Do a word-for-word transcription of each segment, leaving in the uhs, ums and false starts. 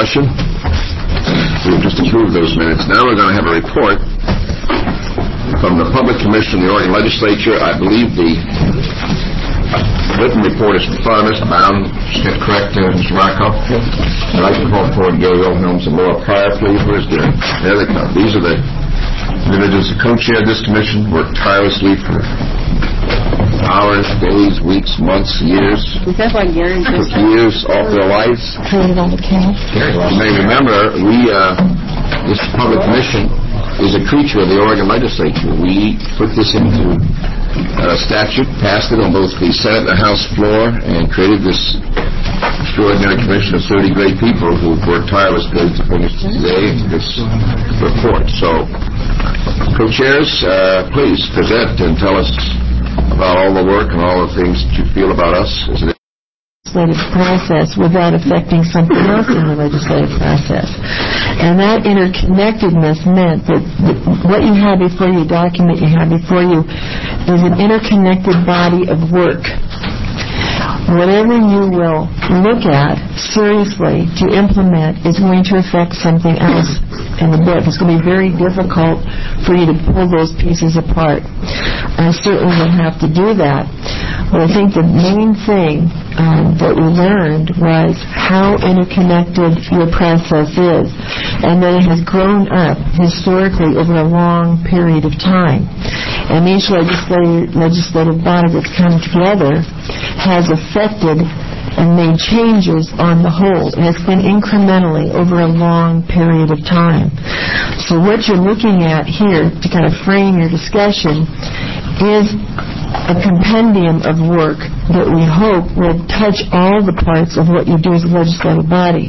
discussion. We've just approved those minutes. Now we're going to have a report from the Public Commission of the Oregon Legislature. I believe the written report is from front of us. Bound, is that correct, uh, Mister Rockoff? I'd like to call forward Gary Wilhelms and Laura Pryor, please. Where's Gary? There they come. These are the individuals who co-chaired this commission, worked tirelessly for hours, days, weeks, months, years. Is that why Gary took years off their lives? Put it on the couch. You may remember, we, uh, this Public Commission is a creature of the Oregon Legislature. We put this into uh, statute, passed it on both the Senate and the House floor, and created this extraordinary commission of thirty great people who worked tirelessly to finish today this report. So, co-chairs, uh, please present and tell us about all the work and all the things that you feel about us as an legislative process without affecting something else in the legislative process. And that interconnectedness meant that what you have before you, document you have before you, is an interconnected body of work. Whatever you will look at seriously to implement is going to affect something else in the book. It's going to be very difficult for you to pull those pieces apart. I certainly will have to do that. But I think the main thing um, that we learned was how interconnected your process is, and that it has grown up historically over a long period of time. And each legislative, legislative body that's come together has affected and made changes on the whole. And it's been incrementally over a long period of time. So what you're looking at here to kind of frame your discussion is a compendium of work that we hope will touch all the parts of what you do as a legislative body.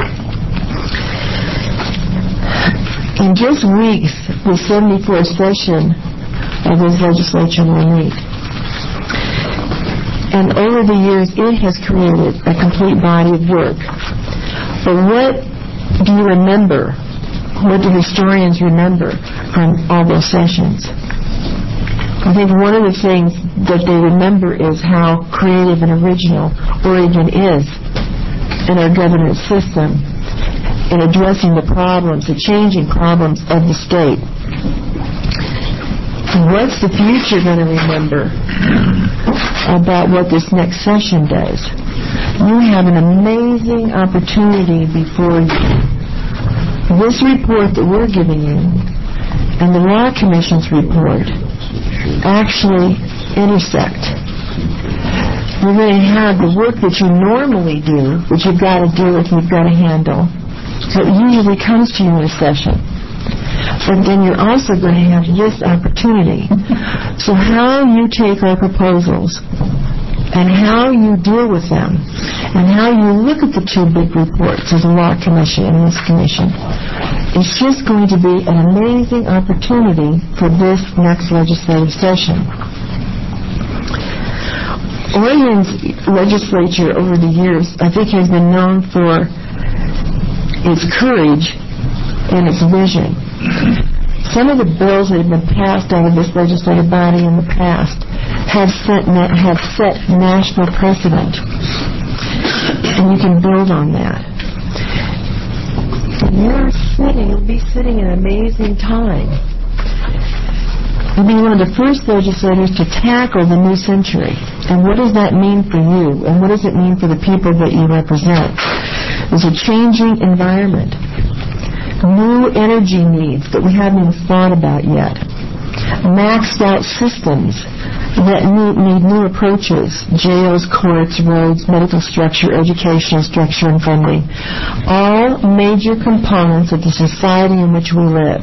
In just weeks, the seventy-fourth session of this legislature will meet. And over the years, it has created a complete body of work. But what do you remember? What do historians remember from all those sessions? I think one of the things that they remember is how creative and original Oregon is in our governance system in addressing the problems, the changing problems of the state. What's the future going to remember about what this next session does? You have an amazing opportunity before you. This report that we're giving you and the Law Commission's report actually intersect. You're going to have the work that you normally do, that you've got to do with, you've got to handle, that usually comes to you in a session. But then you're also going to have this opportunity. So how you take our proposals and how you deal with them and how you look at the two big reports of the Law Commission and this Commission, it's just going to be an amazing opportunity for this next legislative session. Oregon's legislature over the years, I think, has been known for its courage and its vision. Some of the bills that have been passed out of this legislative body in the past have set, na- have set national precedent, and you can build on that. You're sitting, you'll be sitting in an amazing time. You'll be one of the first legislators to tackle the new century. And what does that mean for you? And what does it mean for the people that you represent? There's a changing environment. New energy needs that we haven't even thought about yet. Maxed out systems that need, need new approaches. Jails, courts, roads, medical structure, educational structure, and funding. All major components of the society in which we live.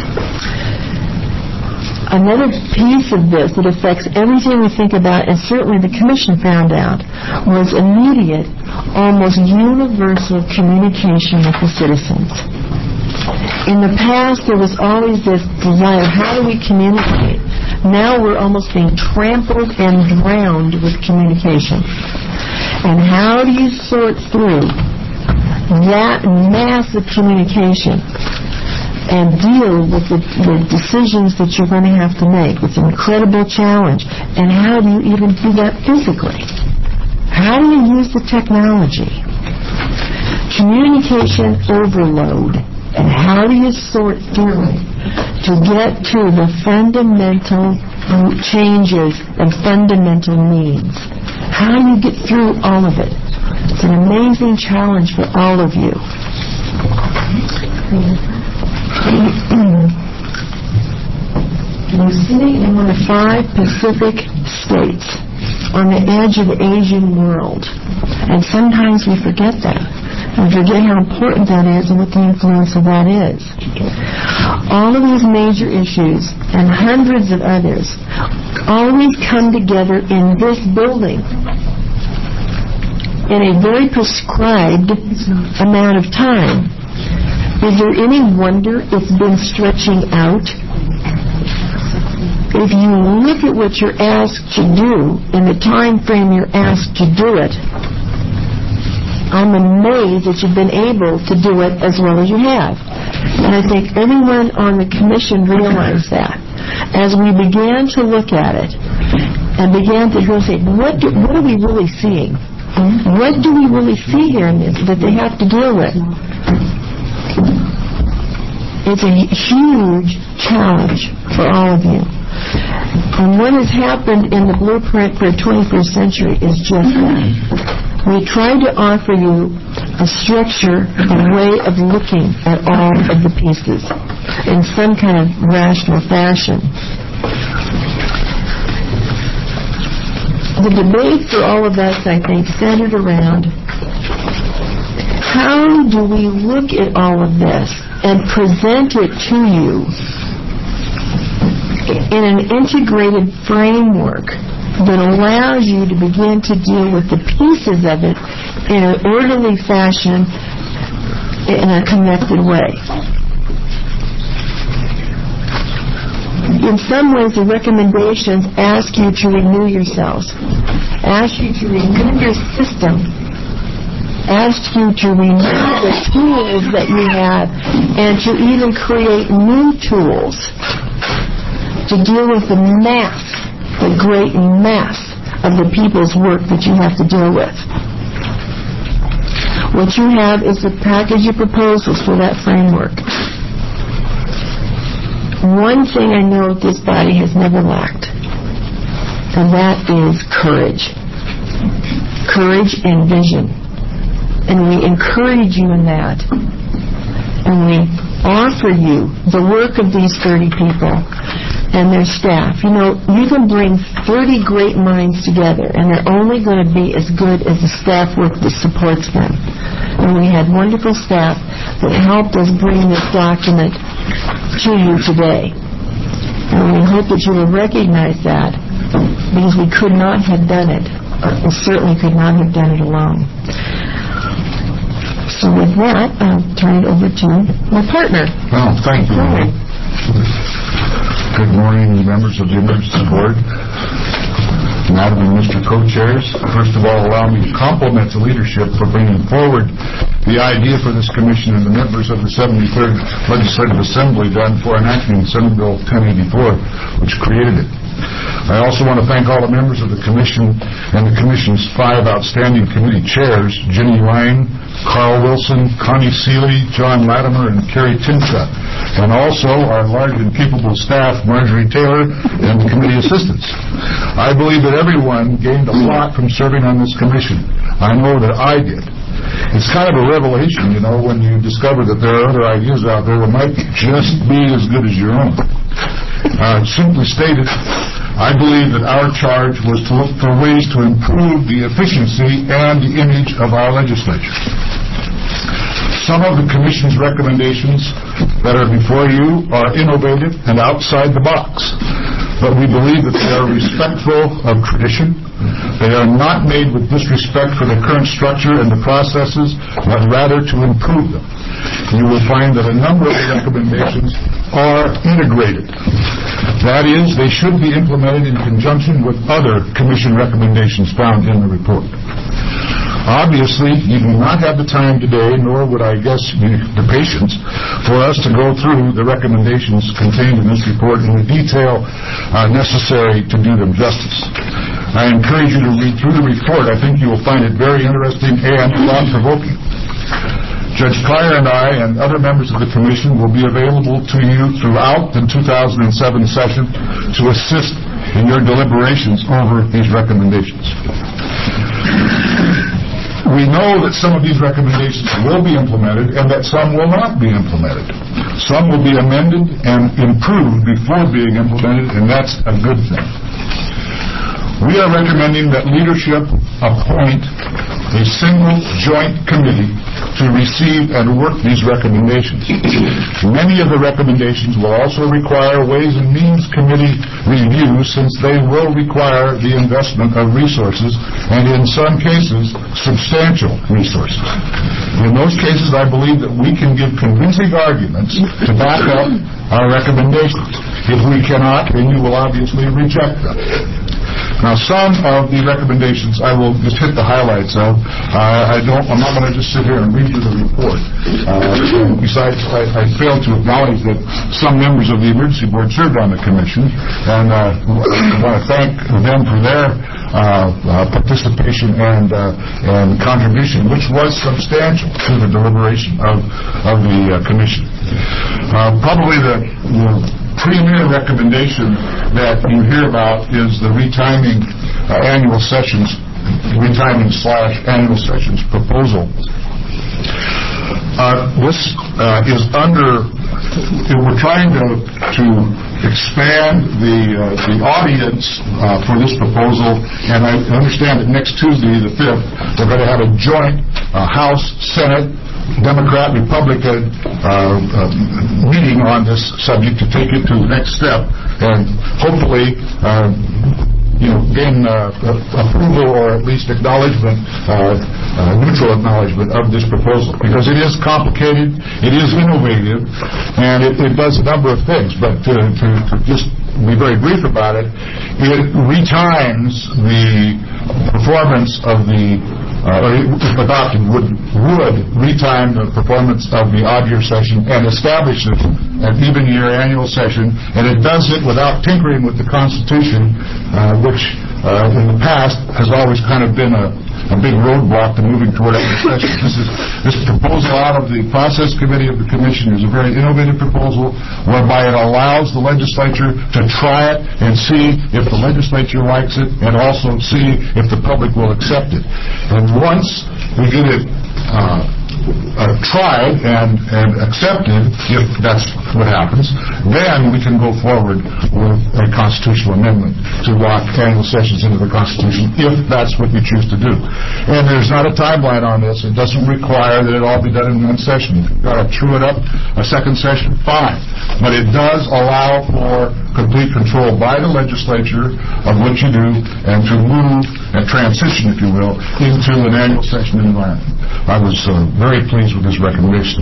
Another piece of this that affects everything we think about, and certainly the Commission found out, was immediate, almost universal communication with the citizens. In the past, there was always this desire, how do we communicate? Now we're almost being trampled and drowned with communication. And how do you sort through that massive communication and deal with the, the decisions that you're going to have to make? It's an incredible challenge. And how do you even do that physically? How do you use the technology? communication overload. And how do you sort through it to get to the fundamental changes and fundamental needs? How do you get through all of it? It's an amazing challenge for all of you. We're sitting in one of five Pacific states on the edge of the Asian world. And sometimes we forget that. And forget how important that is and what the influence of that is. All of these major issues and hundreds of others always come together in this building in a very prescribed amount of time. Is there any wonder it's been stretching out? If you look at what you're asked to do in the time frame you're asked to do it, I'm amazed that you've been able to do it as well as you have. And I think everyone on the commission realized that. As we began to look at it and began to go say, what, do, what are we really seeing? What do we really see here in this that they have to deal with? It's a huge challenge for all of you. And what has happened in the blueprint for the twenty-first century is just that. We tried to offer you a structure, a way of looking at all of the pieces in some kind of rational fashion. The debate for all of us, I think, centered around how do we look at all of this and present it to you in an integrated framework that allows you to begin to deal with the pieces of it in an orderly fashion, in a connected way. In some ways, the recommendations ask you to renew yourselves, ask you to renew your system, ask you to renew the tools that you have, and to even create new tools to deal with the mass, the great mass of the people's work that you have to deal with. What you have is a package of proposals for that framework. One thing I know this body has never lacked, and that is courage. Courage and vision. And we encourage you in that. And we offer you the work of these thirty people and their staff. You know, you can bring thirty great minds together, and they're only going to be as good as the staff work that supports them. And we had wonderful staff that helped us bring this document to you today. And we hope that you will recognize that, because we could not have done it, or certainly could not have done it alone. So with that, I'll turn it over to my partner. Well, thank you. Okay. Good morning, members of the Emergency Board, Madam and Mister Co-Chairs. First of all, allow me to compliment the leadership for bringing forward the idea for this commission and the members of the seventy-third Legislative Assembly done for enacting Senate Bill ten eighty-four, which created it. I also want to thank all the members of the Commission and the Commission's five outstanding committee chairs, Ginny Ryan, Carl Wilson, Connie Seeley, John Latimer, and Carrie Tinka, and also our large and capable staff, Marjorie Taylor, and the committee assistants. I believe that everyone gained a lot from serving on this commission. I know that I did. It's kind of a revelation, you know, when you discover that there are other ideas out there that might just be as good as your own. Uh, simply stated, I believe that our charge was to look for ways to improve the efficiency and the image of our legislature. Some of the Commission's recommendations that are before you are innovative and outside the box, but we believe that they are respectful of tradition. They are not made with disrespect for the current structure and the processes, but rather to improve them. You will find that a number of the recommendations are integrated. That is, they should be implemented in conjunction with other Commission recommendations found in the report. Obviously, you do not have the time today, nor would I guess the patience, for us to go through the recommendations contained in this report in the detail uh, necessary to do them justice. I encourage you to read through the report. I think you will find it very interesting and thought-provoking. Judge Pryor and I and other members of the Commission will be available to you throughout the two thousand seven session to assist in your deliberations over these recommendations. We know that some of these recommendations will be implemented and that some will not be implemented. Some will be amended and improved before being implemented, and that's a good thing. We are recommending that leadership appoint a single joint committee to receive and work these recommendations. Many of the recommendations will also require Ways and Means Committee review, since they will require the investment of resources, and in some cases, substantial resources. In those cases, I believe that we can give convincing arguments to back up our recommendations. If we cannot, then you will obviously reject them. Now, some of the recommendations I will just hit the highlights of. Uh, I don't. I'm not going to just sit here and read you the report. Uh, besides, I, I failed to acknowledge that some members of the Emergency Board served on the Commission, and uh, I want to thank them for their uh, uh, participation and uh, and contribution, which was substantial to the deliberation of of the uh, Commission. Uh, probably the. You know, premier recommendation that you hear about is the retiming uh, annual sessions, retiming slash annual sessions proposal. Uh, this uh, is under, we're trying to, to expand the uh, the audience uh, for this proposal, and I understand that next Tuesday, the fifth, we're going to have a joint uh, House, Senate, Democrat, Republican uh, uh, meeting on this subject to take it to the next step and hopefully uh, you know, gain uh, approval or at least acknowledgement, uh, uh, neutral acknowledgement of this proposal, because it is complicated, it is innovative, and it, it does a number of things. But to, to, to just be very brief about it, it retimes the performance of the Uh, or if adopted, would, would retime the performance of the odd-year session and establishes an even-year annual session, and it does it without tinkering with the Constitution, uh, which uh, in the past has always kind of been a, a big roadblock to moving toward annual session. This is this proposal out of the Process Committee of the Commission is a very innovative proposal, whereby it allows the legislature to try it and see if the legislature likes it, and also see if the public will accept it. And once we get it uh, uh, tried and, and accepted, if that's what happens, then we can go forward with a constitutional amendment to lock annual sessions into the Constitution, if that's what you choose to do. And there's not a timeline on this. It doesn't require that it all be done in one session. If you've got to true it up a second session, fine. But it does allow for complete control by the legislature of what you do, and to move and transition, if you will, into an annual session environment. I was uh, very pleased with this recommendation,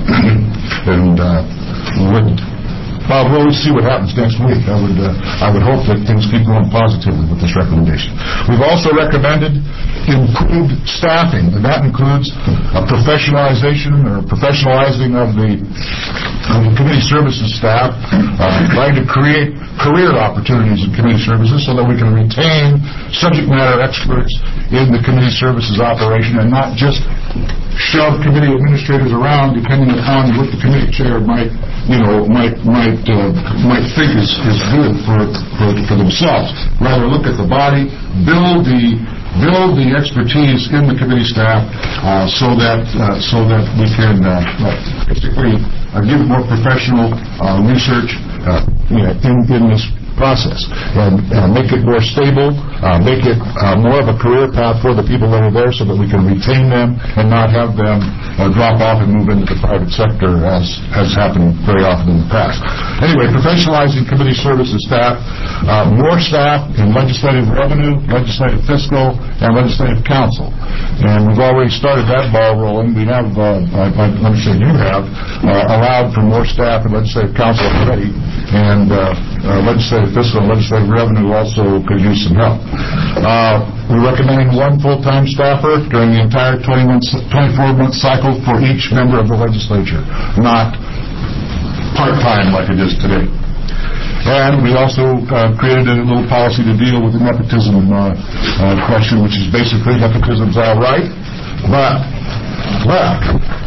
and uh, would. Well, we'll see what happens next week. I would uh, I would hope that things keep going positively with this recommendation. We've also recommended improved staffing, and that includes a professionalization or professionalizing of the, of the community services staff, uh, trying to create career opportunities in community services so that we can retain subject matter experts in the community services operation, and not just shove committee administrators around depending upon what the committee chair might, you know, might might uh, might think is, is good for, for for themselves. Rather, look at the body, build the build the expertise in the committee staff, uh, so that uh, so that we can uh, basically uh, give more professional uh, research uh, you know, in in this process, and uh, make it more stable, uh, make it uh, more of a career path for the people that are there, so that we can retain them and not have them uh, drop off and move into the private sector, as has happened very often in the past. Anyway, professionalizing committee services staff, uh, more staff in legislative revenue, legislative fiscal, and legislative counsel. And we've already started that ball rolling. We have, uh, I, I understand you have, uh, allowed for more staff in legislative counsel already, and uh, uh, legislative fiscal and legislative revenue also could use some help. Uh, we're recommending one full-time staffer during the entire twenty-four month cycle for each member of the legislature, not part-time like it is today. And we also uh, created a little policy to deal with the nepotism uh, uh, question, which is basically nepotism's all right, but, but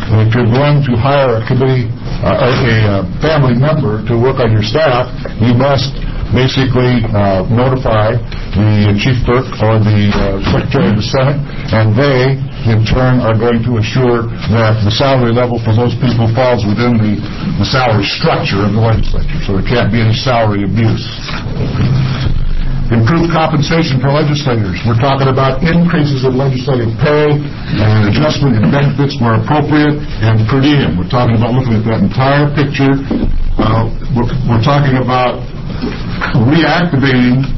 And if you're going to hire a committee, uh, a, a family member to work on your staff, you must basically uh, notify the chief clerk or the uh, secretary of the Senate, and they, in turn, are going to assure that the salary level for those people falls within the, the salary structure of the legislature, so there can't be any salary abuse. Improved compensation for legislators. We're talking about increases in legislative pay and adjustment in benefits where appropriate and per diem. We're talking about looking at that entire picture. Uh, we're, we're talking about reactivating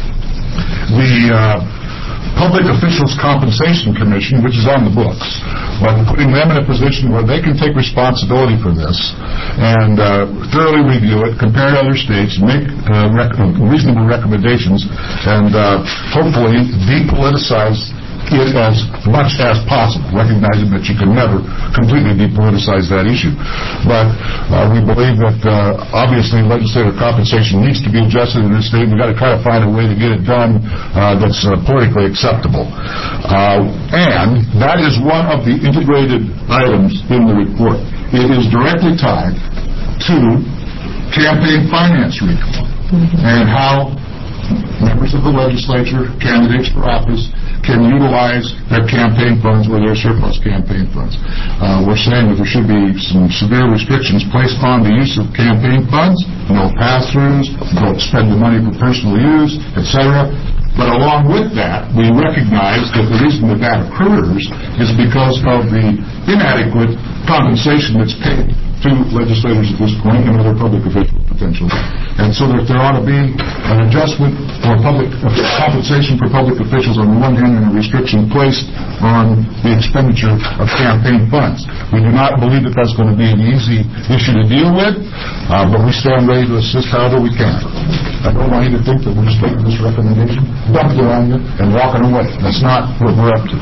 the uh, Public Officials Compensation Commission, which is on the books, but putting them in a position where they can take responsibility for this and uh, thoroughly review it, compare to other states, make uh, rec- reasonable recommendations, and uh, hopefully depoliticize it as much as possible, recognizing that you can never completely depoliticize that issue. But uh, we believe that uh, obviously legislative compensation needs to be adjusted in this state. We've got to try to find a way to get it done uh, that's uh, politically acceptable. Uh, and that is one of the integrated items in the report. It is directly tied to campaign finance reform and how members of the legislature, candidates for office, can utilize their campaign funds or their surplus campaign funds. Uh, we're saying that there should be some severe restrictions placed on the use of campaign funds, no pass-throughs, don't spend the money for personal use, et cetera. But along with that, we recognize that the reason that that occurs is because of the inadequate compensation that's paid to legislators at this point and other public officials potentially. And so that there ought to be an adjustment for public uh, compensation for public officials on the one hand and a restriction placed on the expenditure of campaign funds. We do not believe that that's going to be an easy issue to deal with, uh, but we stand ready to assist however we can. I don't want you to think that we're just making this recommendation, dumping it on you, and walking away. That's not what we're up to.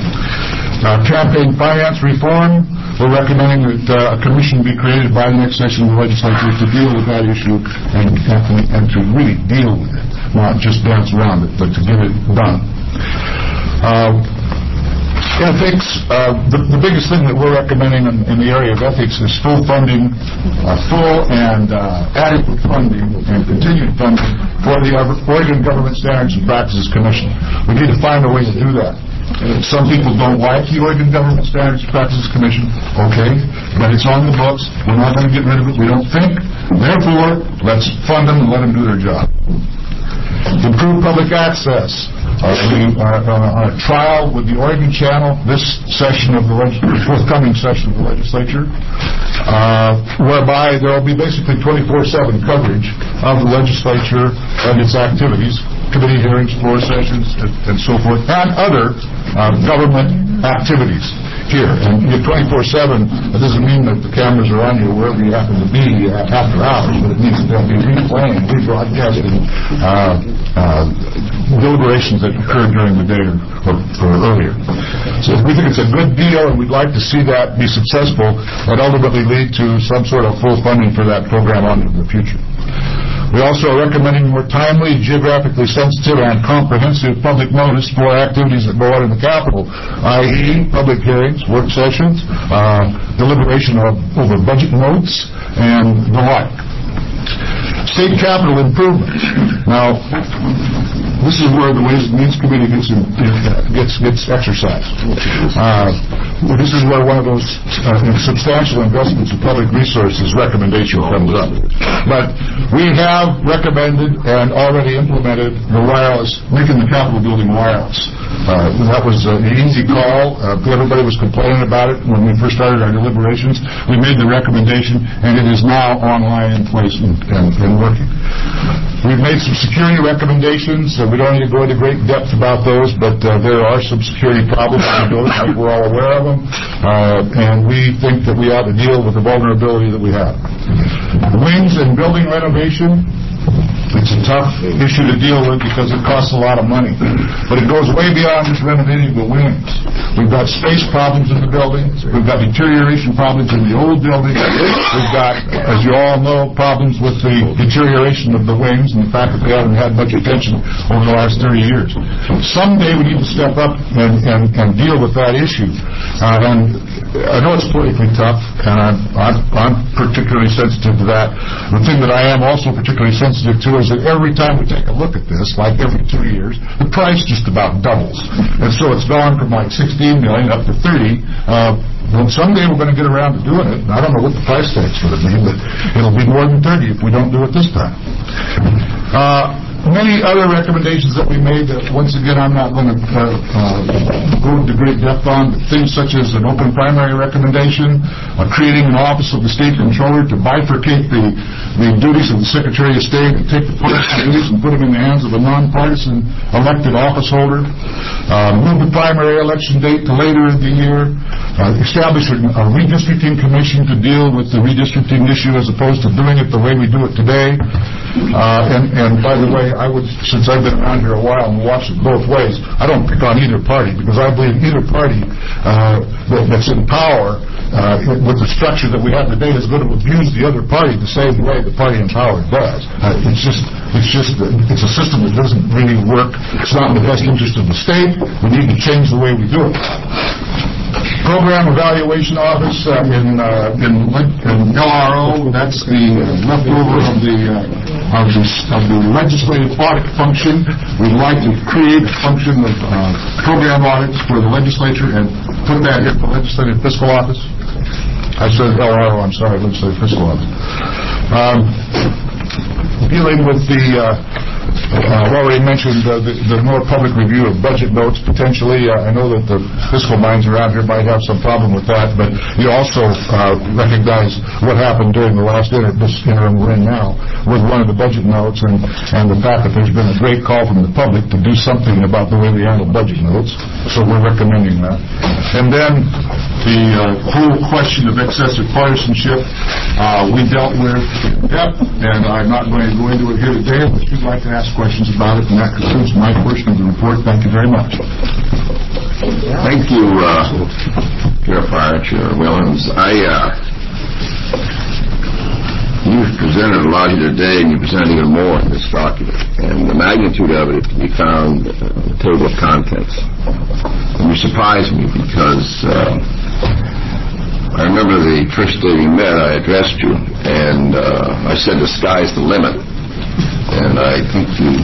Uh, campaign finance reform, we're recommending that uh, a commission be created by the next session of the legislature to deal with that issue and, and, and to really deal with it, not just dance around it, but to get it done. Uh, ethics, uh, the, the biggest thing that we're recommending in, in the area of ethics is full funding, uh, full and uh, adequate funding and continued funding for the Oregon Government Standards and Practices Commission. We need to find a way to do that. Some people don't like the Oregon Government Standards and Practices Commission. Okay, but it's on the books. We're not going to get rid of it. We don't think. Therefore, let's fund them and let them do their job. Improve public access. Uh, we are on a trial with the Oregon Channel this session of the leg- forthcoming session of the legislature, uh, whereby there will be basically twenty-four seven coverage of the legislature and its activities, committee hearings, floor sessions, and, and so forth, and other uh, government activities here. And twenty-four seven, that doesn't mean that the cameras are on you wherever you happen to be after hours, but it means that they'll be replaying, rebroadcasting uh, uh, deliberations that occurred during the day or, or, or earlier. So we think it's a good deal, and we'd like to see that be successful and ultimately lead to some sort of full funding for that program on in the future. We also are recommending more timely, geographically sensitive, and comprehensive public notice for activities that go on in the Capitol, that is public hearings, work sessions, uh, deliberation of over budget notes, and the like. State Capitol improvements. Now, this is where the Ways and Means Committee gets in, gets gets exercised. Uh, this is where one of those uh, substantial investments in public resources recommendation comes up. But we have recommended and already implemented the wireless, making the Capitol building wireless. Uh, that was uh, an easy call. Uh, everybody was complaining about it when we first started our deliberations. We made the recommendation, and it is now online in place and, and, and working. We've made some security recommendations. Uh, we don't need to go into great depth about those, but uh, there are some security problems in the building. I think we're all aware of them, uh, and we think that we ought to deal with the vulnerability that we have. The wings and building renovation. It's a tough issue to deal with because it costs a lot of money. But it goes way beyond just renovating the wings. We've got space problems in the building. We've got deterioration problems in the old building. We've got, as you all know, problems with the deterioration of the wings and the fact that they haven't had much attention over the last thirty years. Someday we need to step up and, and, and deal with that issue. Uh, and I know it's politically tough, and I'm, I'm, I'm particularly sensitive to that. The thing that I am also particularly sensitive to is that every time we take a look at this, like every two years, the price just about doubles. And so it's gone from like sixteen million up to thirty. Uh, well, someday we're going to get around to doing it. I don't know what the price tag's going to be, but it'll be more than thirty if we don't do it this time. Uh, Many other recommendations that we made that, once again, I'm not going to uh, uh, go into great depth on, but things such as an open primary recommendation, uh, creating an office of the state controller to bifurcate the, the duties of the Secretary of State and take the partisan duties and put them in the hands of a nonpartisan elected office holder, uh, move the primary election date to later in the year, uh, establish a, a redistricting commission to deal with the redistricting issue as opposed to doing it the way we do it today. Uh, and, and by the way, I would, since I've been around here a while and watched it both ways, I don't pick on either party because I believe either party uh, that, that's in power uh, with the structure that we have today is going to abuse the other party the same way the party in power does. Uh, it's just, it's just, it's a system that doesn't really work. It's not in the best interest of the state. We need to change the way we do it. Program Evaluation Office uh, in, uh, in in L R O. That's the uh, leftover of the uh, of the of the legislative audit function. We'd like to create a function of uh, program audits for the legislature and put that in the Legislative Fiscal Office. I said L R O. I'm sorry, Legislative Fiscal Office. Um, dealing with the. Uh, Uh, I've already mentioned uh, the, the more public review of budget notes, potentially. Uh, I know that the fiscal minds around here might have some problem with that, but you also uh, recognize what happened during the last inter- this interim we're in now with one of the budget notes and, and the fact that there's been a great call from the public to do something about the way we handle budget notes, so we're recommending that. And then the uh, whole question of excessive partisanship uh, we dealt with in depth, and I'm not going to go into it here today, but if you'd like to ask questions about it, and that concludes my portion of the report. Thank you very much. Thank you, uh, Chair Fire, Chair Williams. I, uh, you've presented a lot here today, and you presented even more in this document. And the magnitude of it can be found in the table of contents. And you surprised me because uh, I remember the first day we met, I addressed you, and uh, I said the sky's the limit. And I think you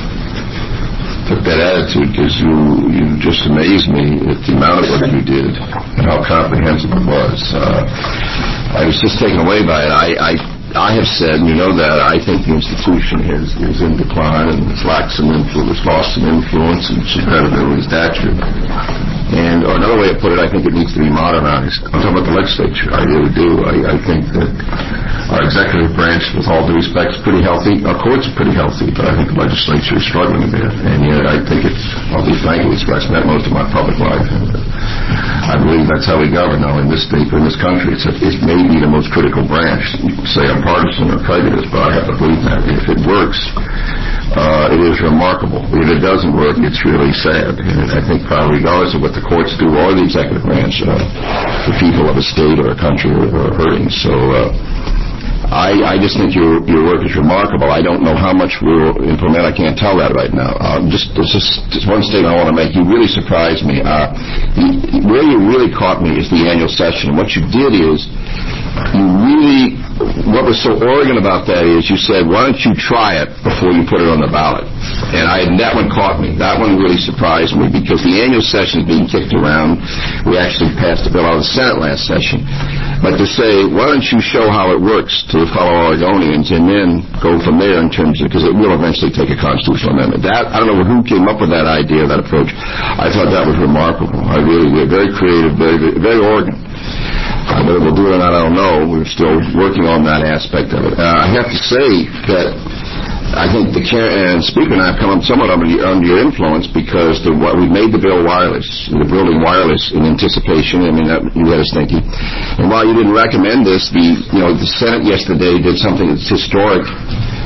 took that attitude because you, you just amazed me at the amount of work you did and how comprehensive it was. Uh, I was just taken away by it. I, I, I have said, and you know that, I think the institution is, is in decline and it's lacked some influence, lost some influence and some credibility and stature. And, or another way to put it, I think it needs to be modernized. I'm talking about the legislature. I really do. I, I think that our executive branch, with all due respect, is pretty healthy. Our courts are pretty healthy, but I think the legislature is struggling a bit. And yet I think it's, I'll be frank with you, I spent most of my public life. And, uh, I believe that's how we govern, not only in this state, but in this country. It's, a, it's maybe the most critical branch. You can say I'm partisan or prejudiced, but I have to believe that. If it works, uh, it is remarkable. If it doesn't work, it's really sad. And I think probably regardless of what the courts do or the executive branch, uh, the people of a state or a country are, are hurting. So uh, I, I just think your your work is remarkable. I don't know how much we'll implement. I can't tell that right now. Um, just, just, just one statement I want to make. You really surprised me. Uh, the, where you really caught me is the annual session. What you did is you really, what was so Oregon about that is you said, why don't you try it before you put it on the ballot? And I, that one caught me. That one really surprised me because the annual session is being kicked around. We actually passed a bill out of the Senate last session. But to say, why don't you show how it works to the fellow Oregonians and then go from there in terms of, because it will eventually take a constitutional amendment. That, I don't know who came up with that idea, that approach. I thought that was remarkable. I really did. Very creative, very, very Oregon. Uh, whether we'll do it or not, I don't know. We're still working on that aspect of it. Uh, I have to say that I think the and Speaker and I have come up somewhat under your, under your influence because the, we made the bill wireless, the building wireless in anticipation. I mean, that, you had us thinking. And while you didn't recommend this, the you know the Senate yesterday did something that's historic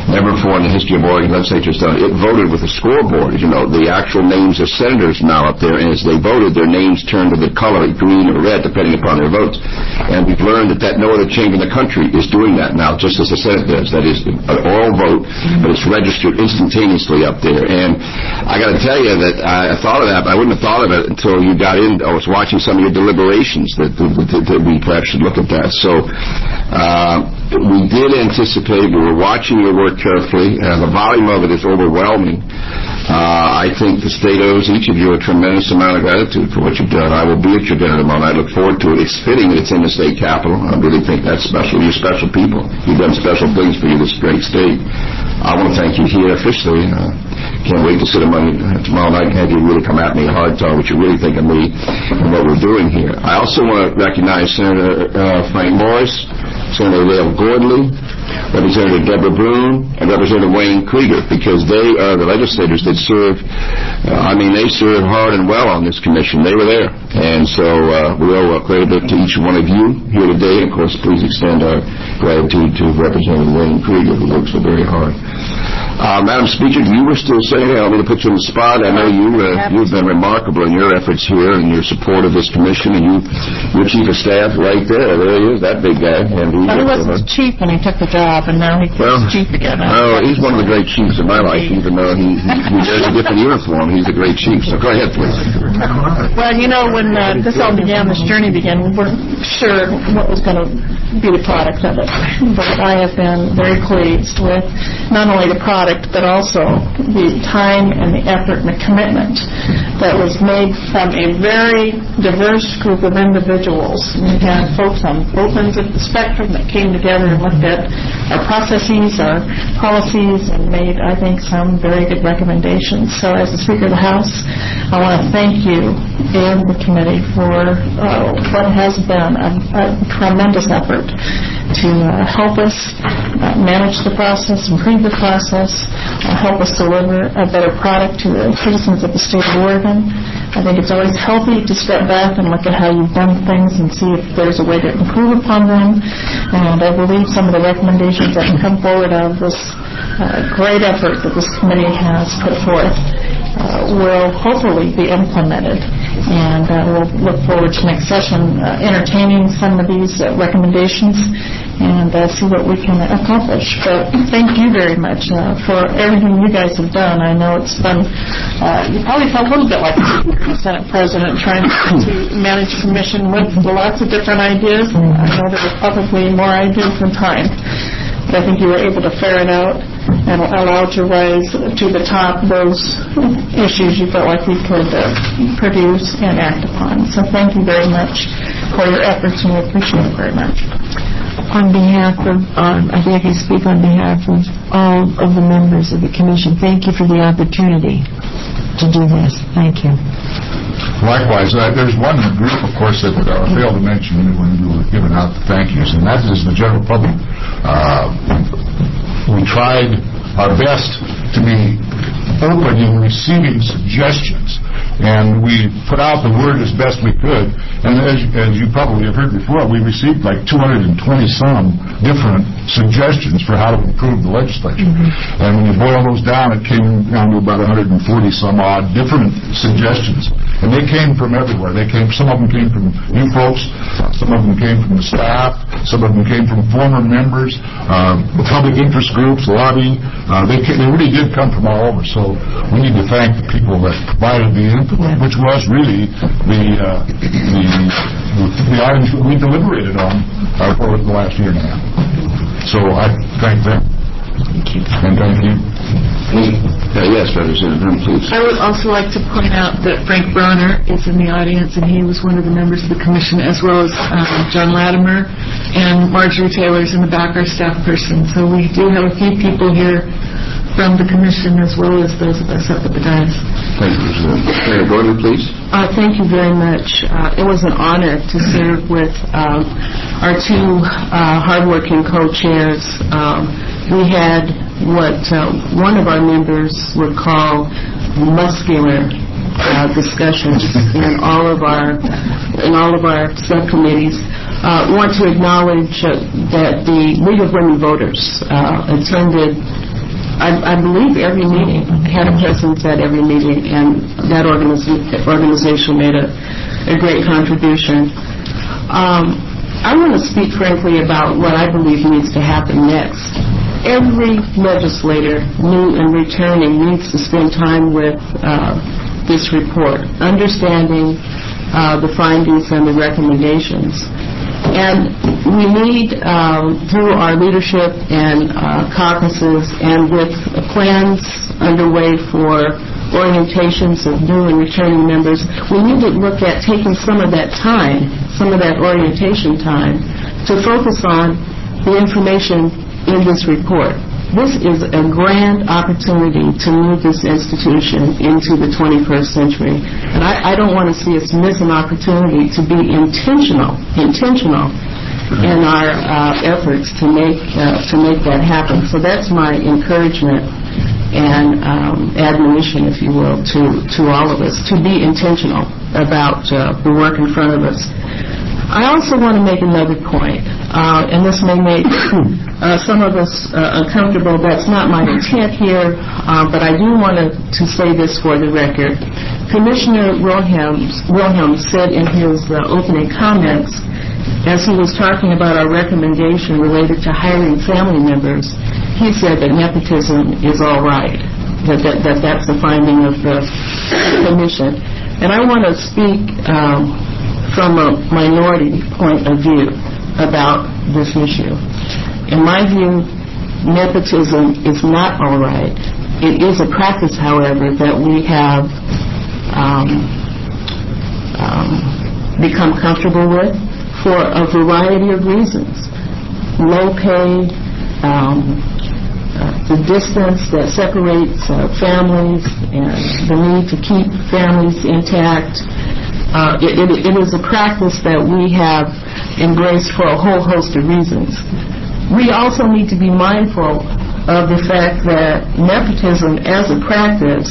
Never before in the history of Oregon legislature's done it. It voted with a scoreboard. You know, the actual names of senators now up there, and as they voted, their names turned to the color green or red, depending upon their votes. And we've learned that, that no other chamber in the country is doing that now, just as the Senate does. That is an oral vote, but it's registered instantaneously up there. And I got to tell you that I thought of that, but I wouldn't have thought of it until you got in. I was watching some of your deliberations that, that, that we perhaps should look at that. So uh, we did anticipate. We were watching your work carefully. Uh, the volume of it is overwhelming. Uh, I think the state owes each of you a tremendous amount of gratitude for what you've done. I will be at your dinner tomorrow night. I look forward to it. It's fitting that it's in the state capitol. I really think that's special. You're special people. You've done special things for you, this great state. I want to thank you here officially. Uh, can't wait to sit among you uh, tomorrow night and have you really come at me hard, tell what you really think of me and what we're doing here. I also want to recognize Senator uh, Frank Morris, Senator Dale Gordley, Representative Deborah Broom, and Representative Wayne Krieger, because they are the legislators that serve, uh, I mean, they serve hard and well on this commission. They were there. And so uh, we owe a credit to each one of you here today. And, of course, please extend our gratitude to Representative Wayne Krieger, who works so very hard. Uh, Madam Speaker, you were still saying, I don't mean to put you on the spot. I know you, uh, you've been remarkable in your efforts here and your support of this commission, and you, your chief of staff right there, there he is, that big guy. And he, well, he wasn't chief when he took the job, and now he's well, chief again. Oh, he's one of the great chiefs of my life, even though he, he, he wears a different uniform. He's a great chief. So go ahead, please. Well, you know, when uh, this all began, this journey began, we weren't sure what was going to be the product of it. But I have been very pleased with not only the product, but also the time and the effort and the commitment that was made from a very diverse group of individuals. We had folks on both ends of the spectrum that came together and looked at our processes, our policies, and made, I think, some very good recommendations. So as the Speaker of the House, I want to thank you and the committee for uh, what has been a, a tremendous effort to uh, help us uh, manage the process, improve the process, uh, help us deliver a better product to the citizens of the state of Oregon. I think it's always healthy to step back and look at how you've done things and see if there's a way to improve upon them. And I believe some of the recommendations that have come forward out of this uh, great effort that this committee has put forth Uh, will hopefully be implemented, and uh, we'll look forward to next session uh, entertaining some of these uh, recommendations and uh, see what we can accomplish. But thank you very much uh, for everything you guys have done. I know it's been, uh, you probably felt a little bit like the Senate President trying to manage a commission with lots of different ideas. I know there were probably more ideas than time. But I think you were able to ferret out and allow to rise to the top those issues you felt like we could uh, produce and act upon. So thank you very much for your efforts, and we appreciate it very much. On behalf of, um, I think I can speak on behalf of all of the members of the Commission, thank you for the opportunity to do this. Thank you. Likewise, uh, there's one group, of course, that uh, failed to mention when we were giving out the thank yous, and that is the general public. Uh, we tried our best to be open in receiving suggestions, and we put out the word as best we could. And as, as you probably have heard before, we received like two hundred twenty some different suggestions for how to improve the legislature. Mm-hmm. And when you boil those down, it came down to about one hundred forty some odd different suggestions. And they came from everywhere. They came. Some of them came from you folks. Some of them came from the staff. Some of them came from former members, uh, public interest groups, lobbying. Uh, they, came, they really did come from all over. So we need to thank the people that provided the input, yeah. which was really the uh, the the items that we deliberated on uh, for the last year and a half. So I thank them. Thank you. And thank you. Uh, yes, Representative, please. I would also like to point out that Frank Bronner is in the audience, and he was one of the members of the commission, as well as um, John Latimer and Marjorie Taylor's in the back, our staff person. So we do have a few people here from the commission, as well as those of us up at the dais. Thank you, Senator Gordon, please. Uh, thank you very much. Uh, it was an honor to serve with um, our two uh, hardworking co-chairs. Um, we had what uh, one of our members would call muscular uh, discussions in all of our in all of our subcommittees. Uh, want to acknowledge uh, that the League of Women Voters uh, attended I, I believe every meeting, had a presence at every meeting, and that organiz- organization made a, a great contribution. Um, I want to speak frankly about what I believe needs to happen next. Every legislator, new and returning, needs to spend time with uh, this report, understanding uh, the findings and the recommendations. And we need, um, through our leadership and uh, caucuses and with plans underway for orientations of new and returning members, we need to look at taking some of that time, some of that orientation time, to focus on the information in this report. This is a grand opportunity to move this institution into the twenty-first century. And I, I don't want to see us miss an opportunity to be intentional, intentional in our uh, efforts to make uh, to make that happen. So that's my encouragement and um, admonition, if you will, to, to all of us, to be intentional about uh, the work in front of us. I also want to make another point, uh, and this may make uh, some of us uh, uncomfortable. That's not my intent here, uh, but I do want to, to say this for the record. Commissioner Wilhelms, Wilhelms said in his uh, opening comments, as he was talking about our recommendation related to hiring family members, he said that nepotism is all right, that, that, that that's the finding of the commission. And I want to speak um, from a minority point of view about this issue. In my view, nepotism is not all right. It is a practice, however, that we have um, um, become comfortable with for a variety of reasons. Low pay, um, uh, the distance that separates uh, families, and the need to keep families intact. Uh, it, it, it is a practice that we have embraced for a whole host of reasons. We also need to be mindful of the fact that nepotism as a practice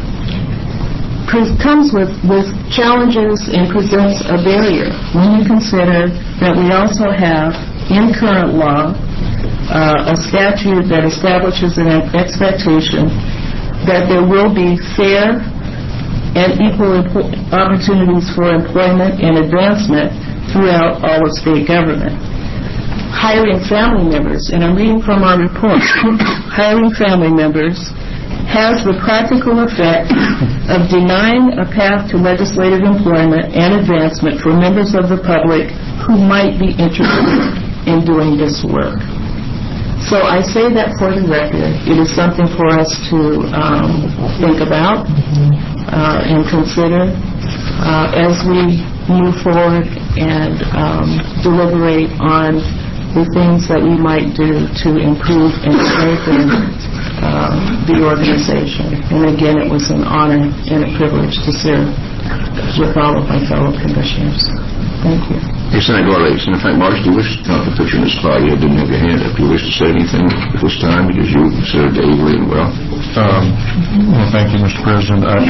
pre- comes with, with challenges and presents a barrier when you consider that we also have, in current law, uh, a statute that establishes an expectation that there will be fair and equal impo- opportunities for employment and advancement throughout all of state government. Hiring family members, and I'm reading from our report, hiring family members has the practical effect of denying a path to legislative employment and advancement for members of the public who might be interested in doing this work. So I say that for the record. It is something for us to um, think about uh, and consider uh, as we move forward and um, deliberate on the things that we might do to improve and strengthen uh, the organization. And again, it was an honor and a privilege to serve with all of my fellow commissioners. Thank you. Hey, Senator Gorley, Senator Frank Marsh, do you wish to uh, put you in the spot? You didn't have your hand up. Do you wish to say anything at this time because you served ably and well? Um, well, thank you, Mister President. I,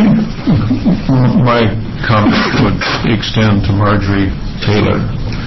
my comment would extend to Marjorie Taylor,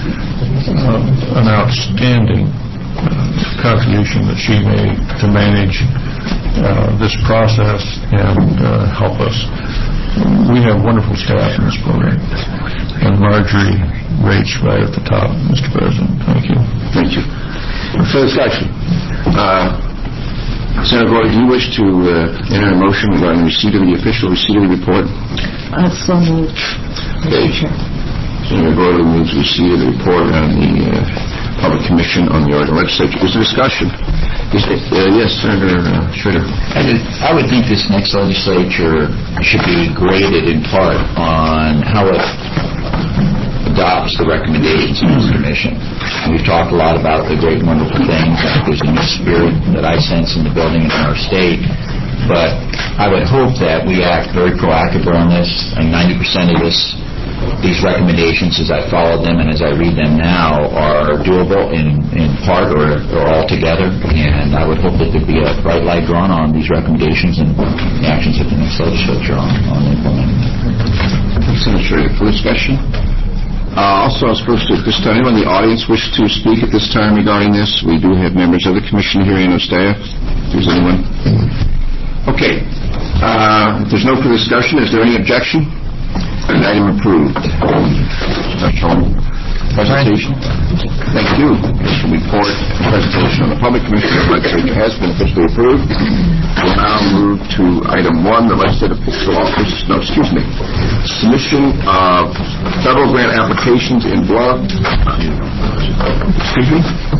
uh, an outstanding uh, contribution that she made to manage uh, this process and uh, help us. We have wonderful staff in this program, and Marjorie rates right at the top, Mister President. Thank you. Thank you. For discussion, uh, Senator Gorley, do you wish to uh, enter a motion regarding receipt of the official receipt of the report? Uh, so moved. Okay. Senator Gorley moves receipt of the report on the uh, Public Commission on the Oregon Legislature. Is there discussion? Is it, uh, yes, Senator uh, Schroeder. I, did, I would think this next legislature should be graded in part on how it adopts the recommendations of this commission. And we've talked a lot about the great and wonderful things. I think there's a new spirit that I sense in the building and in our state. But I would hope that we act very proactively on this. And ninety percent of this, these recommendations, as I follow them and as I read them now, are doable in, in part or, or all together. And I would hope that there'd be a bright light drawn on these recommendations and the actions of the next legislature on, on implementing them. Senator Schroeder, for discussion? Uh, Also, I was supposed to, at this time, anyone in the audience wish to speak at this time regarding this? We do have members of the commission here and of staff. If there's anyone. Okay. Uh, If there's no further discussion, is there any objection? An item approved. Special presentation. Thank you. Special report and presentation on the public commission of the legislature has been officially approved. We'll now move to item one, the legislative fiscal office, no, excuse me, submission of federal grant applications in block. Excuse me?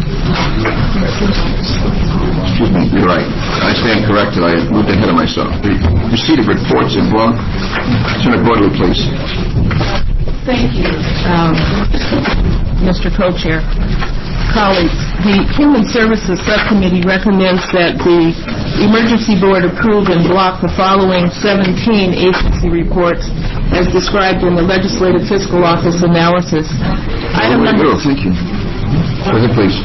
Excuse me, you're right. I stand corrected. I moved ahead of myself. Receipt of reports in block. Senator Broadway, please. Thank you, um, Mister Co-Chair. Colleagues, the Human Services Subcommittee recommends that the Emergency Board approve and block the following seventeen agency reports as described in the Legislative Fiscal Office analysis. Item number... Thank you. Go ahead, please.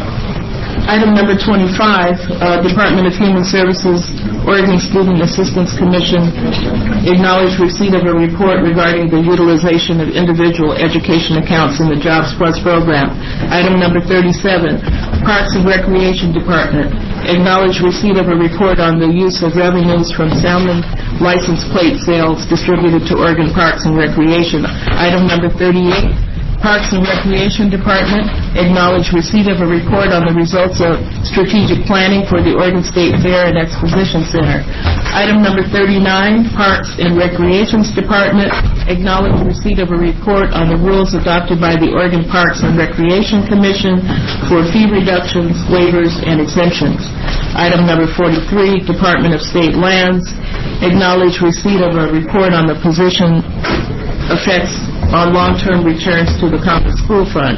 Item number twenty-five, uh, Department of Human Services, Oregon Student Assistance Commission acknowledged receipt of a report regarding the utilization of individual education accounts in the Jobs Plus program. Item number thirty-seven, Parks and Recreation Department acknowledged receipt of a report on the use of revenues from salmon license plate sales distributed to Oregon Parks and Recreation. Item number thirty-eight, Parks and Recreation Department acknowledged receipt of a report on the results of strategic planning for the Oregon State Fair and Exposition Center. Item number thirty-nine, Parks and Recreation Department acknowledged receipt of a report on the rules adopted by the Oregon Parks and Recreation Commission for fee reductions, waivers, and exemptions. Item number forty-three, Department of State Lands acknowledged receipt of a report on the position effects on long-term returns to the Common School Fund.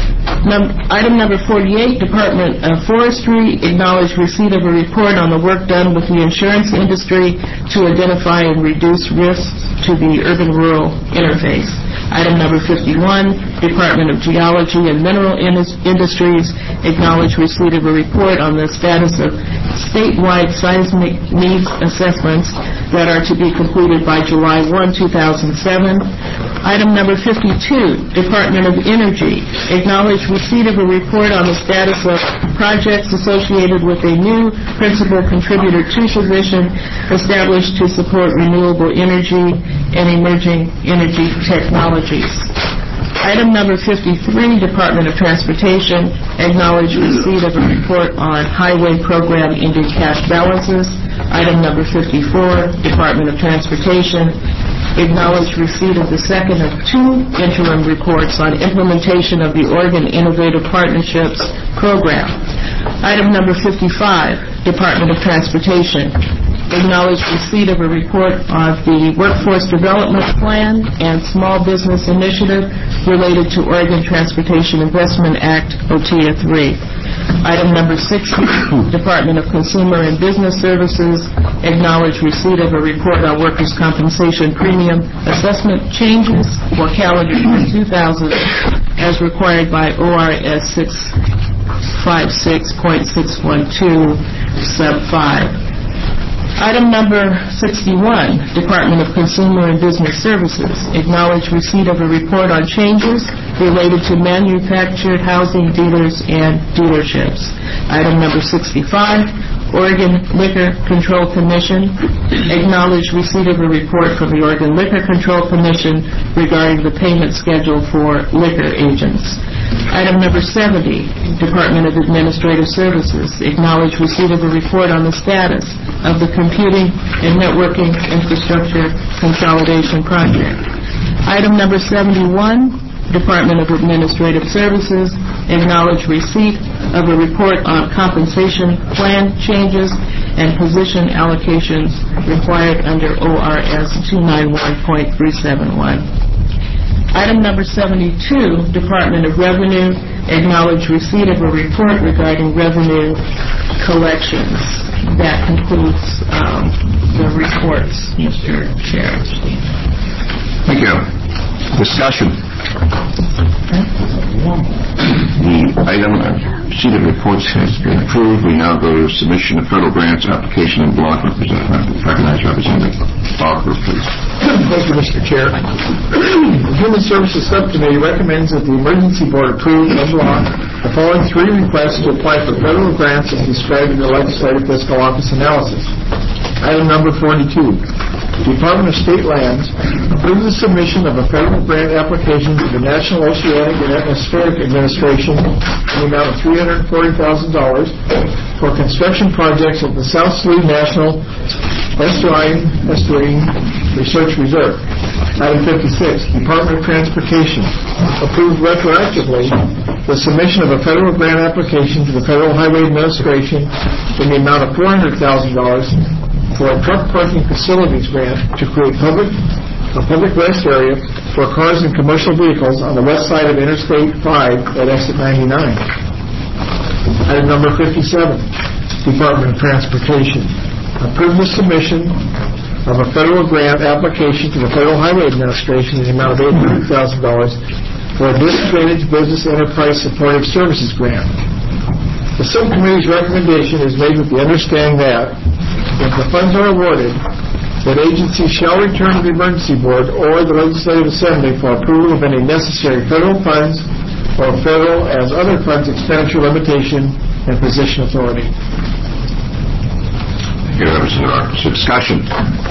Num- item number forty-eight, Department of Forestry acknowledged receipt of a report on the work done with the insurance industry to identify and reduce risks to the urban-rural interface. Item number fifty-one, Department of Geology and Mineral Indus- Industries acknowledged receipt of a report on the status of statewide seismic needs assessments that are to be completed by July first, two thousand seven. Item number fifty-two, Department of Energy acknowledged receipt of a report on the status of projects associated with a new principal contributor to position established to support renewable energy and emerging energy technologies. Item number fifty-three, Department of Transportation acknowledged receipt of a report on highway program ending cash balances. Item number fifty-four, Department of Transportation acknowledged receipt of the second of two interim reports on implementation of the Oregon Innovative Partnerships Program. Item number fifty-five, Department of Transportation acknowledged receipt of a report on the Workforce Development Plan and Small Business Initiative related to Oregon Transportation Investment Act, O T I A three. Item number sixty, Department of Consumer and Business Services acknowledged receipt of a report on workers' compensation premium assessment changes for calendar year two thousand as required by O R S six fifty-six point six one two, sub five. Item number sixty-one, Department of Consumer and Business Services acknowledged receipt of a report on changes related to manufactured housing dealers and dealerships. Item number sixty-five, Oregon Liquor Control Commission acknowledged receipt of a report from the Oregon Liquor Control Commission regarding the payment schedule for liquor agents. Item number seventy, Department of Administrative Services acknowledged receipt of a report on the status of the Computing and Networking Infrastructure Consolidation Project. Item number seventy-one, Department of Administrative Services acknowledged receipt of a report on compensation plan changes and position allocations required under O R S two ninety-one point three seven one. Item number seventy-two, Department of Revenue acknowledged receipt of a report regarding revenue collections. That concludes um, the reports, Mister Chair. Thank you. Discussion. The item, sheet of reports has been approved. We now go to submission of federal grants application in block. Representative, recognize Representative Barker, please. Thank you, Mister Chair. The Human Services Subcommittee recommends that the Emergency Board approve en bloc the following three requests to apply for federal grants as described in the Legislative Fiscal Office analysis. Item number forty-two. Department of State Lands approves the submission of a federal grant application to the National Oceanic and Atmospheric Administration in the amount of three hundred forty thousand dollars for construction projects at the South Sleeve National Estuarine, Estuarine Research Reserve. Item fifty-six. Department of Transportation approves retroactively the submission of a federal grant application to the Federal Highway Administration in the amount of four hundred thousand dollars for a truck parking facilities grant to create public a public rest area for cars and commercial vehicles on the west side of Interstate five at exit ninety-nine. Item number fifty-seven. Department of Transportation approve the submission of a federal grant application to the Federal Highway Administration in the amount of eight hundred thousand dollars for a Disadvantaged Business Enterprise Supportive Services grant. The subcommittee's recommendation is made with the understanding that if the funds are awarded, that agencies shall return to the Emergency Board or the Legislative Assembly for approval of any necessary federal funds or federal as other funds expenditure limitation and position authority. Thank you, Representative Barker. So discussion.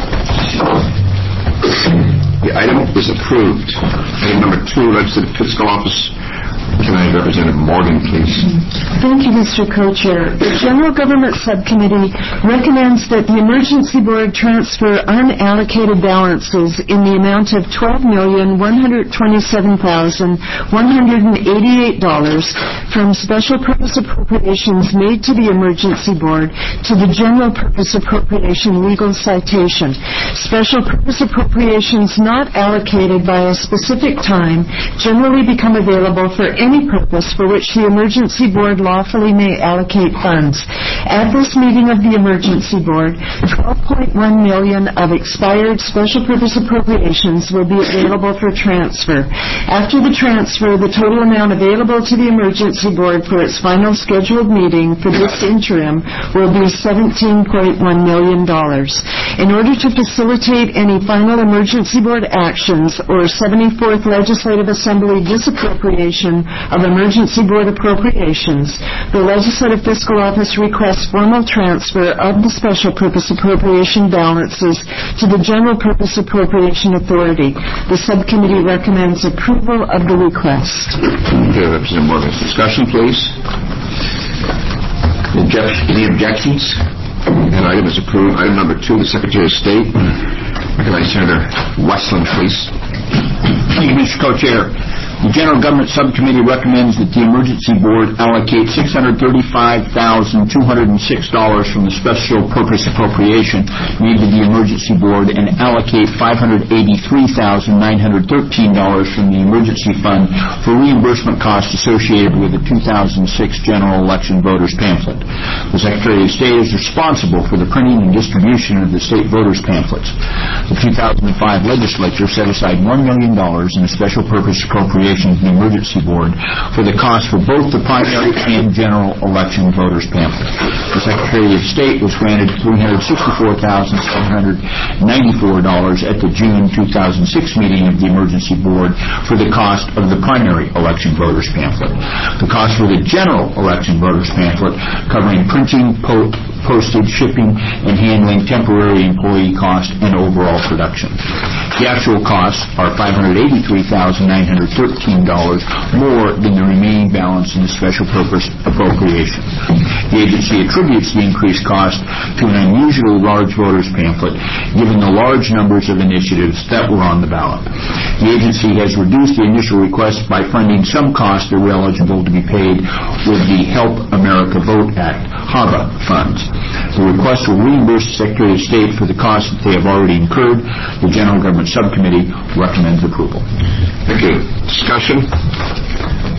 The item is approved. Item number two, Legislative Fiscal Office. Can I have Representative Morgan, please? Thank you, Mister Co-Chair. The General Government Subcommittee recommends that the Emergency Board transfer unallocated balances in the amount of twelve million one hundred twenty-seven thousand one hundred eighty-eight dollars from Special Purpose Appropriations made to the Emergency Board to the General Purpose Appropriation Legal Citation. Special Purpose Appropriations not allocated by a specific time generally become available for any purpose for which the Emergency Board lawfully may allocate funds. At this meeting of the Emergency Board, twelve point one million dollars of expired special purpose appropriations will be available for transfer. After the transfer, the total amount available to the Emergency Board for its final scheduled meeting for this interim will be seventeen point one million dollars. In order to facilitate any final Emergency Board actions or seventy-fourth Legislative Assembly disappropriation of Emergency Board appropriations, the Legislative Fiscal Office requests formal transfer of the Special Purpose Appropriation balances to the General Purpose Appropriation Authority. The subcommittee recommends approval of the request. Okay, Representative Morgan. Discussion, please. Objection, any objections? And item is approved. Item number two, the Secretary of State. Recognize Senator Westland, please. Thank you, Mister Co-Chair. The General Government Subcommittee recommends that the Emergency Board allocate six hundred thirty-five thousand two hundred six dollars from the Special Purpose Appropriation made to the Emergency Board and allocate five hundred eighty-three thousand nine hundred thirteen dollars from the Emergency Fund for reimbursement costs associated with the two thousand six General Election Voters Pamphlet. The Secretary of State is responsible for the printing and distribution of the state voters pamphlets. The two thousand five Legislature set aside one million dollars in a Special Purpose Appropriation of the Emergency Board for the cost for both the primary and general election voters pamphlet. The Secretary of State was granted three hundred sixty-four thousand seven hundred ninety-four dollars at the June two thousand six meeting of the Emergency Board for the cost of the primary election voters pamphlet. The cost for the general election voters pamphlet, covering printing, po- postage, shipping, and handling, temporary employee cost, and overall production. The actual costs are five hundred eighty-three thousand nine hundred thirteen dollars more than the remaining balance in the Special Purpose Appropriation. The agency attributes the increased cost to an unusually large voters pamphlet, given the large numbers of initiatives that were on the ballot. The agency has reduced the initial request by funding some costs that were eligible to be paid with the Help America Vote Act, H A V A, funds. The request will reimburse the Secretary of State for the costs that they have already incurred. The General Government Subcommittee recommends approval. Thank you. Discussion?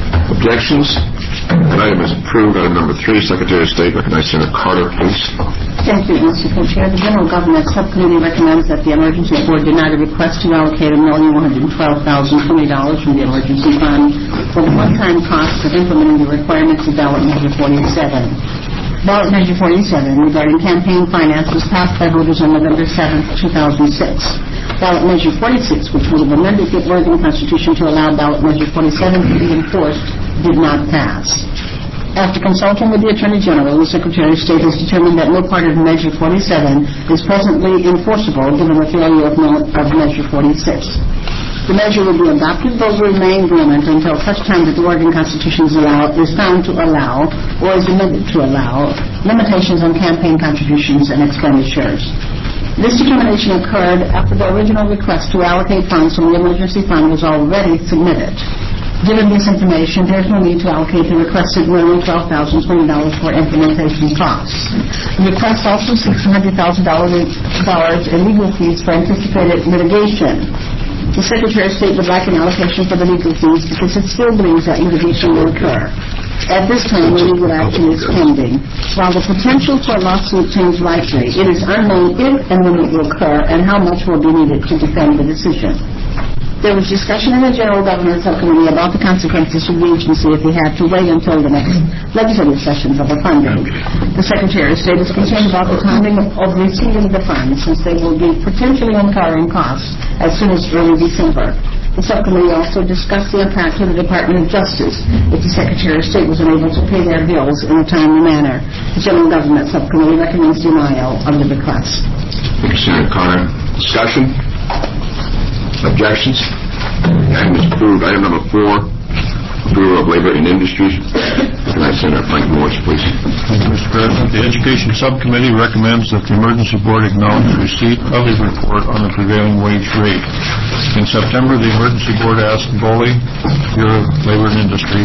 Objections? The item is approved. Item number three, Secretary of State. Recognize Senator Carter, please. Thank you, Mister Co-Chair. The General Government Subcommittee recommends that the Emergency Board deny the request to allocate one million one hundred twelve thousand twenty dollars from the Emergency Fund for the one-time cost of implementing the requirements of Ballot Measure forty-seven. Ballot Measure forty-seven regarding campaign finance was passed by voters on November seventh, two thousand six. Ballot Measure forty-six, which would have amended the Oregon Constitution to allow Ballot Measure forty-seven to be enforced, did not pass. After consulting with the Attorney General, the Secretary of State has determined that no part of Measure forty-seven is presently enforceable given the failure of, of Measure forty-six. The measure will be adopted but will remain dormant until such time that the Oregon Constitution is, allow, is found to allow or is amended to allow limitations on campaign contributions and expenditures. This determination occurred after the original request to allocate funds from the emergency fund was already submitted. Given this information, there is no need to allocate the requested one million twelve thousand twenty dollars for implementation costs. The request also seeks one hundred thousand dollars in legal fees for anticipated litigation. The Secretary of State would like an allocation for the legal fees because it still believes that litigation will occur. At this time, the legal action is pending. While the potential for a lawsuit seems likely, it is unknown if and when it will occur and how much will be needed to defend the decision. There was discussion in the General Government Subcommittee about the consequences for the agency if we had to wait until the next legislative sessions of the funding. The Secretary of State is concerned about the timing of, of receiving the funds since they will be potentially incurring costs as soon as early December. The subcommittee also discussed the impact to the Department of Justice if the Secretary of State was unable to pay their bills in a timely manner. The General Government Subcommittee recommends denial of the request. Thank you, Senator Carter. Discussion? Objections? Item is approved. Item number four, approval of labor and industries. Can I Senator Frank Morris, please? Thank you, Mister President. The Education Subcommittee recommends that the Emergency Board acknowledge receipt of a report on the prevailing wage rate. In September, the Emergency Board asked B O L I, Bureau of Labor and Industries,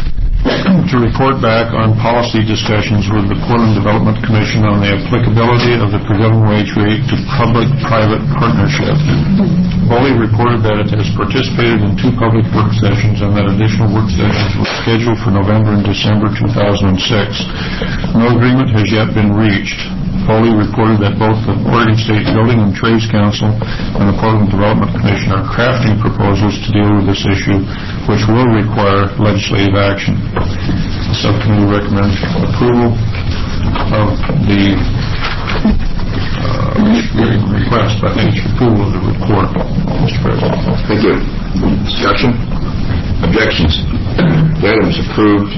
to report back on policy discussions with the Portland Development Commission on the applicability of the prevailing wage rate to public-private partnership. B O L I reported that it has participated in two public work sessions and that additional work sessions were scheduled for November and December two thousand six. No agreement has yet been reached. B O L I reported that both the Oregon State Building and Trades Council and the Portland Development Commission are crafting proposals to deal with this issue, which will require legislative action. The subcommittee recommends approval of the uh, request, I think it's approval of the report, Mister President. Thank you. Discussion? Objections? The item is approved.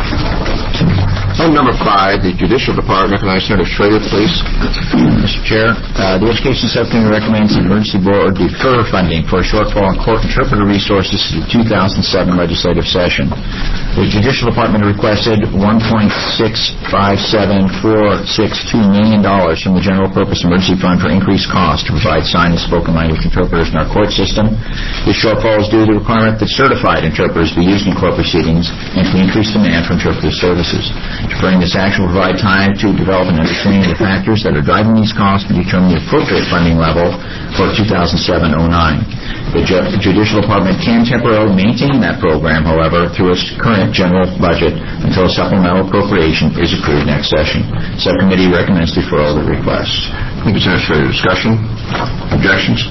Item number five, the Judicial Department. Can I Senator Schrader, please? Mister Chair, uh, the Education Subcommittee recommends the Emergency Board defer funding for a shortfall in court interpreter resources to the two thousand seven legislative session. The Judicial Department requested one point six five seven four six two million dollars from the General Purpose Emergency Fund for increased costs to provide sign and spoken language interpreters in our court system. This shortfall is due to the requirement that certified interpreters be used in court proceedings and to the increased demand for interpreter services. Deferring this action will provide time to develop an understanding of the factors that are driving these costs and determine the appropriate funding level for two thousand seven oh nine. The Ju- Judicial Department can temporarily maintain that program, however, through its current general budget until a supplemental appropriation is approved next session. Subcommittee recommends deferral of the request. Thank you, Senator Schrader. Discussion? Objections?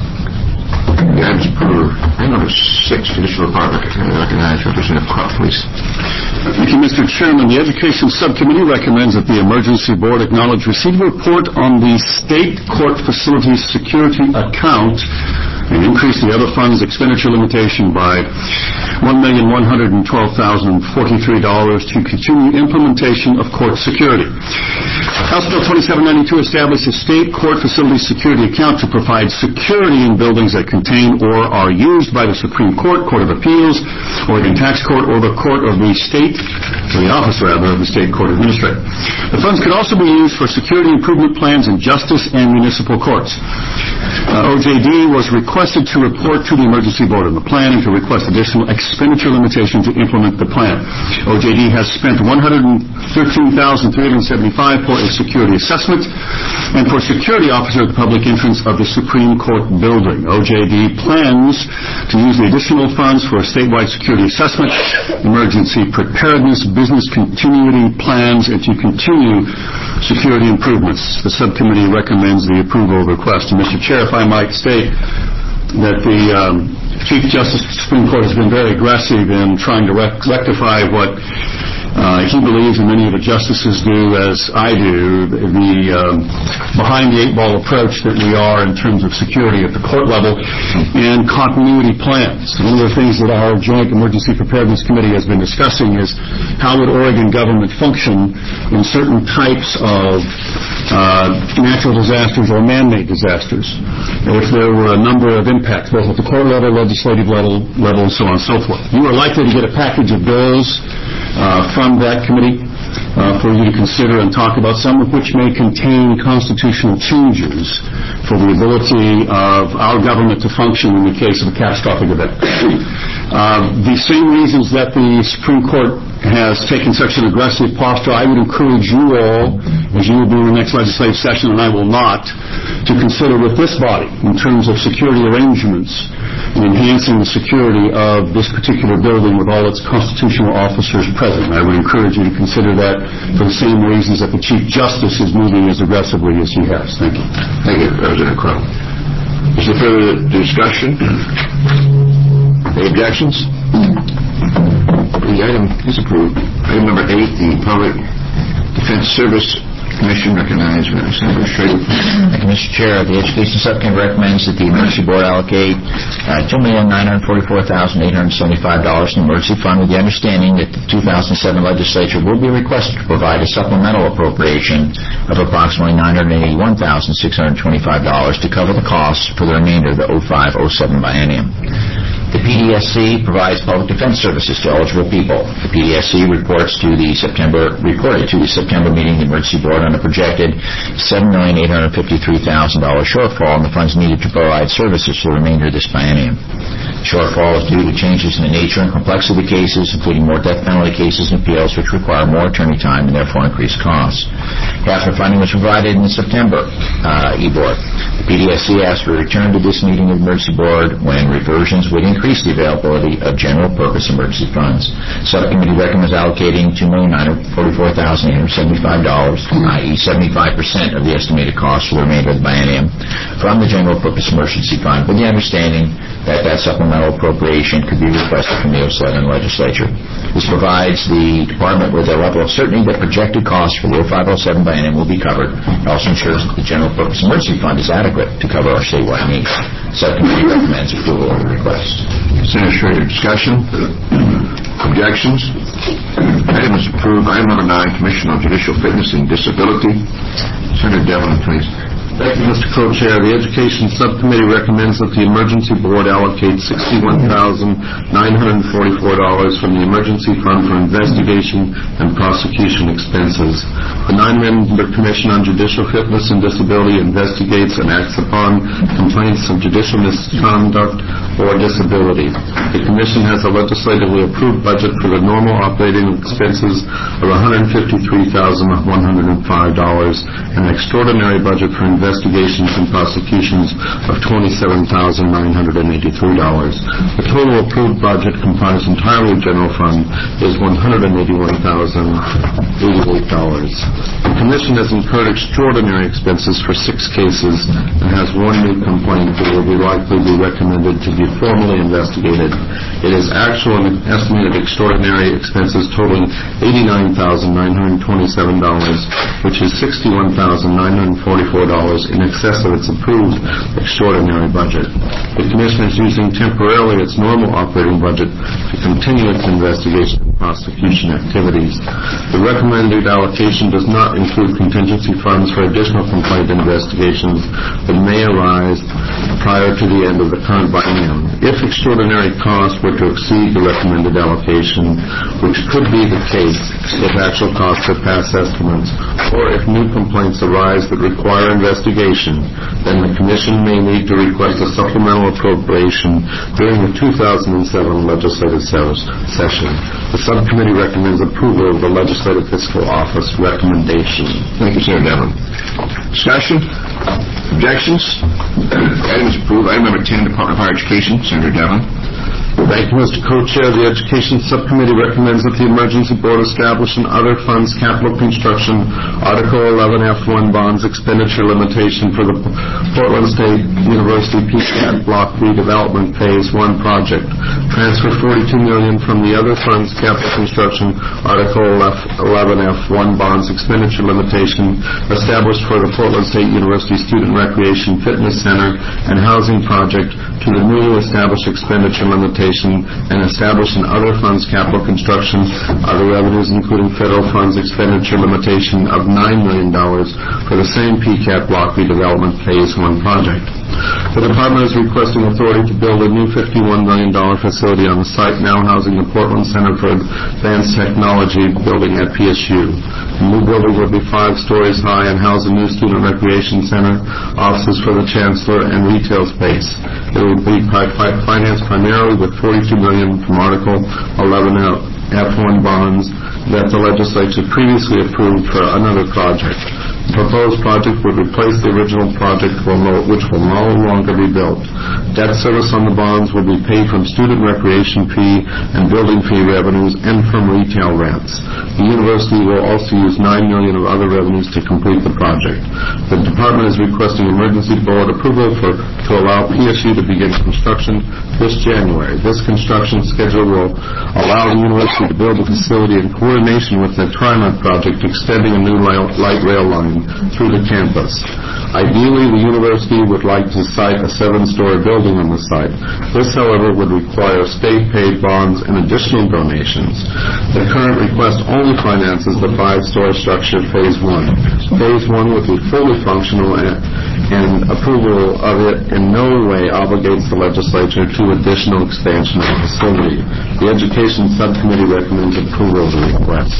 The item is approved. Item number six, Judicial Department. Can I recognize Representative Crump, please? Thank you, Mister Chairman. The Education Subcommittee recommends that the Emergency Board acknowledge receipt of a report on the State Court Facilities Security Account and increase the other funds expenditure limitation by one million one hundred twelve thousand forty-three dollars to continue implementation of court security. House Bill twenty-seven ninety-two established a State Court Facilities Security Account to provide security in buildings that contain or are used by the Supreme Court, Court of Appeals, Oregon Tax Court, or the Court of the State, or the Office, rather, of the State Court Administrator. The funds could also be used for security improvement plans in justice and municipal courts. Uh, O J D was requested to report to the Emergency Board on the plan and to request additional expenditure limitations to implement the plan. O J D has spent one hundred thirteen thousand three hundred seventy-five dollars for a security assessment and for security officer at the public entrance of the Supreme Court building. O J D plans to use the additional funds for a statewide security assessment, emergency preparedness, business continuity plans, and to continue security improvements. The subcommittee recommends the approval of the request. And Mister Chair, if I might state that the um, Chief Justice of the Supreme Court has been very aggressive in trying to rec- rectify what uh, he believes and many of the justices do, as I do, the um, behind-the-eight-ball approach that we are in terms of security at the court level and continuity plans. One of the things that our Joint Emergency Preparedness Committee has been discussing is how would Oregon government function in certain types of uh, natural disasters or man-made disasters, if there were a number of impacts, both at the court level, legislative level, level, and so on and so forth. You are likely to get a package of bills uh, from that committee uh, for you to consider and talk about, some of which may contain constitutional changes for the ability of our government to function in the case of a catastrophic event. Uh, the same reasons that the Supreme Court has taken such an aggressive posture, I would encourage you all, as you will do in the next legislative session, and I will not, to consider with this body in terms of security arrangements and enhancing the security of this particular building with all its constitutional officers present. I would encourage you to consider that for the same reasons that the Chief Justice is moving as aggressively as he has. Thank you. Thank you, Representative Crow. Is there further discussion? Any objections? The item is approved. Item number eight, the Public Defense Service Commission recognized Senator Schrader. Thank you, Mister Chair. The Education Subcommittee recommends that the Emergency Board allocate uh, two million nine hundred forty-four thousand eight hundred seventy-five dollars in the Emergency Fund with the understanding that the two thousand seven legislature will be requested to provide a supplemental appropriation of approximately nine hundred eighty-one thousand six hundred twenty-five dollars to cover the costs for the remainder of the oh five oh seven biennium. The P D S C provides public defense services to eligible people. The P D S C reports to the September reported to the September meeting of the Emergency Board on a projected seven million eight hundred fifty-three thousand dollars shortfall in the funds needed to provide services for the remainder of this biennium. The shortfall is due to changes in the nature and complexity of the cases, including more death penalty cases and appeals, which require more attorney time and therefore increased costs. Half the funding was provided in the September uh, E-Board. The P D S C asked for a return to this meeting of the Emergency Board when reversions would increase the availability of general-purpose emergency funds. Subcommittee recommends allocating two million nine hundred forty-four thousand eight hundred seventy-five dollars, that is seventy-five percent of the estimated cost for the remainder of the biennium, from the general-purpose emergency fund, with the understanding that that supplemental appropriation could be requested from the oh seven legislature. This provides the Department with a level of certainty that projected costs for the oh five oh seven biennium will be covered. It also ensures that the general-purpose emergency fund is adequate to cover our statewide needs. Subcommittee recommends approval of the request. Senator Schrader, discussion? Objections? Item is approved. Item number nine, Commission on Judicial Fitness and Disability. Senator Devlin, please. Thank you, Mister Co-Chair. The Education Subcommittee recommends that the Emergency Board allocate sixty-one thousand nine hundred forty-four dollars from the Emergency Fund for investigation and prosecution expenses. The nine-member Commission on Judicial Fitness and Disability investigates and acts upon complaints of judicial misconduct or disability. The Commission has a legislatively approved budget for the normal operating expenses of one hundred fifty-three thousand one hundred five dollars and an extraordinary budget for investigations and prosecutions of twenty-seven thousand nine hundred eighty-three dollars. The total approved budget, comprised entirely of general fund, is one hundred eighty-one thousand eighty-eight dollars. The Commission has incurred extraordinary expenses for six cases and has one new complaint that will be likely be recommended to be formally investigated. It is actual and estimated extraordinary expenses totaling eighty-nine thousand nine hundred twenty-seven dollars, which is sixty-one thousand nine hundred forty-four dollars in excess of its approved extraordinary budget. The Commission is using temporarily its normal operating budget to continue its investigation and prosecution activities. The recommended allocation does not include contingency funds for additional complaint investigations that may arise prior to the end of the current biennium. If extraordinary costs were to exceed the recommended allocation, which could be the case if actual costs surpass estimates, or if new complaints arise that require investigation, then the Commission may need to request a supplemental appropriation during the two thousand seven legislative session. The subcommittee recommends approval of the Legislative Fiscal Office recommendation. Thank you, Senator Devlin. Discussion? Objections? Item is approved. Item number ten, Department of Higher Education. Senator Devlin. Thank you, Mister Co-Chair. The Education Subcommittee recommends that the Emergency Board establish an other funds capital construction Article eleven F one bonds expenditure limitation for the Portland State University P CAT Block redevelopment Phase one project. Transfer forty-two million dollars from the other funds capital construction Article eleven F one bonds expenditure limitation established for the Portland State University Student Recreation Fitness Center and Housing Project to the newly established expenditure limitation and establish an other funds capital construction other revenues including federal funds expenditure limitation of nine million dollars for the same P CAT block redevelopment Phase one project. The Department is requesting authority to build a new fifty-one million dollars facility on the site now housing the Portland Center for Advanced Technology building at P S U. The new building will be five stories high and house a new student recreation center, offices for the Chancellor, and retail space. It will be financed primarily with forty-two million dollars from Article eleven F one bonds that the legislature previously approved for another project. The proposed project would replace the original project, which will no longer be built. Debt service on the bonds will be paid from student recreation fee and building fee revenues and from retail rents. The university will also use nine million dollars of other revenues to complete the project. The department is requesting emergency board approval for to allow P S U to begin construction this January. This construction schedule will allow the university to build a facility in coordination with the TriMet project extending a new light rail line through the campus. Ideally, the university would like to site a seven-story building on the site. This, however, would require state-paid bonds and additional donations. The current request only finances the five-story structure Phase one. Phase one would be fully functional and, and approval of it in no way obligates the legislature to additional expansion of the facility. The Education Subcommittee recommends approval of the request.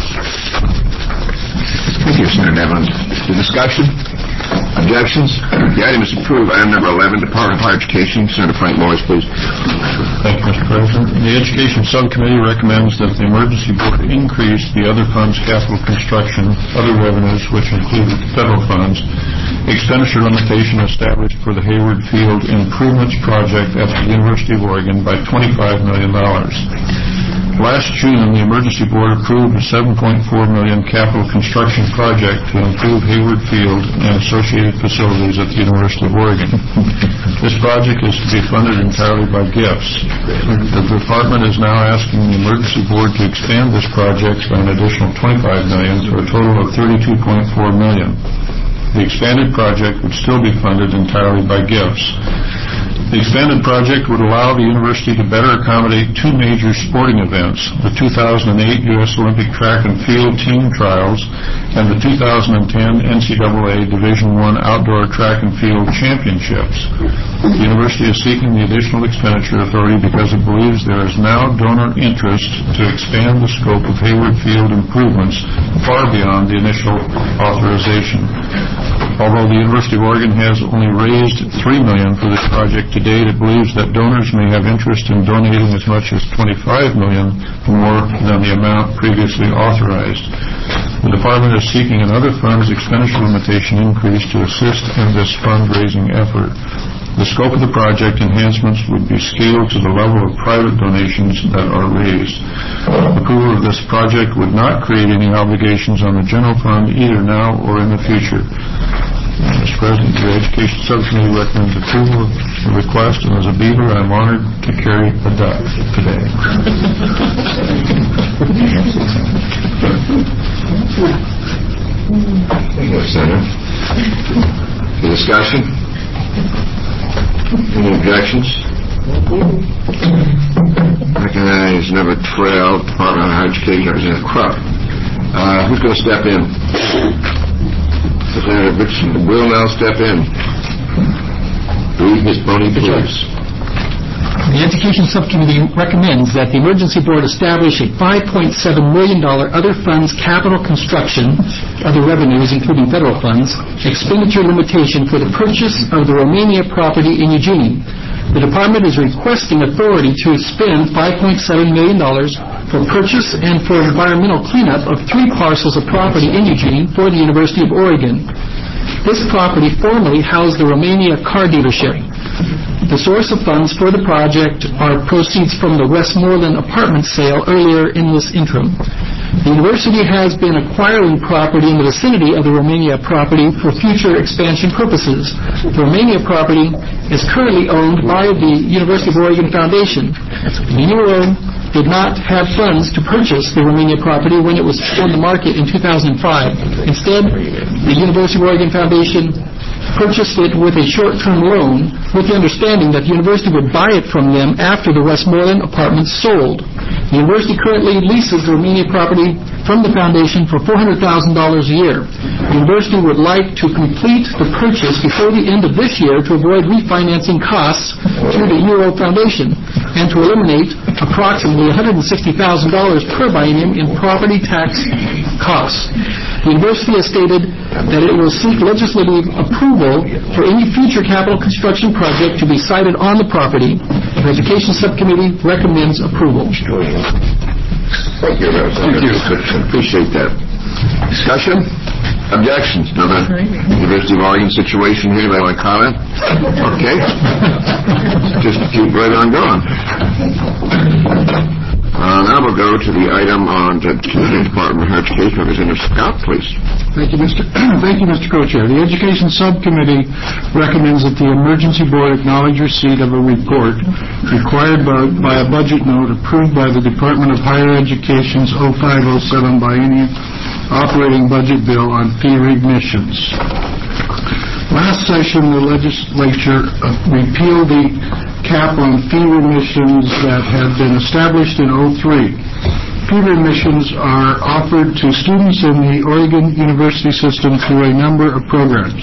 Thank you, Senator Nevins. The discussion? Objections? The item is approved. Item number eleven, Department of Higher Education. Senator Frank Morris, please. Thank you, Mister President. The Education Subcommittee recommends that the Emergency Board increase the other funds capital construction, other revenues, which include federal funds, expenditure limitation established for the Hayward Field Improvements Project at the University of Oregon by twenty-five million dollars. Last June, the Emergency Board approved a seven point four million dollars capital construction project to improve Hayward Field and associated facilities at the University of Oregon. This project is to be funded entirely by gifts. The department is now asking the Emergency Board to expand this project by an additional twenty-five million dollars for a total of thirty-two point four million dollars. The expanded project would still be funded entirely by gifts. The expanded project would allow the university to better accommodate two major sporting events, the two thousand eight U S Olympic Track and Field Team Trials and the two thousand ten N C double A Division I Outdoor Track and Field Championships. The university is seeking the additional expenditure authority because it believes there is now donor interest to expand the scope of Hayward Field improvements far beyond the initial authorization. Although the University of Oregon has only raised three million dollars for this project to date, it believes that donors may have interest in donating as much as twenty-five million dollars more than the amount previously authorized. The department is seeking another funds expenditure limitation increase to assist in this fundraising effort. The scope of the project enhancements would be scaled to the level of private donations that are raised. Approval of this project would not create any obligations on the general fund either now or in the future. Mister President, the Education Subcommittee recommends approval of the request, and as a Beaver, I'm honored to carry a duck today. Thank you, Senator. The discussion? Any objections? Recognize number twelve, Department of Higher Education, Representative Krupp. Uh, who's going to step in? Senator Richardson will now step in. Read Miz Boney, please. The Education Subcommittee recommends that the Emergency Board establish a five point seven million dollars other funds capital construction, other revenues including federal funds, expenditure limitation for the purchase of the Romania property in Eugene. The department is requesting authority to spend five point seven million dollars for purchase and for environmental cleanup of three parcels of property in Eugene for the University of Oregon. This property formerly housed the Romania car dealership. The source of funds for the project are proceeds from the Westmoreland apartment sale earlier in this interim. The university has been acquiring property in the vicinity of the Romania property for future expansion purposes. The Romania property is currently owned by the University of Oregon Foundation. The U O did not have funds to purchase the Romania property when it was on the market in two thousand five. Instead, the University of Oregon Foundation purchased it with a short-term loan with the understanding that the university would buy it from them after the Westmoreland apartments sold. The university currently leases the Romania property from the foundation for four hundred thousand dollars a year. The university would like to complete the purchase before the end of this year to avoid refinancing costs to the U O Foundation and to eliminate approximately one hundred sixty thousand dollars per biennium in property tax costs. The university has stated that it will seek legislative approval for any future capital construction project to be sited on the property. The Education Subcommittee recommends approval. Thank you, Representative. Thank you. Appreciate that. Discussion? Objections? No, the University of Oregon situation here. Anybody want to comment? Okay. Just keep right on going. Uh, now we'll go to the item on the Department of Education. Representative Scott, please. Thank you, Mister Thank you, Mister Co-Chair. The Education Subcommittee recommends that the Emergency Board acknowledge receipt of a report required by, by a budget note approved by the Department of Higher Education's oh five oh seven biennium operating budget bill on fee remissions. Last session, the legislature uh, repealed the cap on fee remissions that had been established in oh three. Fee remissions are offered to students in the Oregon University system through a number of programs.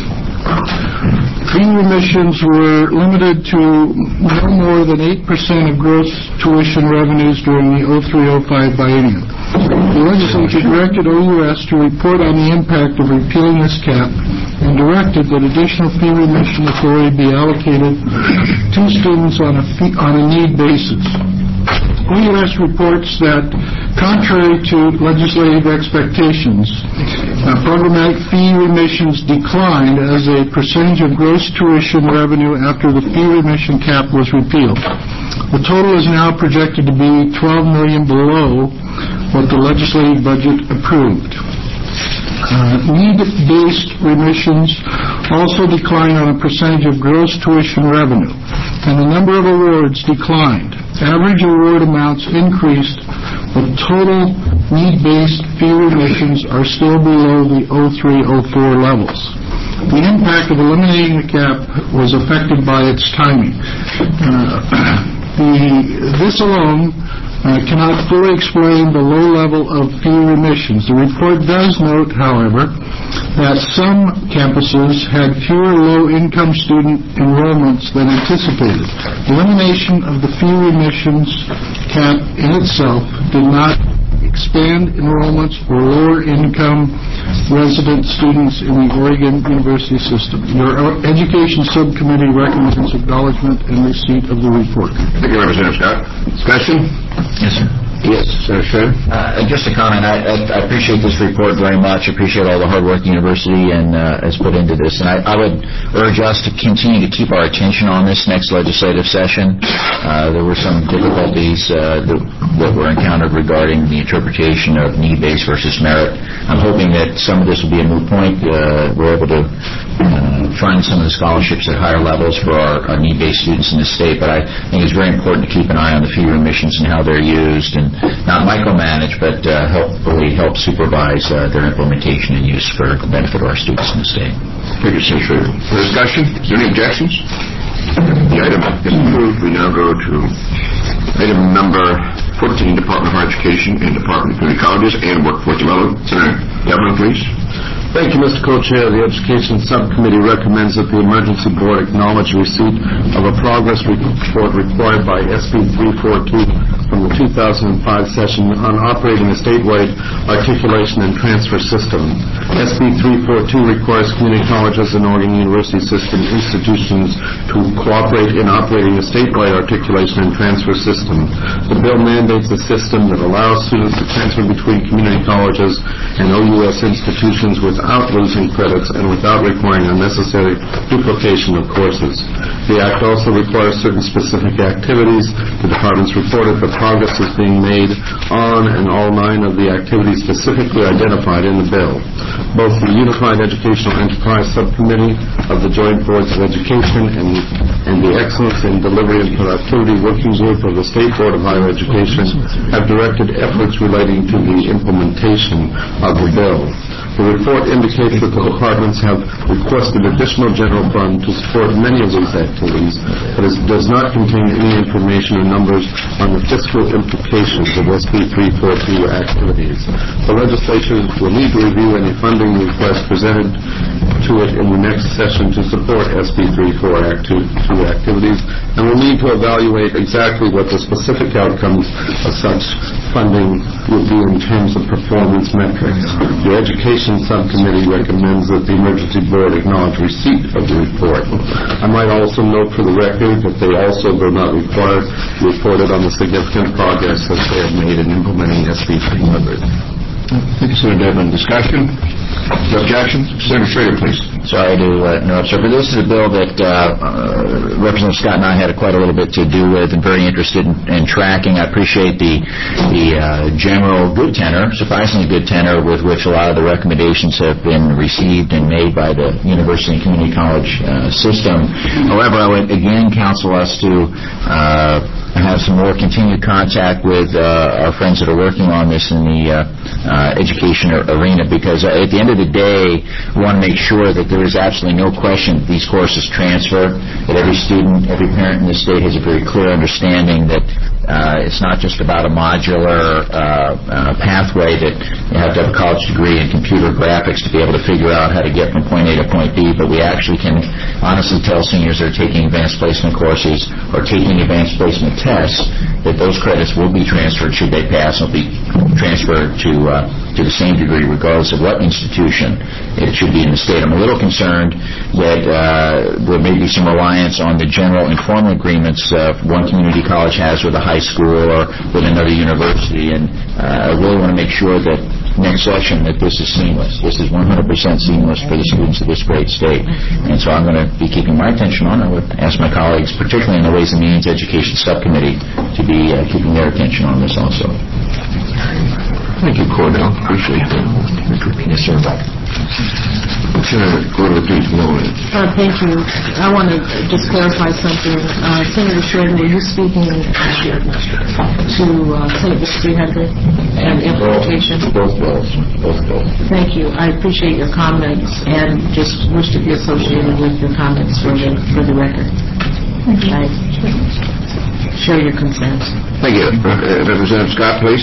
Fee remissions were limited to no more than eight percent of gross tuition revenues during the oh three oh five biennium. The legislature directed O U S to report on the impact of repealing this cap and directed that additional fee remission authority be allocated to students on a, fee, on a need basis. O U S reports that, contrary to legislative expectations, uh, programmatic fee remissions declined as a percentage of gross tuition revenue after the fee remission cap was repealed. The total is now projected to be twelve million dollars below what the legislative budget approved. Uh, need-based remissions also declined on a percentage of gross tuition revenue, and the number of awards declined. Average award amounts increased, but total need-based fee remissions are still below the oh three oh four levels. The impact of eliminating the cap was affected by its timing. Uh, the, this alone Uh, cannot fully explain the low level of fee remissions. The report does note, however, that some campuses had fewer low-income student enrollments than anticipated. Elimination of the fee remissions cap in itself did not expand enrollments for lower-income resident students in the Oregon University system. Your Education Subcommittee recommends acknowledgement and receipt of the report. Thank you, Representative Scott. Discussion? Yes, sir. Yes, Senator. Uh, just a comment. I, I, I appreciate this report very much. I appreciate all the hard work the university and uh, has put into this. And I, I would urge us to continue to keep our attention on this next legislative session. Uh, there were some difficulties uh, that, that were encountered regarding the interpretation of need-based versus merit. I'm hoping that some of this will be a moot point. Uh, we're able to uh, find some of the scholarships at higher levels for our, our need-based students in the state. But I think it's very important to keep an eye on the fee remissions and how they're used, and not micromanage, but uh, hopefully help supervise uh, their implementation and use for the benefit of our students in the state. Thank you, Senator. For discussion, is there any objections? The item is approved. We now go to item number fourteen, Department of Education and Department of Community Colleges and Workforce Development. Senator Devlin, please. Thank you, Mister Co-Chair. The Education Subcommittee recommends that the Emergency Board acknowledge receipt of a progress report required by S B three forty-two from the two thousand five session on operating a statewide articulation and transfer system. S B three forty-two requires community colleges and Oregon University system institutions to cooperate in operating a statewide articulation and transfer system. The bill mandates a system that allows students to transfer between community colleges and O U S institutions with without losing credits and without requiring unnecessary duplication of courses. The Act also requires certain specific activities. The departments reported that progress is being made on and all nine of the activities specifically identified in the bill. Both the Unified Educational Enterprise Subcommittee of the Joint Boards of Education and, and the Excellence in Delivery and Productivity Working Group of the State Board of Higher Education have directed efforts relating to the implementation of the bill. The report indicates that the departments have requested additional general fund to support many of these activities, but it does not contain any information or numbers on the fiscal implications of S B three forty-two activities. The legislature will need to review any funding requests presented to it in the next session to support S B three forty-two activities, and will need to evaluate exactly what the specific outcomes of such funding will be in terms of performance metrics. The Education Subcommittee recommends that the Emergency Board acknowledge receipt of the report. I might also note for the record that they also, though not required, reported on the significant progress that they have made in implementing S B three hundred. Thank you, Senator Devlin. Discussion? No objection? Senator Schrader, please. Sorry to uh, interrupt, sir, but this is a bill that uh, uh, Representative Scott and I had quite a little bit to do with and very interested in, in tracking. I appreciate the the uh, general good tenor, surprisingly good tenor, with which a lot of the recommendations have been received and made by the university and community college uh, system. However, I would again counsel us to uh, have some more continued contact with uh, our friends that are working on this in the uh, uh, education arena, because uh, at the end of the day, we want to make sure that there is absolutely no question that these courses transfer, that every student, every parent in the state has a very clear understanding that uh, it's not just about a modular uh, uh, pathway that you have to have a college degree in computer graphics to be able to figure out how to get from point A to point B, but we actually can honestly tell seniors that are taking advanced placement courses or taking advanced placement tests that those credits will be transferred should they pass, will be transferred to uh, to the same degree regardless of what institution it should be in the state. I'm a little concerned that uh, there may be some reliance on the general informal agreements uh, one community college has with a high school or with another university, and uh, I really want to make sure that next session that this is seamless. This is one hundred percent seamless for the students of this great state. And so I'm going to be keeping my attention on it. I would ask my colleagues, particularly in the Ways and Means Education Subcommittee, to be uh, keeping their attention on this also. Thank you, Cordell. Appreciate that. Yes, sir. Senator Cordell, please go ahead. Uh, thank you. I want to just clarify something. Uh, Senator Schrader, were you speaking uh, to uh, Senate Bill three hundred and implementation? Both bills. Both bills. Thank you. I appreciate your comments and just wish to be associated with your comments for the, for the record. I share your concerns. Thank you. Uh, Representative Scott, please.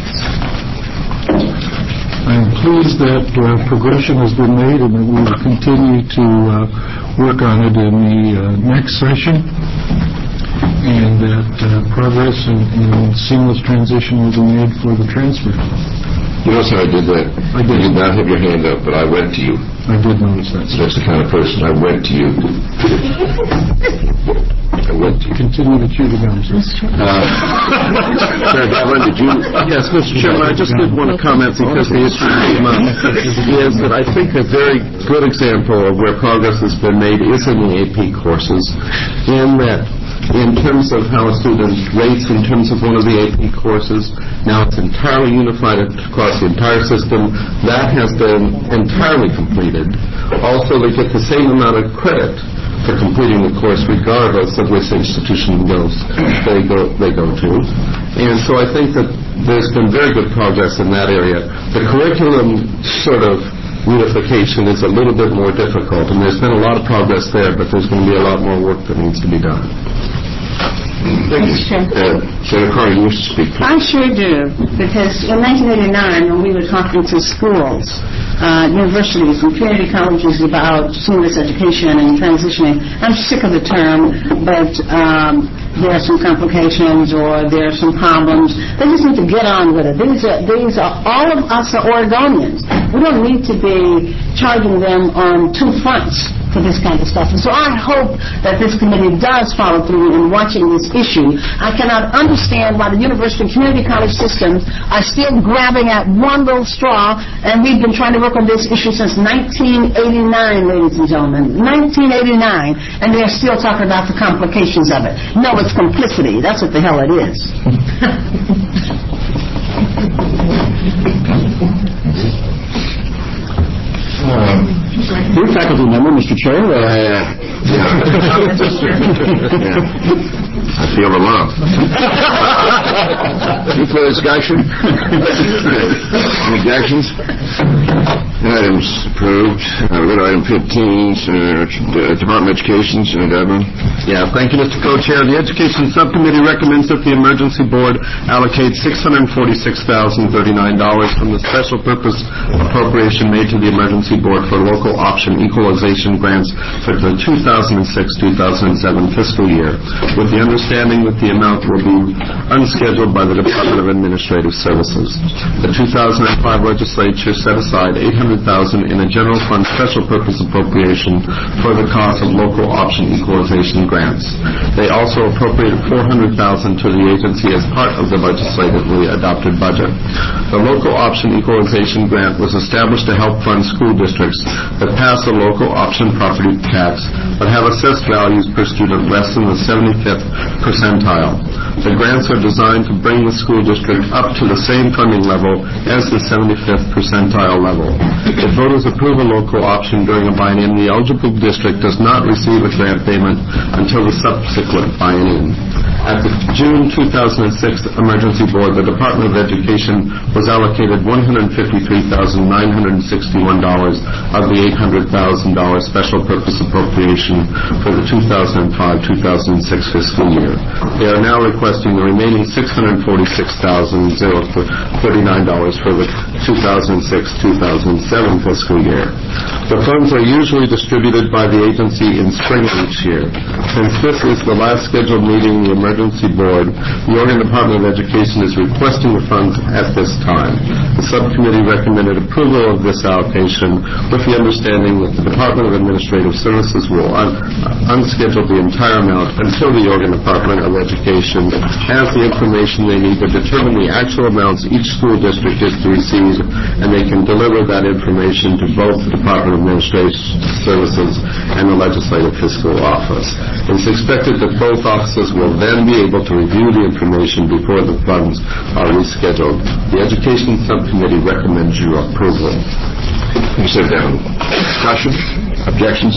I'm pleased that uh, progression has been made and that we will continue to uh, work on it in the uh, next session, and that uh, progress and, and seamless transition will be made for the transfer. You notice how I did that? I did. You did not have your hand up, but I went to you. I did notice that. So that's the kind of person. I went to you. I went to you. Continue to chew the gum, sir. Uh, Senator Devlin, did you? Yes, Mister Chairman, I just did want to comment because the issue came up, is that I think a very good example of where progress has been made is in the A P courses, in that in terms of how a student rates in terms of one of the A P courses, now it's entirely unified across the entire system. That has been entirely completed. Also, they get the same amount of credit for completing the course regardless of which institution goes they go they go to. And so I think that there's been very good progress in that area. The curriculum sort of unification is a little bit more difficult, and there's been a lot of progress there, but there's going to be a lot more work that needs to be done. Thank you. Uh, Senator Carter, you wish to speak? I sure do, because in nineteen eighty-nine, when we were talking to schools, uh, universities, and community colleges about seamless education and transitioning, I'm sick of the term, but um, there are some complications or there are some problems. They just need to get on with it. These are, these are all of us are Oregonians. We don't need to be charging them on two fronts for for this kind of stuff. And so I hope that this committee does follow through in watching this issue. I cannot understand why the university and community college systems are still grabbing at one little straw, and we've been trying to work on this issue since nineteen eighty-nine, ladies and gentlemen. nineteen eighty-nine, and they're still talking about the complications of it. No, it's complicity. That's what the hell it is. Um, Third faculty member, Mister Chair. Uh, yeah. I feel the love. Any further discussion? Any objections? Items approved. Uh, we've got item fifteen, uh, Department of Education, Senator Dedman. Yeah, thank you, Mister Co-Chair. The Education Subcommittee recommends that the Emergency Board allocate six hundred forty-six thousand thirty-nine dollars from the special purpose appropriation made to the Emergency Board for local option equalization grants for the two thousand six to two thousand seven fiscal year, with the understanding that the amount will be unscheduled by the Department of Administrative Services. The two thousand five legislature set aside eight hundred thousand dollars in a general fund special purpose appropriation for the cost of local option equalization grants. They also appropriated four hundred thousand dollars to the agency as part of the legislatively adopted budget. The local option equalization grant was established to help fund school districts that pass a local option property tax but have assessed values per student less than the seventy-fifth percentile. The grants are designed to bring the school district up to the same funding level as the seventy-fifth percentile level. If voters approve a local option during a biennium, the eligible district does not receive a grant payment until the subsequent biennium. At the June two thousand six Emergency Board, the Department of Education was allocated one hundred fifty-three thousand nine hundred sixty-one dollars of the eight hundred thousand dollars special purpose appropriation for the two thousand five to two thousand six fiscal year. They are now requesting the remaining six hundred forty-six thousand thirty-nine dollars for the two thousand six to two thousand seven fiscal year. The funds are usually distributed by the agency in spring of each year. Since this is the last scheduled meeting of the Emergency Board, the Oregon Department of Education is requesting the funds at this time. The subcommittee recommended approval of this allocation with the understanding that the Department of Administrative Services will un- unschedule the entire amount until the Oregon Department of Education has the information they need to determine the actual amounts each school district is to receive, and they can deliver that information to both the Department of Administrative Services and the Legislative Fiscal Office. It's expected that both offices will then be able to review the information before the funds are rescheduled. The Education Subcommittee recommends your approval. You sit down. Discussion? Objections?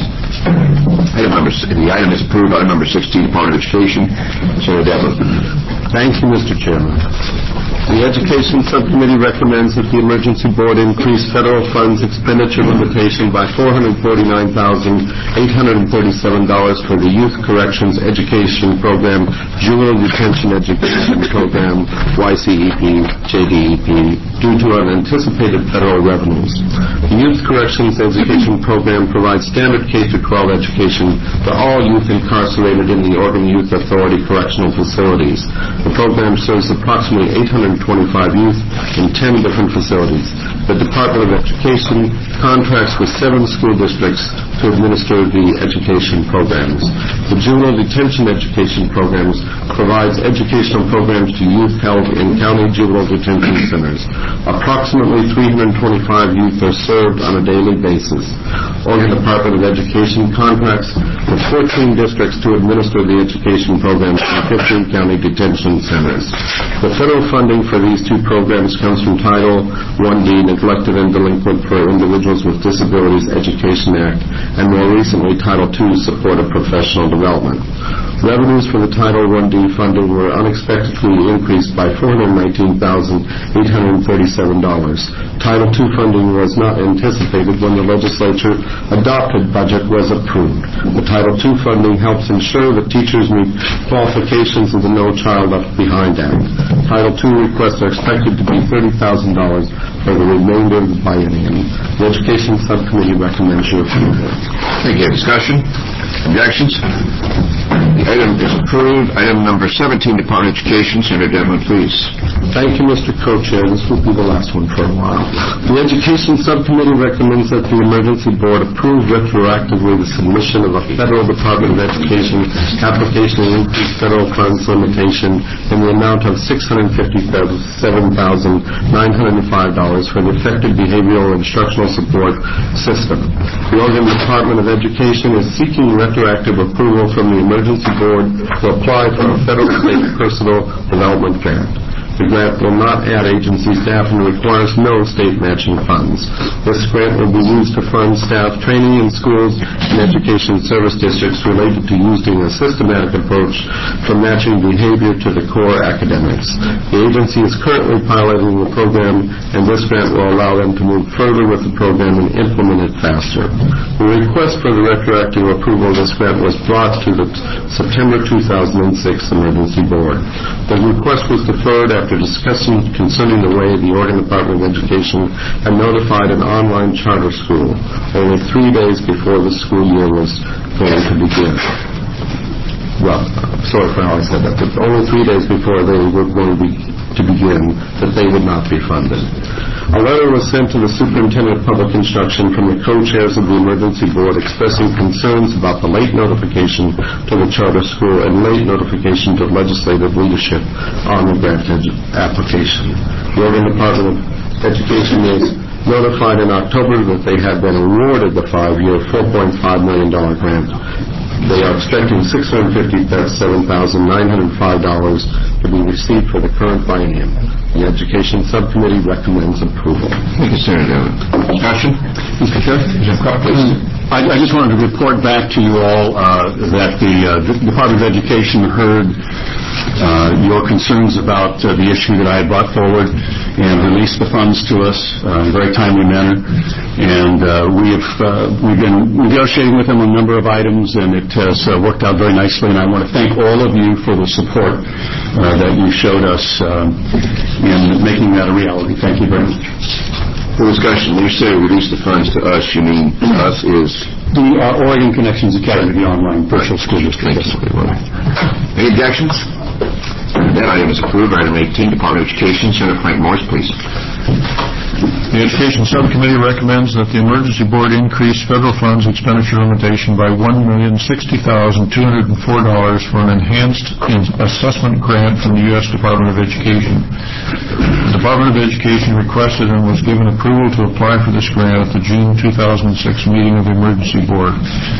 Item number, the item is approved. Item number sixteen, Department of Education. Senator Dedman. Thank you, Mister Chairman. The Education Subcommittee recommends that the Emergency Board increase federal funds expenditure limitation by four hundred forty-nine thousand eight hundred thirty-seven dollars for the Youth Corrections Education Program, Juvenile Detention Education Program, Y C E P, J D E P, due to unanticipated federal revenues. The Youth Corrections Education Program provides standard K through twelve education to all youth incarcerated in the Oregon Youth Authority correctional facilities. The program serves approximately eight hundred twenty-five youth in ten different facilities. The Department of Education contracts with seven school districts to administer the education programs. The Juvenile Detention Education Programs provides educational programs to youth held in county juvenile detention centers. Approximately three hundred twenty-five youth are served on a daily basis. Oregon Department of Education contracts with fourteen districts to administer the education programs in fifteen county detention centers. The federal funding for these two programs comes from Title one D, Neglected and Delinquent for Individuals with Disabilities Education Act, and more recently Title two, Support of Professional Development. Revenues for the Title one D funding were unexpectedly increased by four hundred nineteen thousand eight hundred thirty-seven dollars. Title two funding was not anticipated when the legislature adopted budget was approved. The Title two funding helps ensure that teachers meet qualifications of the No Child Left Behind Act. Title two requests are expected to be thirty thousand dollars for the remainder of the biennium. The Education Subcommittee recommends your approval. Thank you. Discussion? Objections? The item is approved. Item number seventeen, Department of Education. Senator Devlin, please. Thank you, Mister Co-Chair. This will be the last one for a while. The Education Subcommittee recommends that the Emergency Board approve retroactively the submission of a Federal Department of Education application to increase federal funds limitation in the amount of six hundred fifty-seven thousand nine hundred five dollars for the Effective Behavioral Instructional Support System. The Oregon Department of Education is seeking retroactive approval from the Emergency Board to apply for a federal state personal development grant. The grant will not add agency staff and requires no state matching funds. This grant will be used to fund staff training in schools and education service districts related to using a systematic approach from matching behavior to the core academics. The agency is currently piloting the program, and this grant will allow them to move further with the program and implement it faster. The request for the retroactive approval of this grant was brought to the September two thousand six Emergency Board. The request was deferred after After discussing concerning the way the Oregon Department of Education had notified an online charter school only three days before the school year was going to begin. Well, sorry for how I said that, but only three days before they were going to, be, to begin that they would not be funded. A letter was sent to the Superintendent of Public Instruction from the co-chairs of the Emergency Board expressing concerns about the late notification to the charter school and late notification to legislative leadership on the grant application. The Oregon Department of Education is notified in October that they had been awarded the five-year four point five million dollars grant. They are expecting six hundred fifty-seven thousand nine hundred five dollars to be received for the current biennium. The Education Subcommittee recommends approval. Thank you, Senator. Discussion? Mister Chair? I, I just wanted to report back to you all uh, that the uh, Department of Education heard uh, your concerns about uh, the issue that I had brought forward and released the funds to us uh, in a very timely manner. And uh, we've uh, we've been negotiating with them on a number of items, and it has uh, worked out very nicely. And I want to thank all of you for the support uh, that you showed us uh, in making that a reality. Thank you very much. For discussion, when you say release the funds to us, you mean us is? The uh, Oregon Connections Academy, the online virtual school district. Any objections? That item is approved. Item eighteen, Department of Education. Senator Frank Morris, please. The Education Subcommittee recommends that the Emergency Board increase federal funds expenditure limitation by one million sixty thousand two hundred four dollars for an enhanced assessment grant from the U S Department of Education. The Department of Education requested and was given approval to apply for this grant at the June two thousand six meeting of the Emergency Board.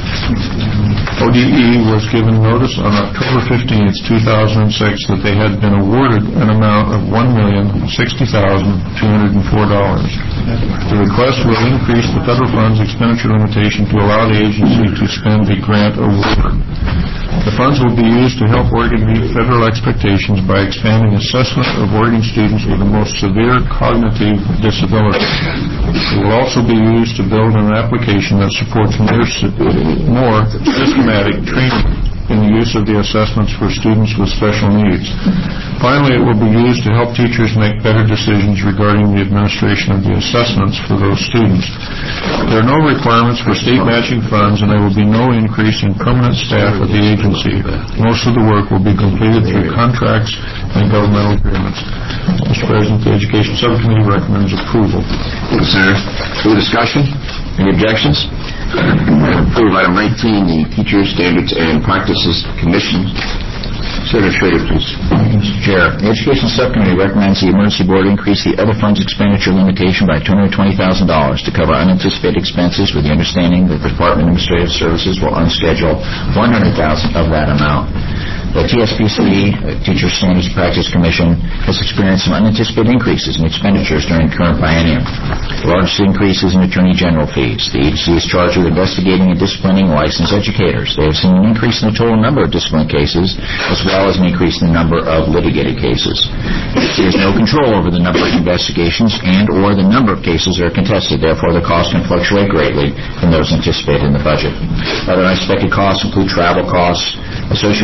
O D E was given notice on October fifteenth, two thousand six that they had been awarded an amount of one million sixty thousand two hundred four dollars. The request will increase the federal funds expenditure limitation to allow the agency to spend the grant award. The funds will be used to help Oregon meet federal expectations by expanding assessment of Oregon students with the most severe cognitive disabilities. It will also be used to build an application that supports more, more systematic training in the use of the assessments for students with special needs. Finally, it will be used to help teachers make better decisions regarding the administration of the assessments for those students. There are no requirements for state matching funds, and there will be no increase in permanent staff at the agency. Most of the work will be completed through contracts and governmental agreements. Mister President, the Education Subcommittee recommends approval. Thank you, Senator. Further discussion? Any objections? Approve item nineteen, the Teachers Standards and Practices Commission. Senator Schrader, please. Mister Chair, the Education Subcommittee recommends the Emergency Board increase the other funds expenditure limitation by two hundred twenty thousand dollars to cover unanticipated expenses, with the understanding that the Department of Administrative Services will unschedule one hundred thousand dollars of that amount. The T S P C, Teacher Standards Practice Commission, has experienced some unanticipated increases in expenditures during the current biennium. The largest increase is in Attorney General fees. The agency is charged with investigating and disciplining licensed educators. They have seen an increase in the total number of discipline cases, as well as an increase in the number of litigated cases. The agency has no control over the number of investigations and or the number of cases that are contested. Therefore, the cost can fluctuate greatly from those anticipated in the budget. Other unexpected costs include travel costs associated with increased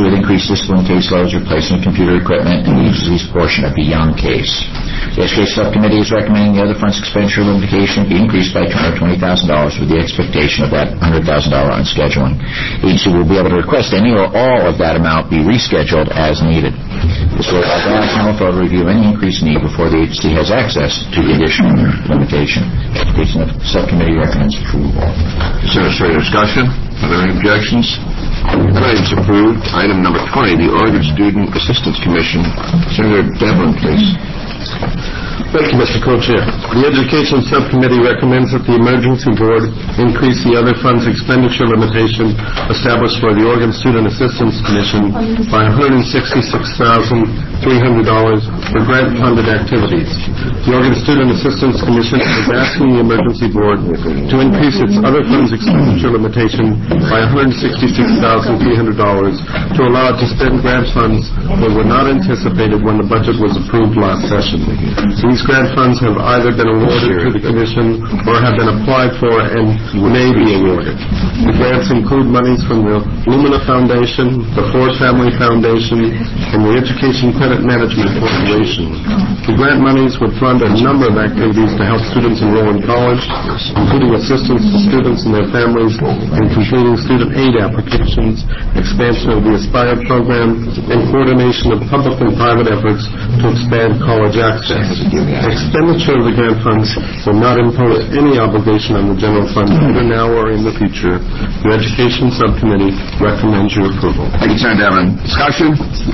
discipline caseloads, replacement of computer equipment, and the lease portion of the Young case. The Education Subcommittee is recommending the other funds expenditure limitation be increased by two hundred twenty thousand dollars with the expectation of that one hundred thousand dollars on scheduling. The agency will be able to request any or all of that amount be rescheduled as needed. This will allow the Council to review any increased need before the agency has access to the additional limitation. The Education Subcommittee recommends approval. Is there further discussion? Are there any objections? That item's approved. Item number twenty, the Oregon Student Assistance Commission. Senator Devlin, please. Thank you, Mister Co-Chair. The Education Subcommittee recommends that the Emergency Board increase the other funds expenditure limitation established for the Oregon Student Assistance Commission by one hundred sixty-six thousand three hundred dollars for grant-funded activities. The Oregon Student Assistance Commission is asking the Emergency Board to increase its other funds expenditure limitation by one hundred sixty-six thousand three hundred dollars to allow it to spend grant funds that were not anticipated when the budget was approved last session. These grant funds have either been awarded to the Commission or have been applied for and may be awarded. The grants include monies from the Lumina Foundation, the Ford Family Foundation, and the Education Credit Management Corporation. The grant monies would fund a number of activities to help students enroll in college, including assistance to students and their families in completing student aid applications, expansion of the Aspire program, and coordination of public and private efforts to expand college access. Expenditure of the grant funds will not impose any obligation on the general fund either now or in the future. The Education Subcommittee recommends your approval. Thank you, Senator Devlin. Discussion?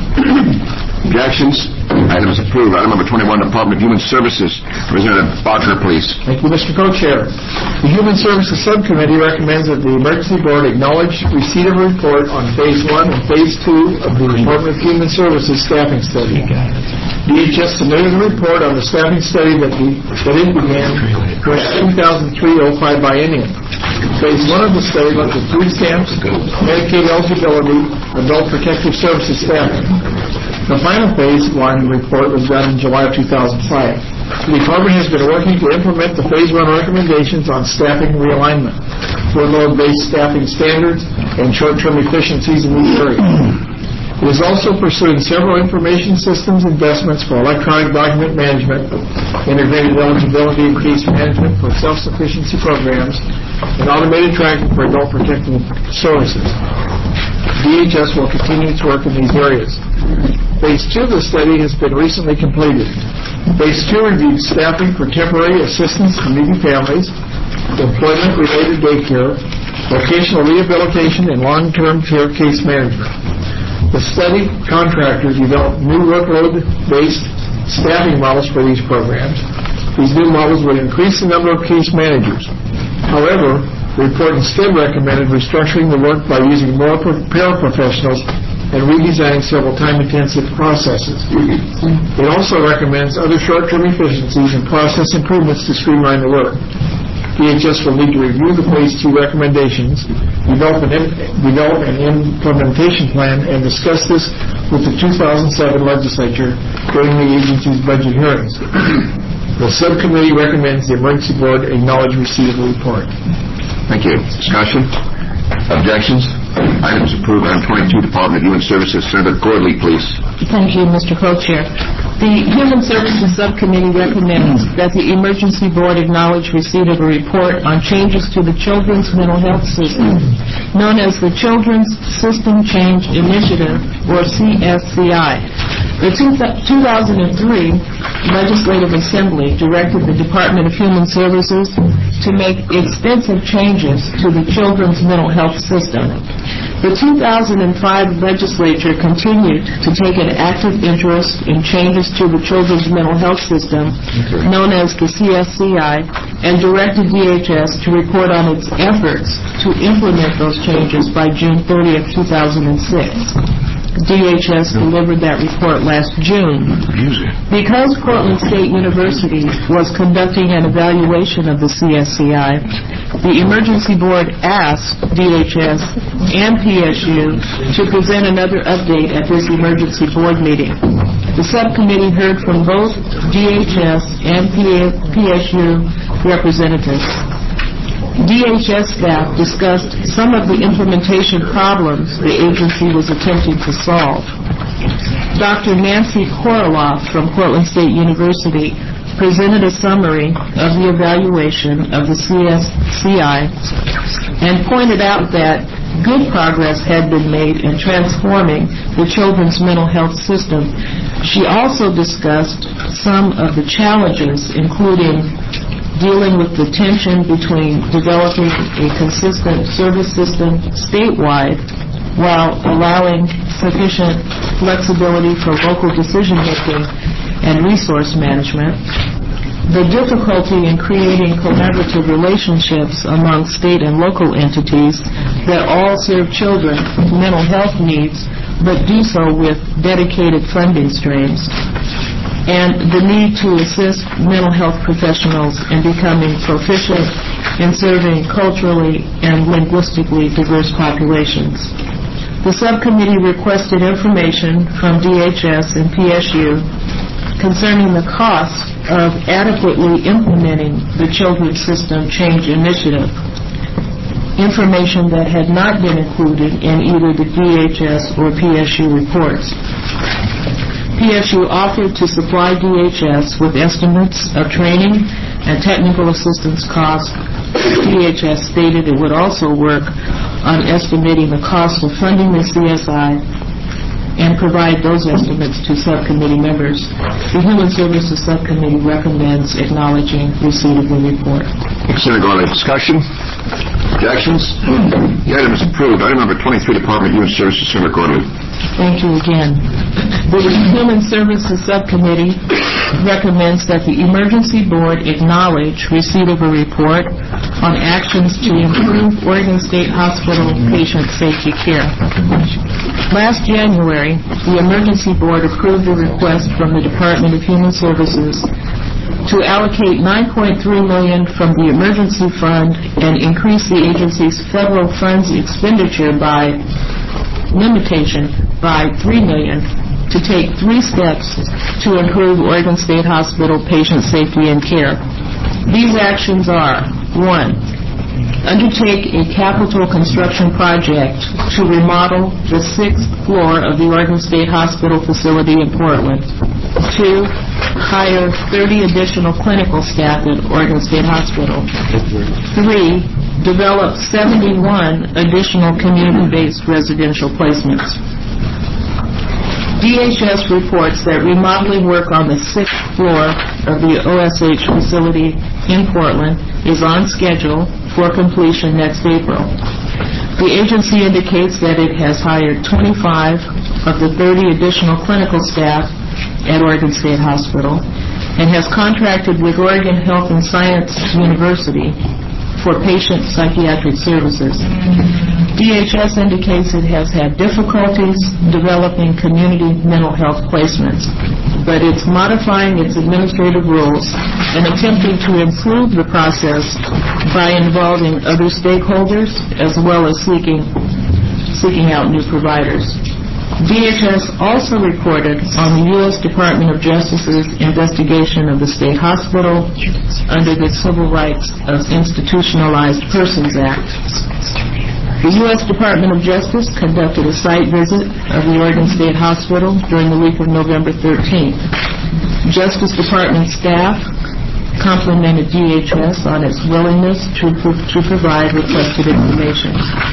Objections? Item is approved. Item number twenty-one, Department of Human Services. Representative Barker, please. Thank you, Mister Co-Chair. The Human Services Subcommittee recommends that the Emergency Board acknowledge receipt of a report on Phase one and Phase two of the Department of Human Services staffing study. D H S submitted a report on the staffing study that, be, that it began during the two thousand three oh five biennium. Phase one of the study looked at food stamps, Medicaid eligibility, adult protective services staffing. The final Phase one report was done in July of two thousand five. The Department has been working to implement the Phase one recommendations on staffing realignment, workload-based staffing standards, and short-term efficiencies in these areas. It is also pursuing several information systems investments for electronic document management, integrated eligibility and case management for self-sufficiency programs, and automated tracking for adult protective services. D H S will continue its work in these areas. Phase two of the study has been recently completed. Phase two reviewed staffing for temporary assistance to needy families, employment-related daycare, vocational rehabilitation, and long-term care case management. The study contractor developed new workload-based staffing models for these programs. These new models would increase the number of case managers. However, the report instead recommended restructuring the work by using more paraprofessionals and redesigning several time-intensive processes. It also recommends other short-term efficiencies and process improvements to streamline the work. D H S will need to review the Phase two recommendations, develop an, develop an implementation plan, and discuss this with the two thousand seven legislature during the agency's budget hearings. The subcommittee recommends the Emergency Board acknowledge receipt of the report. Thank you. Discussion? Objections? Items approved. Item twenty-two, Department of Human Services. Senator Gordley, please. Thank you, Mister Co-Chair. The Human Services Subcommittee recommends that the Emergency Board acknowledge receipt of a report on changes to the Children's Mental Health System, known as the Children's System Change Initiative, or C S C I. The two thousand three Legislative Assembly directed the Department of Human Services to make extensive changes to the Children's Mental Health System. The two thousand five legislature continued to take an active interest in changes to the Children's Mental Health System, known as the C S C I, and directed D H S to report on its efforts to implement those changes by June thirtieth, two thousand six. D H S delivered that report last June. Because Portland State University was conducting an evaluation of the C S C I, the Emergency Board asked D H S and P S U to present another update at this Emergency Board meeting. The subcommittee heard from both D H S and P S U representatives. D H S staff discussed some of the implementation problems the agency was attempting to solve. Doctor Nancy Koroloff from Portland State University presented a summary of the evaluation of the C S C I and pointed out that good progress had been made in transforming the children's mental health system. She also discussed some of the challenges, including dealing with the tension between developing a consistent service system statewide while allowing sufficient flexibility for local decision-making and resource management, the difficulty in creating collaborative relationships among state and local entities that all serve children's mental health needs but do so with dedicated funding streams, and the need to assist mental health professionals in becoming proficient in serving culturally and linguistically diverse populations. The subcommittee requested information from D H S and P S U concerning the cost of adequately implementing the Children's System Change Initiative, information that had not been included in either the D H S or P S U reports. P S U offered to supply D H S with estimates of training and technical assistance costs. D H S stated it would also work on estimating the cost of funding the C S I and provide those estimates to subcommittee members. The Human Services Subcommittee recommends acknowledging receipt of the report. Senator Gorley, discussion? Objections? The item is approved. Item number twenty-three, Department of Human Services, Senator Gorley. Thank you again. The Human Services Subcommittee recommends that the Emergency Board acknowledge receipt of a report on actions to improve Oregon State Hospital patient safety care. Last January, the Emergency Board approved a request from the Department of Human Services to allocate nine point three million dollars from the Emergency Fund and increase the agency's federal funds expenditure by limitation by three million dollars to take three steps to improve Oregon State Hospital patient safety and care. These actions are: one, undertake a capital construction project to remodel the sixth floor of the Oregon State Hospital facility in Portland. Two, hire thirty additional clinical staff at Oregon State Hospital. Three, develop seventy-one additional community-based residential placements. D H S reports that remodeling work on the sixth floor of the O S H facility in Portland is on schedule for completion next April. The agency indicates that it has hired twenty-five of the thirty additional clinical staff at Oregon State Hospital and has contracted with Oregon Health and Science University for patient psychiatric services. D H S indicates it has had difficulties developing community mental health placements, but it's modifying its administrative rules and attempting to improve the process by involving other stakeholders as well as seeking seeking out new providers. D H S also reported on the U S Department of Justice's investigation of the state hospital under the Civil Rights of Institutionalized Persons Act. The U S Department of Justice conducted a site visit of the Oregon State Hospital during the week of November thirteenth. Justice Department staff complimented D H S on its willingness to, to provide requested information.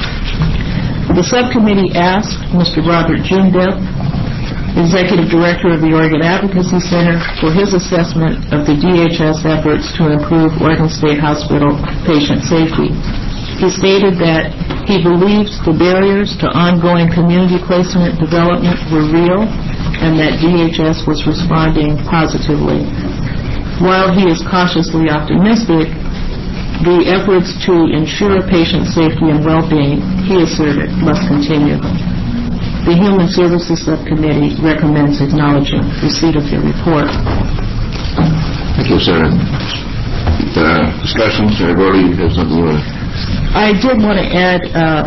The subcommittee asked Mister Robert Jindep, Executive Director of the Oregon Advocacy Center, for his assessment of the D H S efforts to improve Oregon State Hospital patient safety. He stated that he believes the barriers to ongoing community placement development were real and that D H S was responding positively. While he is cautiously optimistic, the efforts to ensure patient safety and well-being, he asserted, must continue. The Human Services Subcommittee recommends acknowledging receipt of your report. Thank you, Senator. Uh, discussion, Senator Gorley, you have something you want to... I did want to add uh,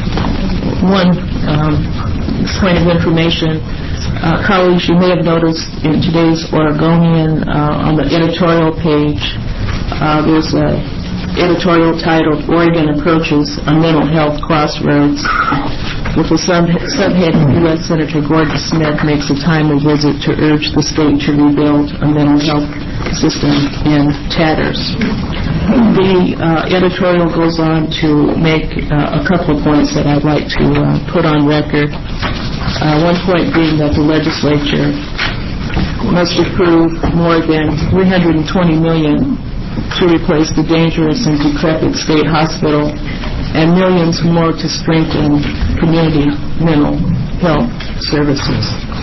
one um, point of information. Uh, colleagues, you may have noticed in today's Oregonian, uh, on the editorial page, uh, there's a editorial titled Oregon Approaches a Mental Health Crossroads, with the sub- subheading U S Senator Gordon Smith makes a timely visit to urge the state to rebuild a mental health system in tatters. The uh, editorial goes on to make uh, a couple of points that I'd like to uh, put on record. Uh, one point being that the legislature must approve more than three hundred twenty million dollars to replace the dangerous and decrepit state hospital, and millions more to strengthen community mental health services.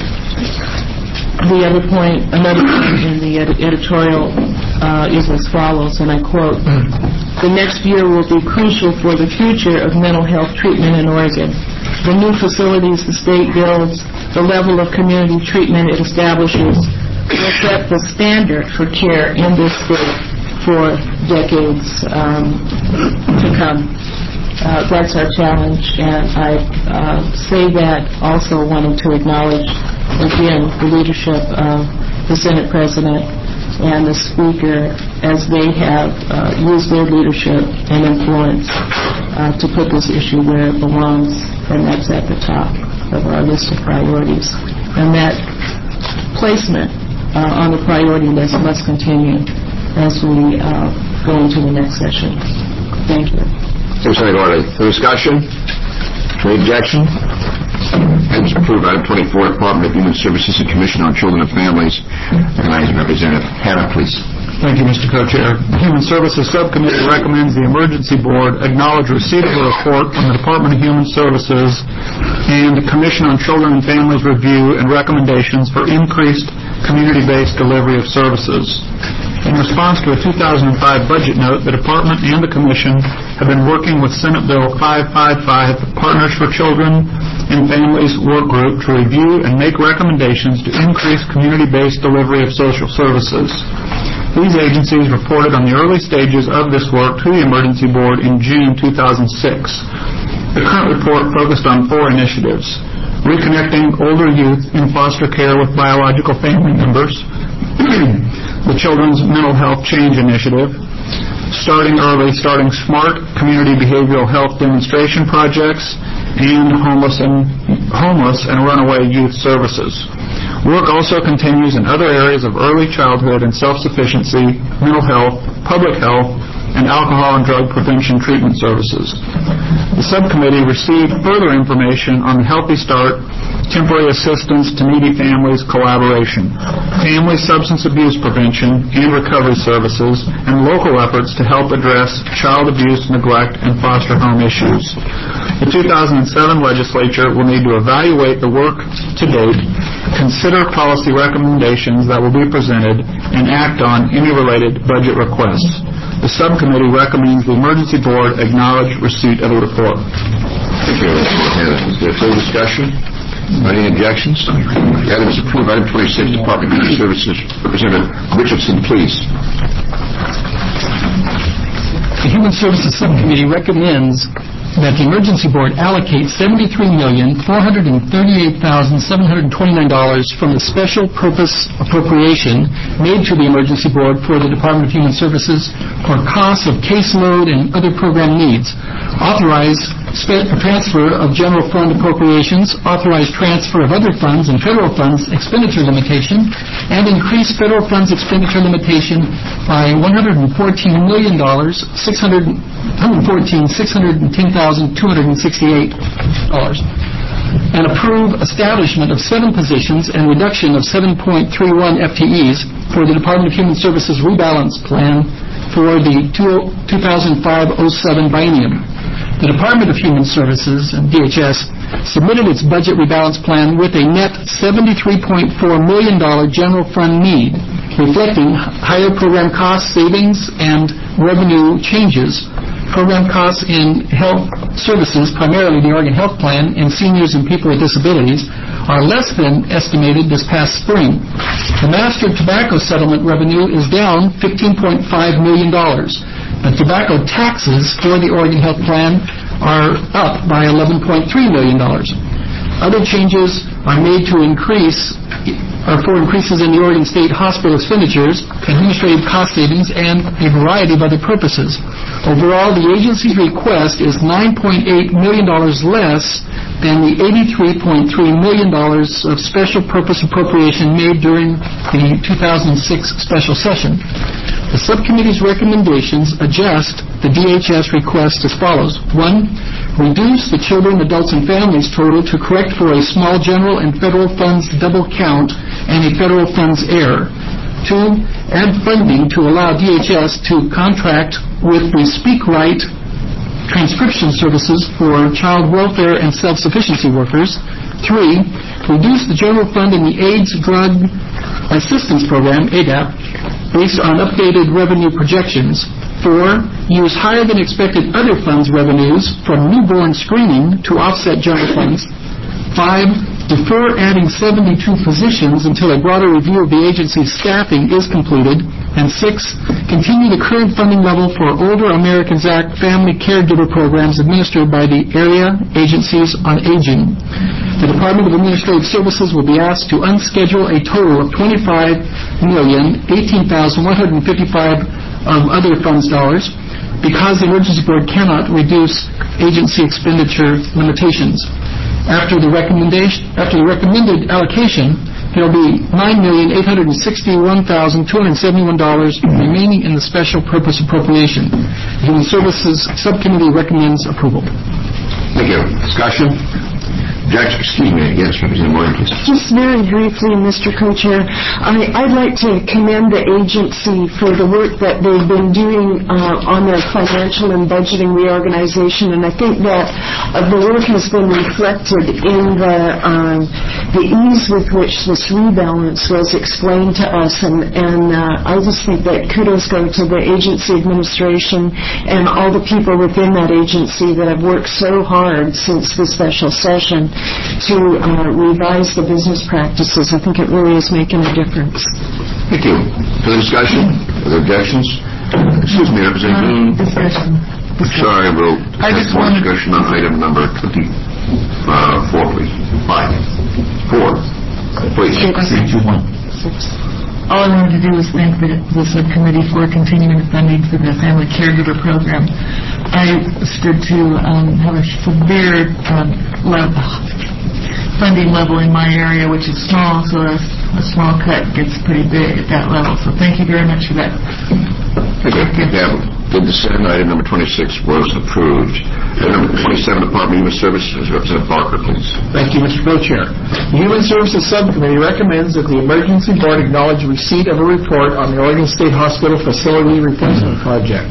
The other point, another point in the ed- editorial uh, is as follows, and I quote, "The next year will be crucial for the future of mental health treatment in Oregon. The new facilities the state builds, the level of community treatment it establishes, will set the standard for care in this state for decades um, to come." Uh, that's our challenge, and I uh, say that also wanting to acknowledge, again, the leadership of the Senate President and the Speaker as they have uh, used their leadership and influence uh, to put this issue where it belongs, and that's at the top of our list of priorities. And that placement uh, on the priority list must continue as we uh, go into the next session. Thank you. Thanks, Senator Gordy. For discussion? Any objection? Items approved. Item twenty-four, Department of Human Services and Commission on Children and Families. Recognizing Representative Hanna, please. Thank you, Mister Co-Chair. The Human Services Subcommittee recommends the Emergency Board acknowledge receipt of a report from the Department of Human Services and the Commission on Children and Families review and recommendations for increased community-based delivery of services. In response to a two thousand five budget note, the Department and the Commission have been working with Senate Bill five fifty-five, Partners for Children and Families Work Group, to review and make recommendations to increase community-based delivery of social services. These agencies reported on the early stages of this work to the Emergency Board in June two thousand six. The current report focused on four initiatives: reconnecting older youth in foster care with biological family members, the Children's Mental Health Change Initiative, starting early, starting smart community behavioral health demonstration projects, and homeless and homeless and runaway youth services. Work also continues in other areas of early childhood and self-sufficiency, mental health, public health, and alcohol and drug prevention treatment services. The subcommittee received further information on the Healthy Start Temporary Assistance to Needy Families Collaboration, family substance abuse prevention and recovery services, and local efforts to help address child abuse, neglect, and foster home issues. The two thousand seven legislature will need to evaluate the work to date, consider policy recommendations that will be presented, and act on any related budget requests. The subcommittee recommends the Emergency Board acknowledge receipt of the report. Thank you, Mister Hanna. Is there further discussion? Any objections? The item is approved. Item twenty-six, Department of Human Services. Representative Richardson, please. The Human Services Subcommittee recommends that the Emergency Board allocate seventy-three million four hundred thirty-eight thousand seven hundred twenty-nine dollars from the special purpose appropriation made to the Emergency Board for the Department of Human Services for costs of caseload and other program needs, authorize spe- transfer of general fund appropriations, authorize transfer of other funds and federal funds expenditure limitation, and increase federal funds expenditure limitation by one hundred fourteen million dollars, six hundred fourteen six hundred ten thousand two hundred sixty-eight dollars, and approve establishment of seven positions and reduction of seven point three one F T Es for the Department of Human Services rebalance plan for the two thousand five oh seven biennium. The Department of Human Services, D H S, submitted its budget rebalance plan with a net seventy-three point four million dollars general fund need, reflecting higher program cost savings and revenue changes. Program costs in health services, primarily the Oregon Health Plan, and seniors and people with disabilities, are less than estimated this past spring. The master tobacco settlement revenue is down fifteen point five million dollars. The tobacco taxes for the Oregon Health Plan are up by eleven point three million dollars. Other changes are made to increase are for increases in the Oregon State Hospital expenditures, administrative cost savings, and a variety of other purposes. Overall, the agency's request is nine point eight million dollars less than the eighty-three point three million dollars of special purpose appropriation made during the two thousand six special session. The subcommittee's recommendations adjust the D H S request as follows. One, reduce the children, adults, and families total to correct for a small general and federal funds double count and a federal funds error. Two, add funding to allow D H S to contract with the Speak Right transcription services for child welfare and self-sufficiency workers. Three, reduce the general fund in the AIDS Drug Assistance Program, A D A P, based on updated revenue projections. Four, use higher than expected other funds revenues from newborn screening to offset general funds. Five, defer adding seventy-two positions until a broader review of the agency's staffing is completed. And six, continue the current funding level for Older Americans Act family caregiver programs administered by the area agencies on aging. The Department of Administrative Services will be asked to unschedule a total of twenty-five million eighteen thousand one hundred fifty-five of other funds dollars because the Emergency Board cannot reduce agency expenditure limitations. After the recommendation, after the recommended allocation, there will be nine million eight hundred sixty-one thousand two hundred seventy-one dollars remaining in the special purpose appropriation. The Human Services Subcommittee recommends approval. Thank you. Discussion? Objection? Excuse me. Yes, Representative Moyer, please. Just very briefly, Mister Co-Chair, I, I'd like to commend the agency for the work that they've been doing uh, on their financial and budgeting reorganization, and I think that uh, the work has been reflected in the um, the ease with which this rebalance was explained to us, and, and uh, I just think that kudos go to the agency administration and all the people within that agency that have worked so hard since the special session to uh, revise the business practices. I think it really is making a difference. Thank you. Further discussion? Other objections? Excuse me, Representative. Uh, discussion. discussion. Sorry, we'll I have just more wanted- discussion on item number twenty-four, please. Five. Four. Please. Six. Six. All I wanted to do was thank the, the subcommittee for continuing the funding for the family caregiver program. I stood to um, have a severe um, level, funding level in my area, which is small, so a, a small cut gets pretty big at that level. So thank you very much for that. Thank you. Yeah, good dissent. Item number twenty-six was approved. Item number twenty-seven, Department of Human Services. Representative Barker, please. Thank you, Mister Co-Chair. The Human Services Subcommittee recommends that the Emergency Board acknowledge receipt of a report on the Oregon State Hospital Facility Replacement Project.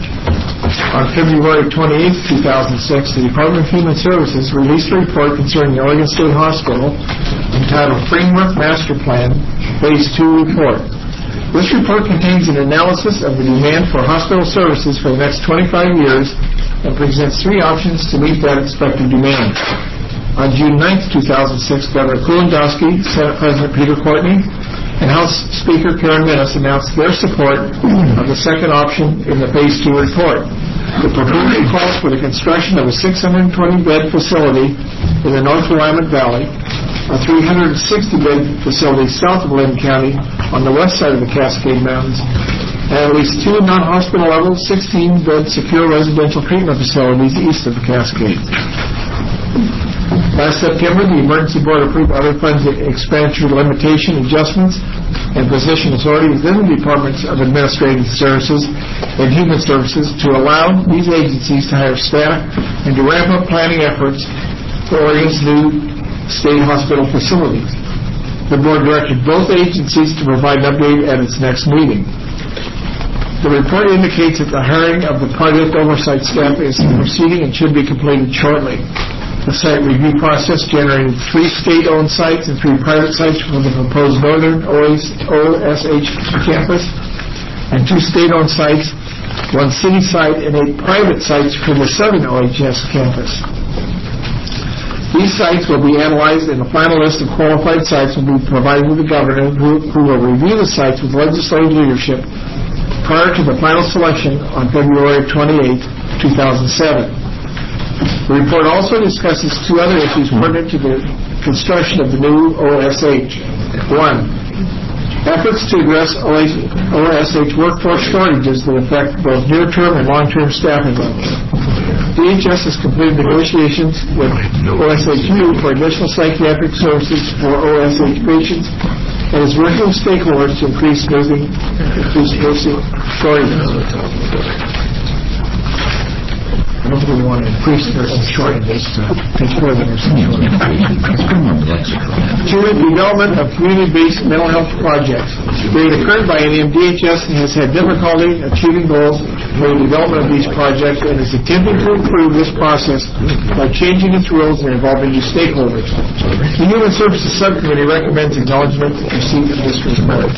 On February twenty-eighth, two thousand six, the Department of Human Services released a report concerning the Oregon State Hospital entitled Framework Master Plan Phase two Report. This report contains an analysis of the demand for hospital services for the next twenty-five years and presents three options to meet that expected demand. On June ninth, two thousand six, Governor Kulondowski, Senate President Peter Courtney, and House Speaker Karen Minnis announced their support of the second option in the Phase two report. The proposal calls for the construction of a six hundred twenty bed facility in the North Willamette Valley, a three hundred sixty bed facility south of Linn County on the west side of the Cascade Mountains, and at least two non-hospital level sixteen bed secure residential treatment facilities east of the Cascades. Last September, the Emergency Board approved other funds expenditure limitation adjustments and position authority within the Departments of Administrative Services and Human Services to allow these agencies to hire staff and to ramp up planning efforts for Oregon's new state hospital facilities. The Board directed both agencies to provide an update at its next meeting. The report indicates that the hiring of the project oversight staff is proceeding and should be completed shortly. The site review process generated three state-owned sites and three private sites for the proposed northern O S H campus, and two state-owned sites, one city site, and eight private sites for the southern O H S campus. These sites will be analyzed, and a final list of qualified sites will be provided to the governor, who, who will review the sites with legislative leadership prior to the final selection on February twenty-eighth, two thousand seven. The report also discusses two other issues pertinent to the construction of the new O S H. One, Efforts to address O S H workforce shortages that affect both near-term and long-term staffing levels. D H S has completed negotiations with O S H U for additional psychiatric services for O S H patients and is working with stakeholders to increase nursing, increase nursing shortages. I don't think we want to increase nursing shortages to take care of the nursing shortages. To the development of community-based mental health projects. During the current biennium, D H S has had difficulty achieving goals for the development of these projects and is attempting to improve this process by changing its rules and involving new stakeholders. The Human Services Subcommittee recommends acknowledgement and receipt of this report.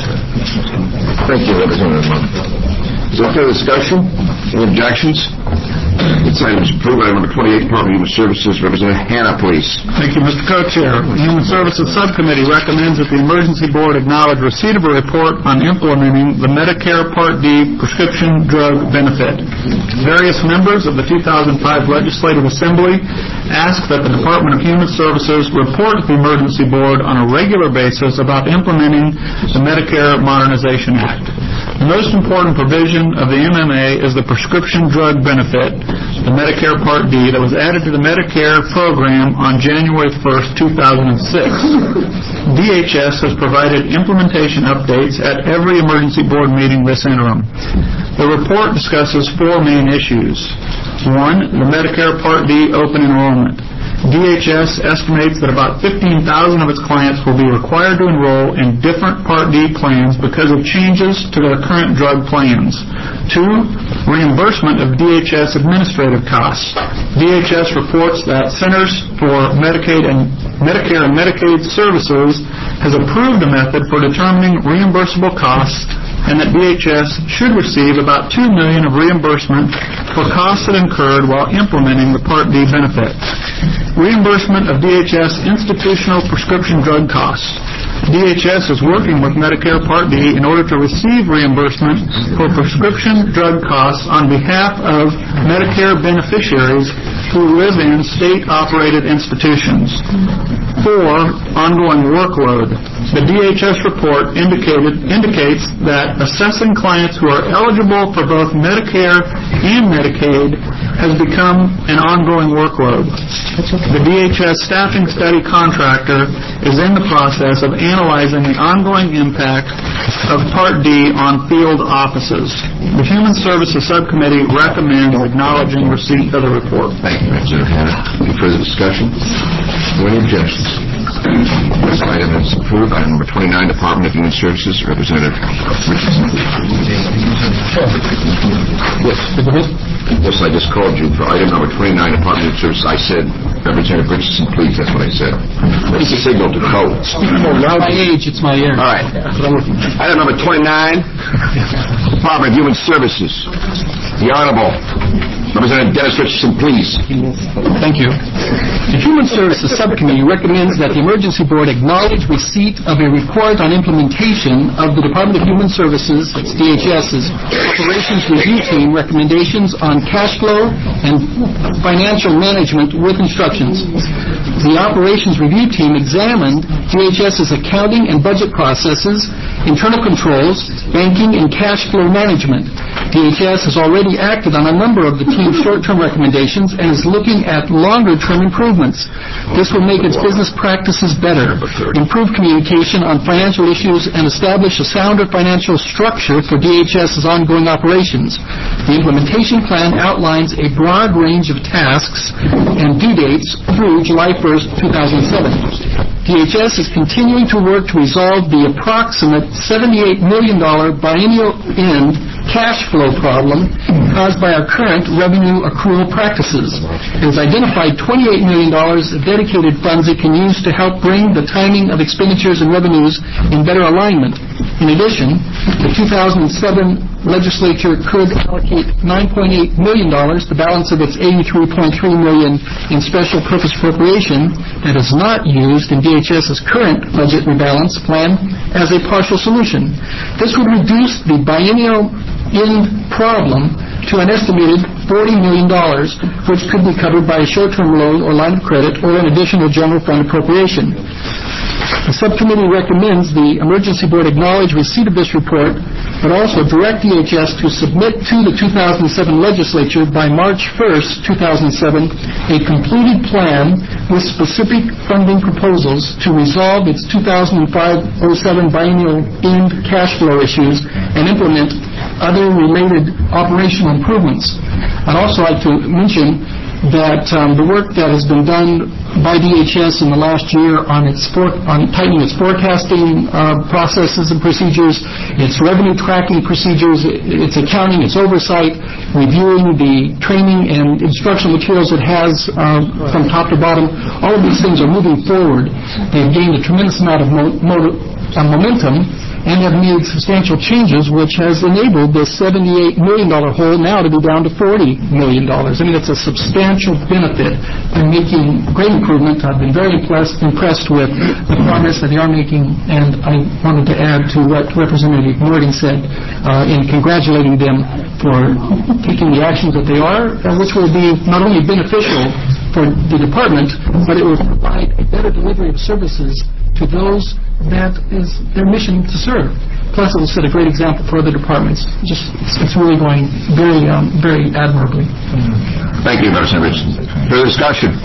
Thank you, Representative Monk. Is there further discussion? Any objections? This item is approved. Item number twenty-eight, Department of Human Services. Representative Hannah, please. Thank you, Mister Co-Chair. The Human Services Subcommittee recommends that the Emergency Board acknowledge receipt of a report on implementing the Medicare Part D prescription drug benefit. Various members of the two thousand five Legislative Assembly ask that the Department of Human Services report to the Emergency Board on a regular basis about implementing the Medicare Modernization Act. The most important provision of the M M A is the prescription drug benefit, the Medicare Part D, that was added to the Medicare program on January first, two thousand six. D H S has provided implementation updates at every Emergency Board meeting this interim. The report discusses four main issues. One, the Medicare Part D open enrollment. D H S estimates that about fifteen thousand of its clients will be required to enroll in different Part D plans because of changes to their current drug plans. Two, reimbursement of D H S administrative costs. D H S reports that Centers for Medicaid and Medicare and Medicaid Services has approved a method for determining reimbursable costs, and that D H S should receive about two million dollars of reimbursement for costs that incurred while implementing the Part D benefit. Reimbursement of D H S institutional prescription drug costs. D H S is working with Medicare Part D in order to receive reimbursement for prescription drug costs on behalf of Medicare beneficiaries who live in state-operated institutions. Four, ongoing workload. The D H S report indicated, indicates that assessing clients who are eligible for both Medicare and Medicaid has become an ongoing workload. The D H S staffing study contractor is in the process of analyzing the ongoing impact of Part D on field offices. The Human Services Subcommittee recommends acknowledging receipt of the report. Thank you, Representative Hannah. Any further discussion? Any objections? This item is approved. Item number twenty-nine, Department of Human Services. Representative Richardson. Yes. Yes, I just called you for item number twenty-nine, Department of Human Services. I said, Representative Richardson, please. That's what I said. It's a signal to vote. My age, it's my ear. All right. Item number twenty-nine, Department of Human Services. The Honorable Representative Dennis Richardson, please. Thank you. The Human Services Subcommittee recommends that the Emergency Board acknowledge receipt of a report on implementation of the Department of Human Services, that's D H S's, Operations Review Team recommendations on cash flow and financial management with instructions. The Operations Review Team examined D H S's accounting and budget processes, internal controls, banking, and cash flow management. D H S has already acted on a number of the team's short-term recommendations and is looking at longer-term improvements. This will make its business practices better, improve communication on financial issues, and establish a sounder financial structure for D H S's ongoing operations. The implementation plan outlines a broad range of tasks and due dates through July first, two thousand seven. D H S is continuing to work to resolve the approximate seventy-eight million dollars biennial end cash flow problem caused by our current revenue accrual practices. It has identified twenty-eight million dollars of dedicated funds it can use to help bring the timing of expenditures and revenues in better alignment. In addition, the two thousand seven legislature could allocate nine point eight million dollars, the balance of its eighty-three point three million dollars in special purpose appropriation that is not used in D H S's current budget rebalance plan, as a partial solution. This would reduce the biennial end problem to an estimated forty million dollars, which could be covered by a short-term loan or line of credit or an additional general fund appropriation. The subcommittee recommends the Emergency Board acknowledge receipt of this report, but also direct D H S to submit to the two thousand seven legislature by March first, two thousand seven, a completed plan with specific funding proposals to resolve its two thousand five oh seven biennial deemed cash flow issues and implement other related operational improvements. I'd also like to mention that um, the work that has been done by D H S in the last year on its for, on tightening its forecasting uh, processes and procedures, its revenue tracking procedures, its accounting, its oversight, reviewing the training and instructional materials it has uh, from top to bottom, all of these things are moving forward. They've gained a tremendous amount of mo- mo- uh, momentum and have made substantial changes, which has enabled this seventy-eight million dollars hole now to be down to forty million dollars. I mean, it's a substantial benefit in making great improvement. I've been very impressed, impressed with the progress that they are making, and I wanted to add to what Representative Morgan said uh, in congratulating them for taking the actions that they are, uh, which will be not only beneficial for the department, but it will provide a better delivery of services to those that is their mission to serve. Plus, it will set a great example for other departments. Just, it's, it's really going very, um, very admirably. Thank you, Representative Richardson. Further discussion?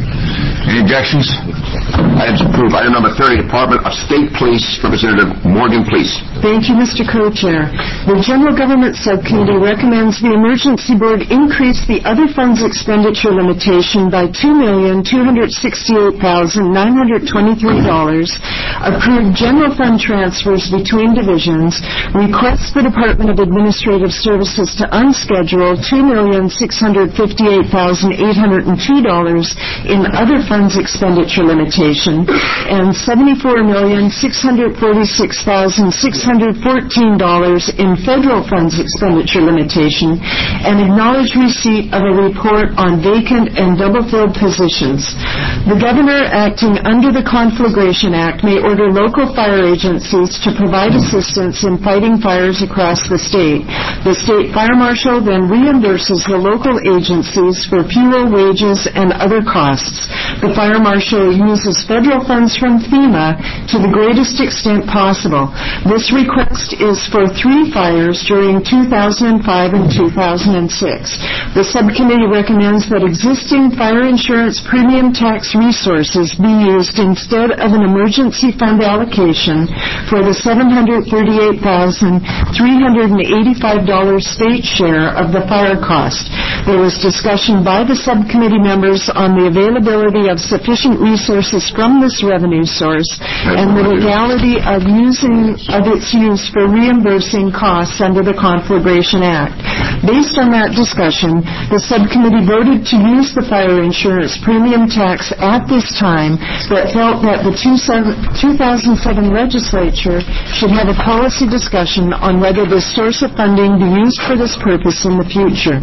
Any objections? Items approved. Item number thirty, Department of State Police. Representative Morgan, please. Thank you, Mister Co-Chair. The General Government Subcommittee recommends the Emergency Board increase the other funds expenditure limitation by two million two hundred sixty-eight thousand nine hundred twenty-three dollars, approve general fund transfers between divisions, request the Department of Administrative Services to unschedule two million six hundred fifty-eight thousand eight hundred two dollars in other funds expenditure limitation, and seventy-four million six hundred forty-six thousand six hundred fourteen dollars in federal funds expenditure limitation, and acknowledge receipt of a report on vacant and double-filled positions. The Governor, acting under the Conflagration Act, may order local fire agencies to provide assistance in fighting fires across the state. The State Fire Marshal then reimburses the local agencies for fuel, wages, and other costs. The Fire Marshal uses federal funds from FEMA to the greatest extent possible. This request is for three fires during two thousand five and two thousand six. The subcommittee recommends that existing fire insurance premium tax resources be used instead of an emergency fund allocation for the seven hundred thirty-eight thousand three hundred eighty-five dollars state share of the fire cost. There was discussion by the subcommittee members on the availability of sufficient resources from this revenue source and the legality of using of its use for reimbursing costs under the Conflagration Act. Based on that discussion, the subcommittee voted to use the fire insurance premium tax at this time, but felt that the two thousand seven legislature should have a policy discussion on whether this source of funding be used for this purpose in the future.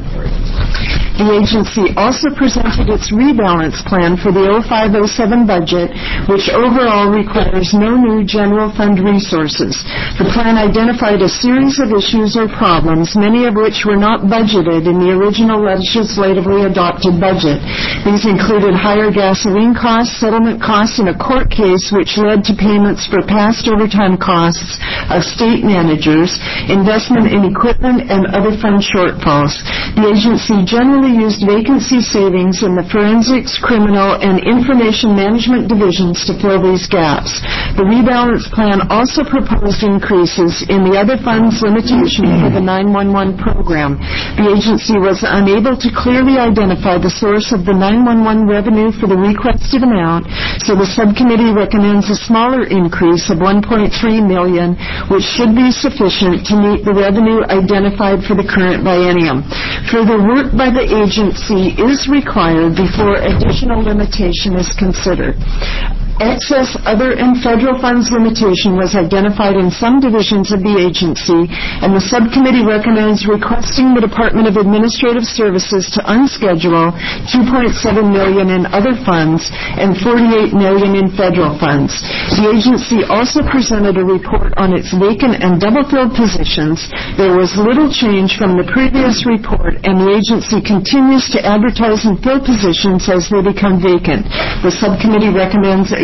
The agency also presented its rebalance plan for the oh five oh seven budget, which overall requires no new general fund resources. The plan identified a series of issues or problems, many of which were not budgeted in the original legislatively adopted budget. These included higher gasoline costs, settlement costs in a court case which led to payments for past overtime costs of state managers, investment in equipment, and other fund shortfalls. The agency generally used vacancy savings in the forensics, criminal, and information management divisions to fill these gaps. The rebalance plan also proposed increases in the other funds limitation for the nine one one program. The agency was unable to clearly identify the source of the nine one one revenue for the requested amount, so the subcommittee recommends a smaller increase of one point three million dollars, which should be sufficient to meet the revenue identified for the current biennium. Further work by the agency is required before additional limitation is considered. Excess other and federal funds limitation was identified in some divisions of the agency, and the subcommittee recommends requesting the Department of Administrative Services to unschedule two point seven million dollars in other funds and forty-eight million dollars in federal funds. The agency also presented a report on its vacant and double-filled positions. There was little change from the previous report, and the agency continues to advertise and fill positions as they become vacant. The subcommittee recommends a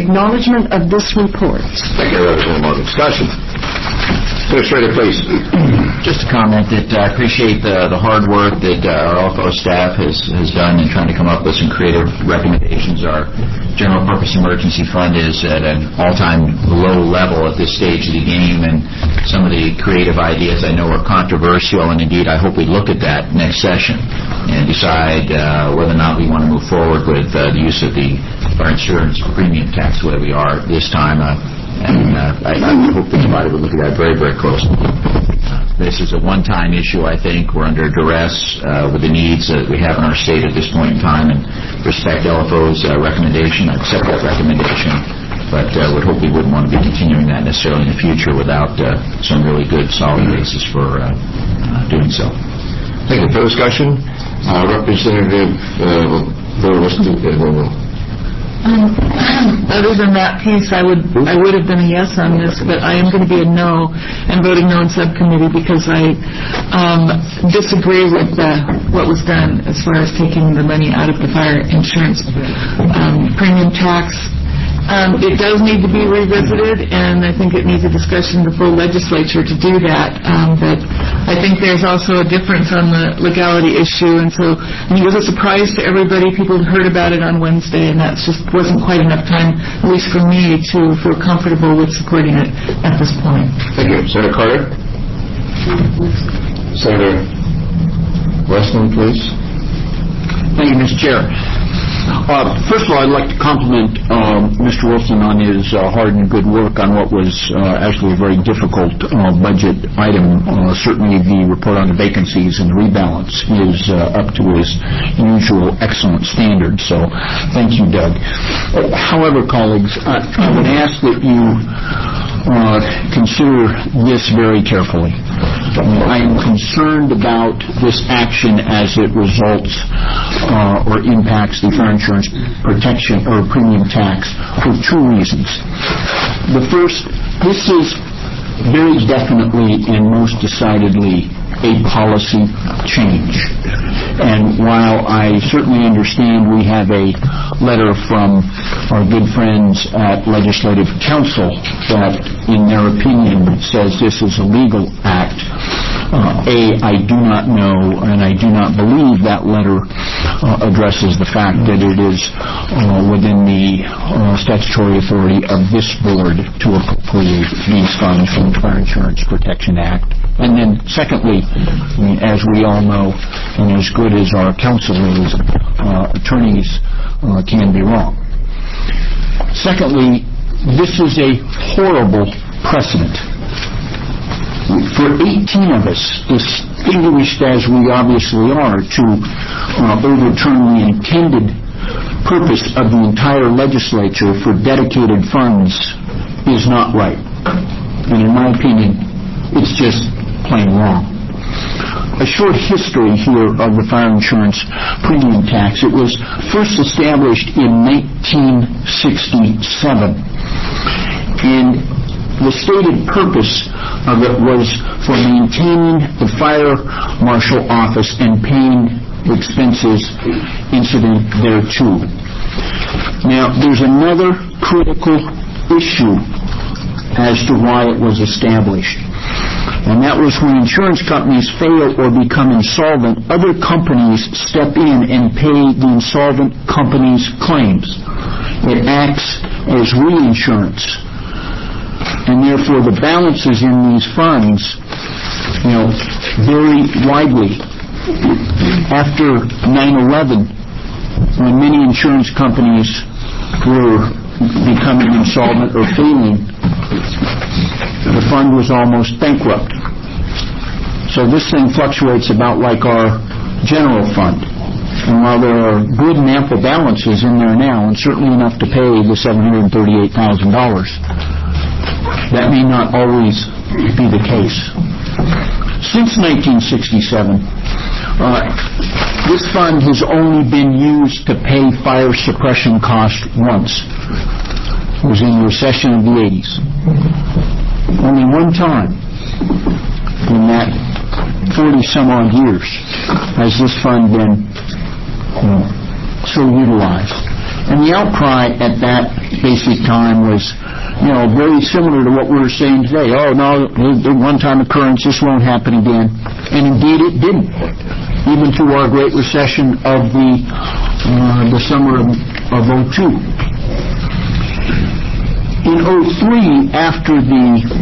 acknowledgement of this report. Thank you, Representative Morgan. Discussion. Administrator, please. Just a comment that I appreciate the, the hard work that uh, our L F O staff has, has done in trying to come up with some creative recommendations. Our general purpose emergency fund is at an all-time low level at this stage of the game, and some of the creative ideas I know are controversial, and indeed I hope we look at that next session and decide uh, whether or not we want to move forward with uh, the use of the fire insurance premium tax the way we are this time. Uh, And uh, I, I hope that somebody would look at that very, very closely. Uh, this is a one-time issue, I think. We're under duress uh, with the needs that we have in our state at this point in time, and respect L F O's uh, recommendation. I accept that recommendation, but uh, would hope we wouldn't want to be continuing that necessarily in the future without uh, some really good, solid basis for uh, uh, doing so. Thank you. For discussion, uh, Representative uh, Burr, Um, other than that piece, I would I would have been a yes on this, but I am going to be a no and voting no in subcommittee because I um, disagree with uh, what was done as far as taking the money out of the fire insurance um, premium tax. Um, it does need to be revisited, and I think it needs a discussion in the full legislature to do that. Um, but I think there's also a difference on the legality issue, and so I mean, it was a surprise to everybody. People heard about it on Wednesday, and that just wasn't quite enough time, at least for me, to feel comfortable with supporting it at this point. Thank you. Senator Carter? Senator Westland, please. Thank you, Mister Chair. Uh, first of all, I'd like to compliment um, Mister Wilson on his uh, hard and good work on what was uh, actually a very difficult uh, budget item. Uh, certainly the report on the vacancies and the rebalance is uh, up to his usual excellent standards, so thank you, Doug. Uh, however, colleagues, I, I would ask that you uh, consider this very carefully. Uh, I am concerned about this action as it results uh, or impacts the fire insurance protection or premium tax for two reasons. The first, this is very definitely and most decidedly a policy change. And while I certainly understand we have a letter from our good friends at Legislative Council that, in their opinion, says this is a legal act, uh, A, I do not know and I do not believe that letter uh, addresses the fact that it is uh, within the uh, statutory authority of this board to appropriate these funds from the Fire Insurance Protection Act. And then, secondly, I mean, as we all know, and as good as our counsel is, uh, attorneys uh, can be wrong. Secondly, this is a horrible precedent. For eighteen of us, distinguished as we obviously are, to uh, overturn the intended purpose of the entire legislature for dedicated funds is not right. And in my opinion, it's just plain wrong. A short history here of the fire insurance premium tax. It was first established in nineteen sixty-seven, and the stated purpose of it was for maintaining the fire marshal office and paying expenses incident thereto. Now, there's another critical issue as to why it was established. And that was when insurance companies fail or become insolvent, other companies step in and pay the insolvent company's claims. It acts as reinsurance. And therefore the balances in these funds, you know, vary widely. After nine eleven, when many insurance companies were becoming insolvent or failing, the fund was almost bankrupt. So this thing fluctuates about like our general fund. And while there are good and ample balances in there now, and certainly enough to pay the seven hundred thirty-eight thousand dollars, that may not always be the case. Since nineteen sixty-seven, uh, this fund has only been used to pay fire suppression costs once. It was in the recession of the eighties. Only one time in that forty-some-odd years has this fund been you know, so utilized. And the the outcry at that basic time was, you know, very similar to what we're saying today. Oh, no, the one-time occurrence, this won't happen again. And indeed it didn't, even through our Great Recession of the uh, the summer of, of oh two. In oh three, after the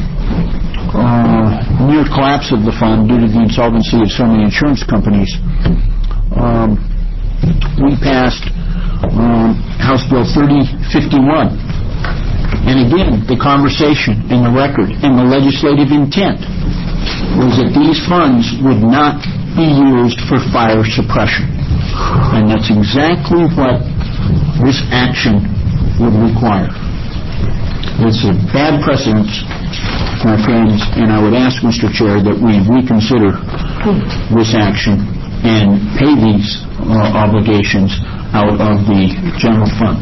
uh, near collapse of the fund due to the insolvency of so many insurance companies, um, we passed um, House Bill thirty fifty-one. And again, the conversation and the record and the legislative intent was that these funds would not be used for fire suppression. And that's exactly what this action would require. It's a bad precedent, my friends, and I would ask, Mister Chair, that we reconsider this action and pay these uh, obligations out of the general fund.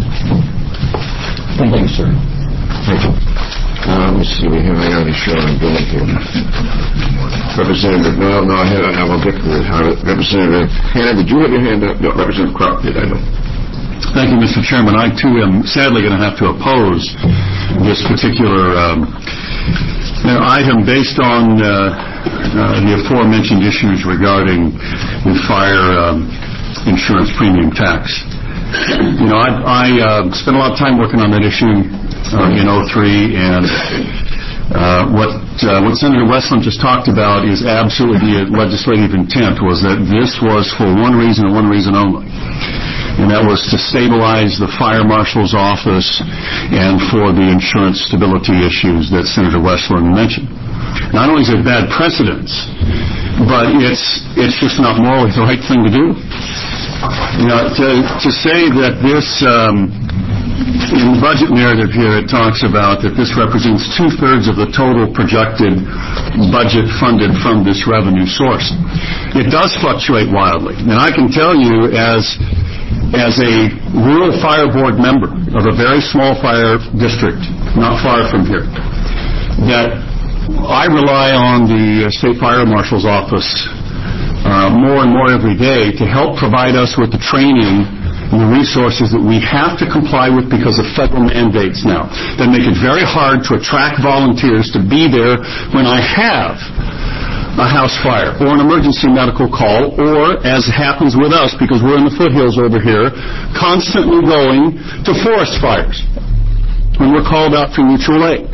Thank you, sir. Thank you. Uh, let me see, we have, I already showed I'm going to Representative, no, no, I had, I will get to it. Representative Hanna, did you have your hand up? No, Representative Crop did, I don't. Thank you, Mister Chairman. I, too, am sadly going to have to oppose this particular um, you know, item based on uh, uh, the aforementioned issues regarding the fire um, insurance premium tax. You know, I, I uh, spent a lot of time working on that issue uh, in oh three, and uh, what uh, what Senator Westland just talked about is absolutely the legislative intent, was that this was for one reason and one reason only, and that was to stabilize the fire marshal's office and for the insurance stability issues that Senator Westland mentioned. Not only is it bad precedence, but it's it's just not morally the right thing to do. You know, to, to say that this, um, in the budget narrative here, it talks about that this represents two-thirds of the total projected budget funded from this revenue source. It does fluctuate wildly. And I can tell you, as as a rural fire board member of a very small fire district not far from here, that I rely on the State Fire Marshal's office Uh, more and more every day to help provide us with the training and the resources that we have to comply with because of federal mandates now that make it very hard to attract volunteers to be there when I have a house fire or an emergency medical call, or, as happens with us because we're in the foothills over here, constantly going to forest fires when we're called out for mutual aid.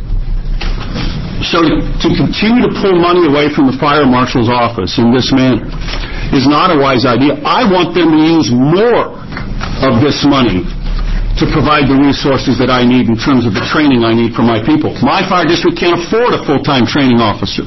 So to, to continue to pull money away from the fire marshal's office in this manner is not a wise idea. I want them to use more of this money to provide the resources that I need in terms of the training I need for my people. My fire district can't afford a full-time training officer.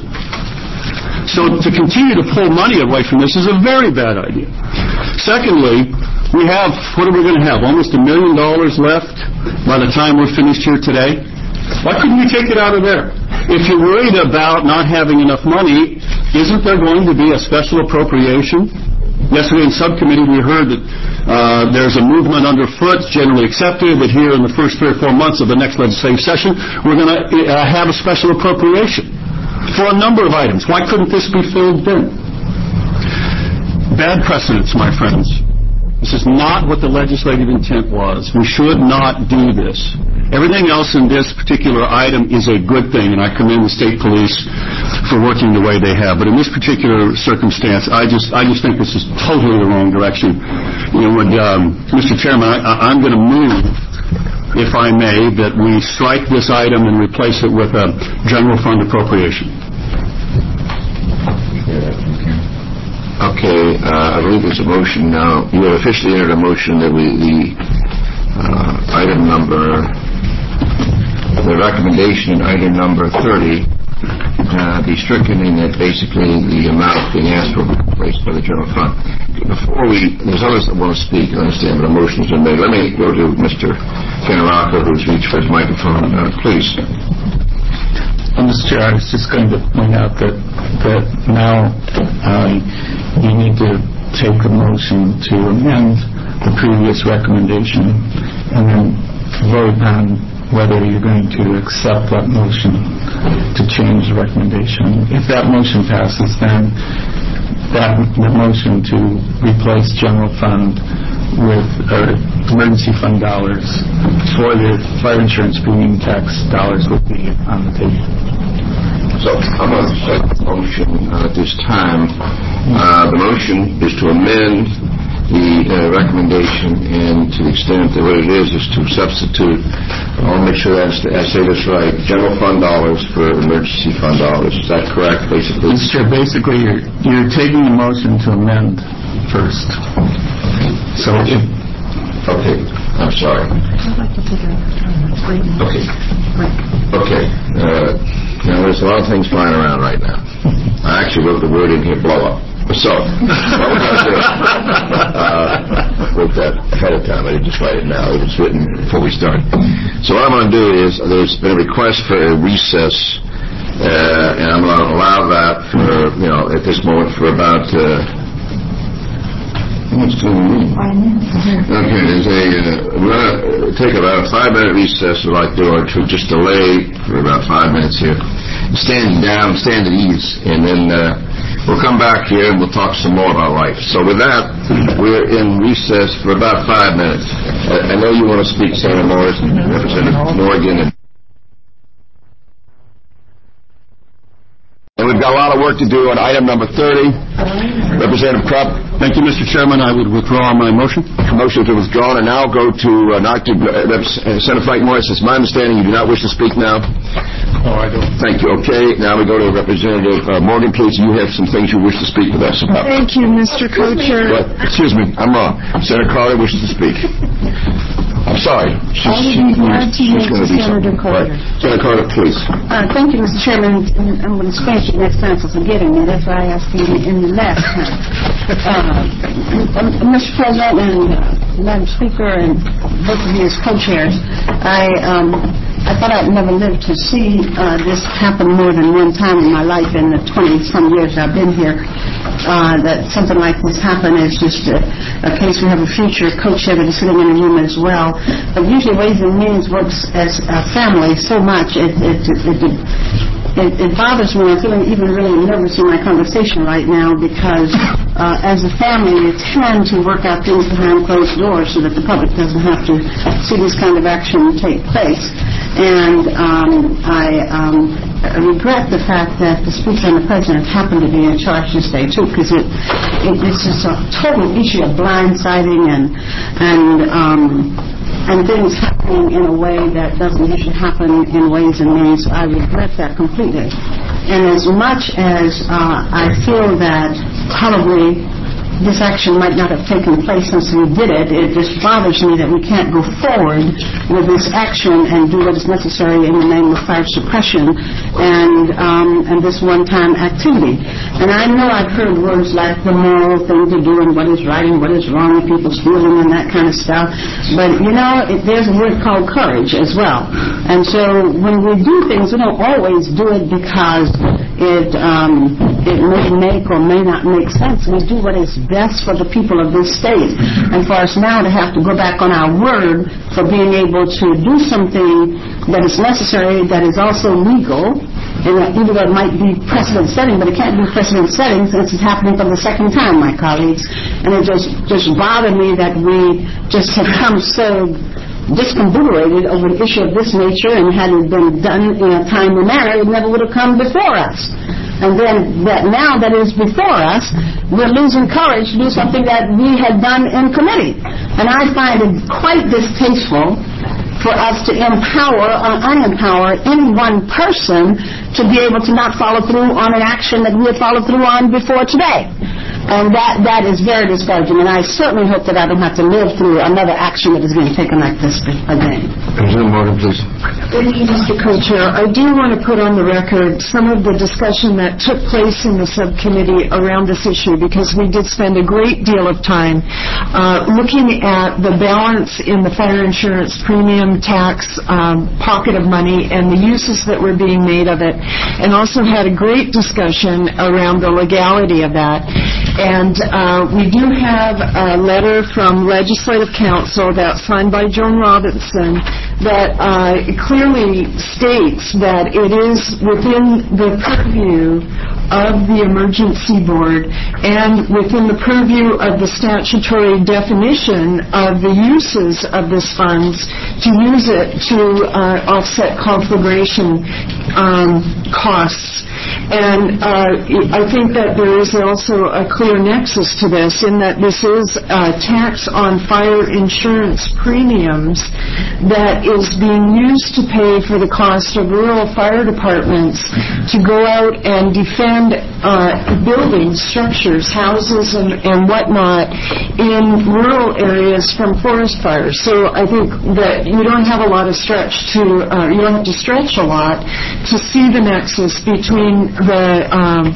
So to continue to pull money away from this is a very bad idea. Secondly, we have, what are we going to have, almost a million dollars left by the time we're finished here today? Why couldn't we take it out of there? If you're worried about not having enough money, isn't there going to be a special appropriation? Yesterday in subcommittee we heard that uh, there's a movement underfoot, generally accepted, that here in the first three or four months of the next legislative session we're going to uh, have a special appropriation for a number of items. Why couldn't this be filled in? Bad precedents, my friends. This is not what the legislative intent was. We should not do this. Everything else in this particular item is a good thing, and I commend the state police for working the way they have. But in this particular circumstance, I just I just think this is totally the wrong direction. You know, would, um, Mister Chairman, I, I'm going to move, if I may, that we strike this item and replace it with a general fund appropriation. Okay, uh, I believe there's a motion now. You have officially entered a motion that we, the uh, item number, the recommendation in item number thirty uh, be stricken, and that basically the amount being asked for will be placed by the general fund. Before we, there's others that want to speak, I understand, but a motion's been made. Let me go to Mister Canaraca, who's reached for his microphone. Uh, please. Well, Mister Chair, I was just going to point out that that now um, you need to take a motion to amend the previous recommendation and then vote on whether you're going to accept that motion to change the recommendation. If that motion passes, then that the motion to replace general fund with, or emergency fund dollars for the fire insurance premium tax dollars would be on the table. So I'm going to set the motion uh, at this time. Uh, the motion is to amend the uh, recommendation, and to the extent that what it is is to substitute, I want to make sure that I say this right, general fund dollars for emergency fund dollars. Is that correct, basically? Mister Chair, basically you're, you're taking the motion to amend first. So if... Okay, I'm sorry. Okay. Okay. Uh, now, there's a lot of things flying around right now. I actually wrote the word in here, blow up. So, what we're going to do, uh, wrote that ahead of time. I didn't just write it now. It was written before we started. So what I'm going to do is, there's been a request for a recess, uh, and I'm going to allow that for, you know, at this moment for about, uh, how much time do we need? Okay, there's a, uh, we're going to take about a five-minute recess, I'd like to, or to just delay for about five minutes here. Standing down, stand at ease, and then, uh, we'll come back here and we'll talk some more about life. So with that, we're in recess for about five minutes. I, I know you want to speak, Senator Morris and Representative Morgan. And, and we've got a lot of work to do on item number thirty. Representative Krupp. Thank you, Mister Chairman. I would withdraw my motion. Motion to withdrawn, and now go to uh, not to uh, uh, Senator Frank Morris. It's my understanding you do not wish to speak now. Oh, I don't. Thank you. Okay, now we go to Representative uh, Morgan, please. You have some things you wish to speak with us about. Thank you, Mister Co-Chair. What? Excuse me, I'm wrong. Senator Carter wishes to speak. I'm sorry. She's, I would be glad to yield to Senator Carter. Right. Senator Carter, please. Uh, thank you, Mister Chairman. And I'm going to spank you next time for forgetting me. That's why I asked you in the last time. Uh, Mister President and uh, Madam Speaker and both of you as co-chairs, I um, I thought I'd never live to see uh, this happen more than one time in my life in the twenty-some years I've been here. Uh, that something like this happen is just a, a case we have a future co-chair that is sitting in the room as well. But usually Ways and Means works as a family so much it it it, it, it, it bothers me. I'm feeling even really nervous in my conversation right now because uh, as a family we tend to work out things behind closed doors so that the public doesn't have to see this kind of action take place. And um, I um, regret the fact that the Speaker and the President happen to be in charge this day too, because it, it it's just a total issue of blindsiding and and um, and things happening in a way that doesn't usually happen in Ways and Means. So I regret that completely. And as much as uh, I feel that probably this action might not have taken place since we did it, it just bothers me that we can't go forward with this action and do what is necessary in the name of fire suppression and um, and this one-time activity. And I know I've heard words like the moral thing to do and what is right and what is wrong and people stealing and that kind of stuff. But, you know, it, there's a word called courage as well. And so when we do things, we don't always do it because it, um, it may make or may not make sense. We do what is best for the people of this state. And for us now to have to go back on our word for being able to do something that is necessary, that is also legal, and even though it might be precedent-setting, but it can't be precedent-setting since it's happening for the second time, my colleagues. And it just, just bothered me that we just have come so discombobulated over an issue of this nature, and had it been done in a timely manner, it never would have come before us. And then that now that is before us, we're losing courage to do something that we had done in committee. And I find it quite distasteful for us to empower or unempower any one person to be able to not follow through on an action that we had followed through on before today. And that, that is very discouraging, and I certainly hope that I don't have to live through another action that is being taken like this again. President Morgan, please. Thank you, Mister Co-Chair. I do want to put on the record some of the discussion that took place in the subcommittee around this issue, because we did spend a great deal of time uh, looking at the balance in the fire insurance premium tax um, pocket of money and the uses that were being made of it, and also had a great discussion around the legality of that. And uh, we do have a letter from Legislative Counsel that's signed by Joan Robinson that uh, clearly states that it is within the purview of the Emergency Board and within the purview of the statutory definition of the uses of this funds to use it to uh, offset conflagration um, costs. And uh, I think that there is also a clear nexus to this in that this is a tax on fire insurance premiums that is being used to pay for the cost of rural fire departments to go out and defend uh, buildings, structures, houses, and, and whatnot in rural areas from forest fires. So I think that you don't have a lot of stretch to, uh, you don't have to stretch a lot to see the nexus between the um,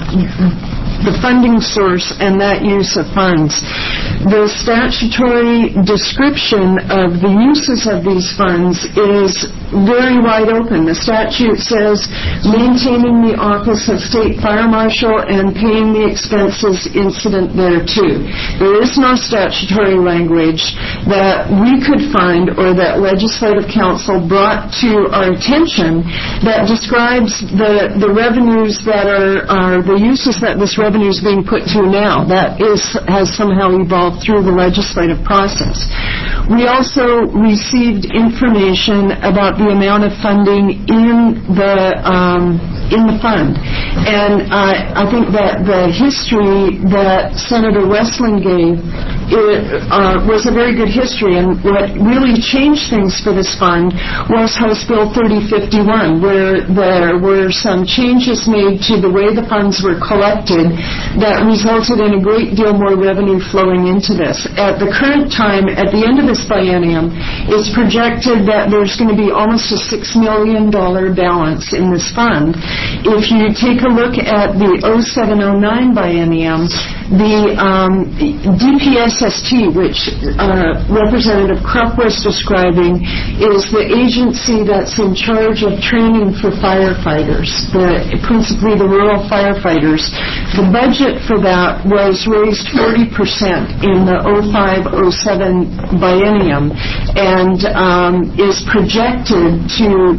the funding source and that use of funds. The statutory description of the uses of these funds is very wide open. The statute says maintaining the office of State Fire Marshal and paying the expenses incident thereto. There is no statutory language that we could find or that Legislative Counsel brought to our attention that describes the, the revenues that are, are the uses that this revenue is being put to now. That is, has somehow evolved through the legislative process. We also received information about the amount of funding in the um, in the fund, and uh, I think that the history that Senator Westland gave it, uh, was a very good history. And what really changed things for this fund was House Bill thirty fifty-one, where there were some changes made to the way the funds were collected that resulted in a great deal more revenue flowing into this. At the current time, at the end of this biennium, it's projected that there's going to be almost a six million dollars balance in this fund. If you take a look at the oh seven oh nine biennium, the um, D P S S T, which uh, Representative Krupp was describing, is the agency that's in charge of training for firefighters, the, principally the rural firefighters. The budget for that was raised forty percent in the oh five oh seven biennium and um, is projected to,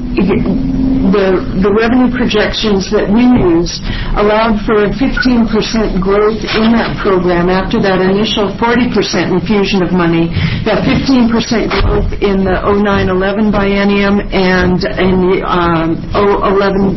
the, the revenue projections that we used allowed for a fifteen percent growth in that program after that initial forty percent infusion of money, that fifteen percent growth in the oh nine eleven biennium and in the um, oh eleven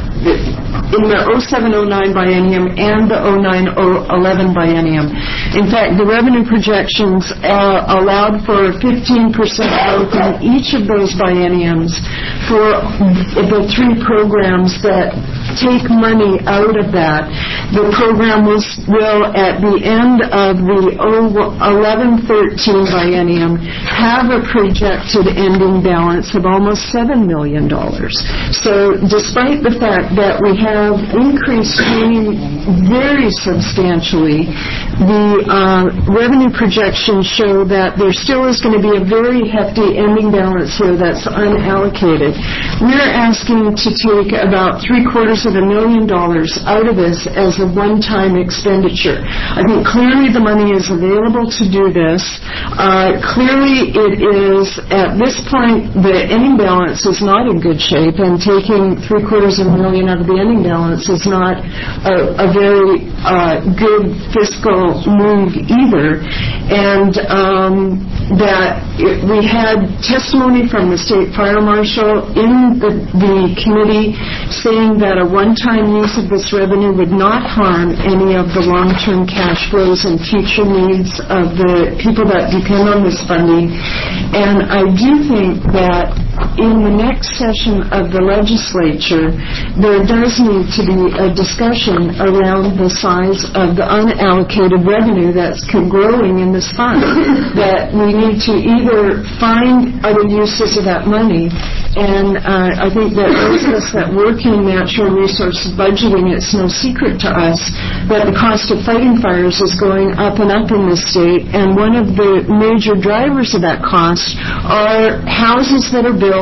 in the oh seven oh nine biennium and the oh nine oh eleven biennium. In fact, the revenue projections uh, allowed for fifteen percent growth in each of those bienniums for the three programs that take money out of that. The program will, will at the end of the eleven thirteen biennium, have a projected ending balance of almost seven million dollars. So despite the fact that we have increased training very substantially, the uh, revenue projections show that there still is going to be a very hefty ending balance here that's unallocated. We're asking to take about three quarters of a million dollars out of this as a one-time expenditure. I think clearly the money is available to do this. Uh, clearly it is, at this point, the ending balance is not in good shape, and taking three quarters of a million out of the ending balance is not a, a very uh, good fiscal move either. And um, that it, we had testimony from the State Fire Marshal in the, the committee saying that a one-time use of this revenue would not harm any of the long-term cash flows and future needs of the people that depend on this funding. And I do think that in the next session of the legislature, there does need to be a discussion around the size of the unallocated revenue that's growing in this fund. That we need to either find other uses of that money, and uh, I think that those of us that work in natural resources budgeting, it's no secret to us that the cost of fighting fires is going up and up in this state, and one of the major drivers of that cost are houses that are built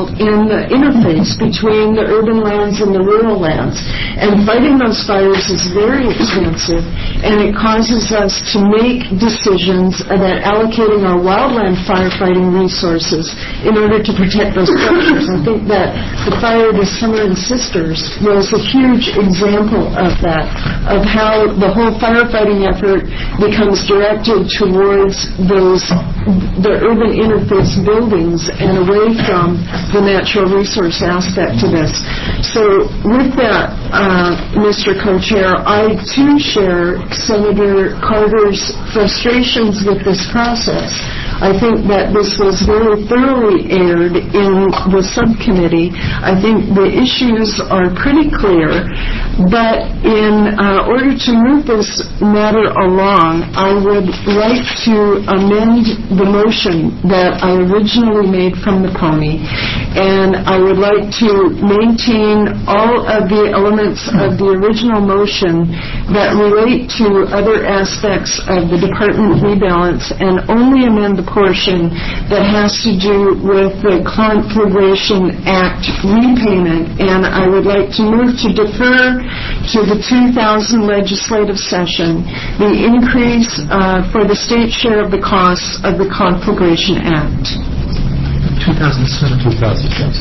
difficult in the interface between the urban lands and the rural lands. And fighting those fires is very expensive, and it causes us to make decisions about allocating our wildland firefighting resources in order to protect those structures. I think that the fire this summer in Sisters was a huge example of that, of how the whole firefighting effort becomes directed towards those the urban interface buildings and away from the natural resource aspect to this. So with that, uh, Mister Co-Chair, I too share Senator Carter's frustrations with this process. I think that this was very thoroughly aired in the subcommittee. I think the issues are pretty clear, but in uh, order to move this matter along, I would like to amend the motion that I originally made from the pony, and I would like to maintain all of the elements of the original motion that relate to other aspects of the department rebalance and only amend the portion that has to do with the Conflagration Act repayment. And I would like to move to defer to the two thousand legislative session the increase uh, for the state share of the costs of the Conflagration Act. two thousand seven. two thousand seven.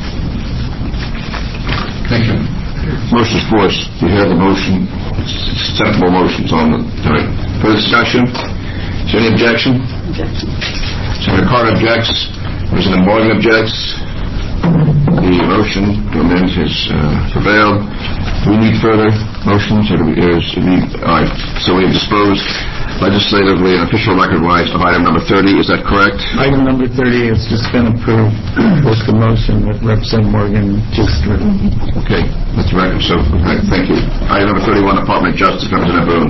Thank you. Motion's for us. You hear the motion. Acceptable motions on the tonight. Further discussion? Is there any objection? Objection. Senator Carter objects. President Morgan objects. The motion to amend has uh, prevailed. Do we need further motions? Or do we, is, do we, all right. So we have disposed legislatively and official record-wise of item number thirty. Is that correct? Item number thirty has just been approved with the motion that Representative Morgan just read. Okay. That's the record. So, okay, thank you. Item number thirty-one, Department of Justice, Representative Boone.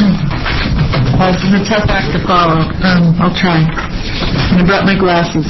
Uh, this is a tough act to follow. Um, I'll try. And I brought my glasses.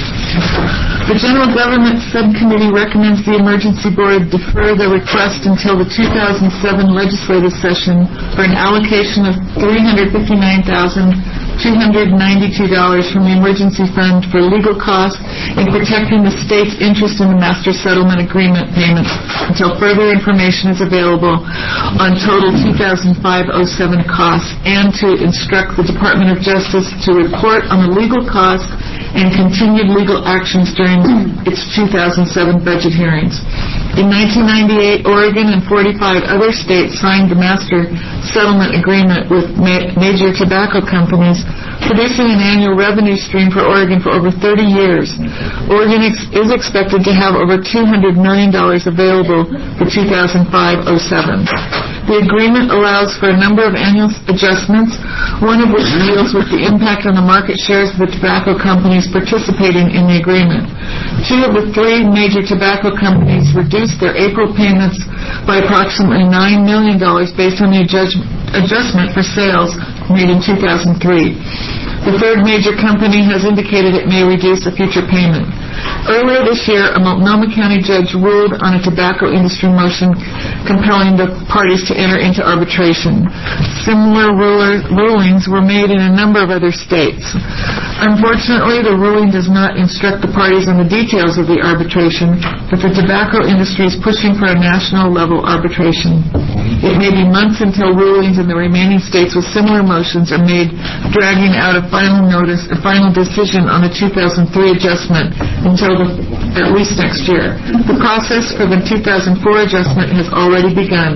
The General Government Subcommittee recommends the Emergency Board defer the request until the two thousand seven legislative session for an allocation of three hundred fifty-nine thousand two hundred ninety-two dollars from the Emergency Fund for legal costs in protecting the state's interest in the Master Settlement Agreement payments until further information is available on total two thousand five oh seven costs, and to instruct the Department of Justice to report on the legal costs and continued legal actions during its two thousand seven budget hearings. In nineteen ninety-eight, Oregon and forty-five other states signed the Master Settlement Agreement with ma- major tobacco companies, producing an annual revenue stream for Oregon for over thirty years. Oregon ex- is expected to have over two hundred million dollars available for two thousand five oh seven. The agreement allows for a number of annual adjustments, one of which deals with the impact on the market shares of the tobacco companies participating in the agreement. Two of the three major tobacco companies reduced their April payments by approximately nine million dollars based on the adjust- adjustment for sales made in two thousand three. The third major company has indicated it may reduce a future payment. Earlier this year, a Multnomah County judge ruled on a tobacco industry motion compelling the parties to enter into arbitration. Similar ruler, rulings were made in a number of other states. Unfortunately, the ruling does not instruct the parties on the details of the arbitration, but the tobacco industry is pushing for a national-level arbitration. It may be months until rulings in the remaining states with similar motions are made, dragging out a final notice, a final decision on the two thousand three adjustment until the, at least next year. The process for the two thousand four adjustment has already begun.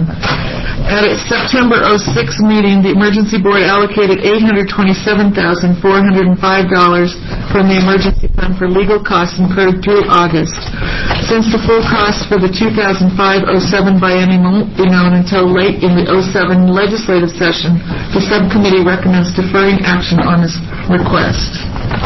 At its September oh six meeting, the Emergency Board allocated eight hundred twenty-seven thousand four hundred five dollars from the Emergency Fund for legal costs incurred through August. Since the full cost for the two thousand five oh seven biennium won't be known until late in the oh seven legislative session, the subcommittee recommends deferring action on this request.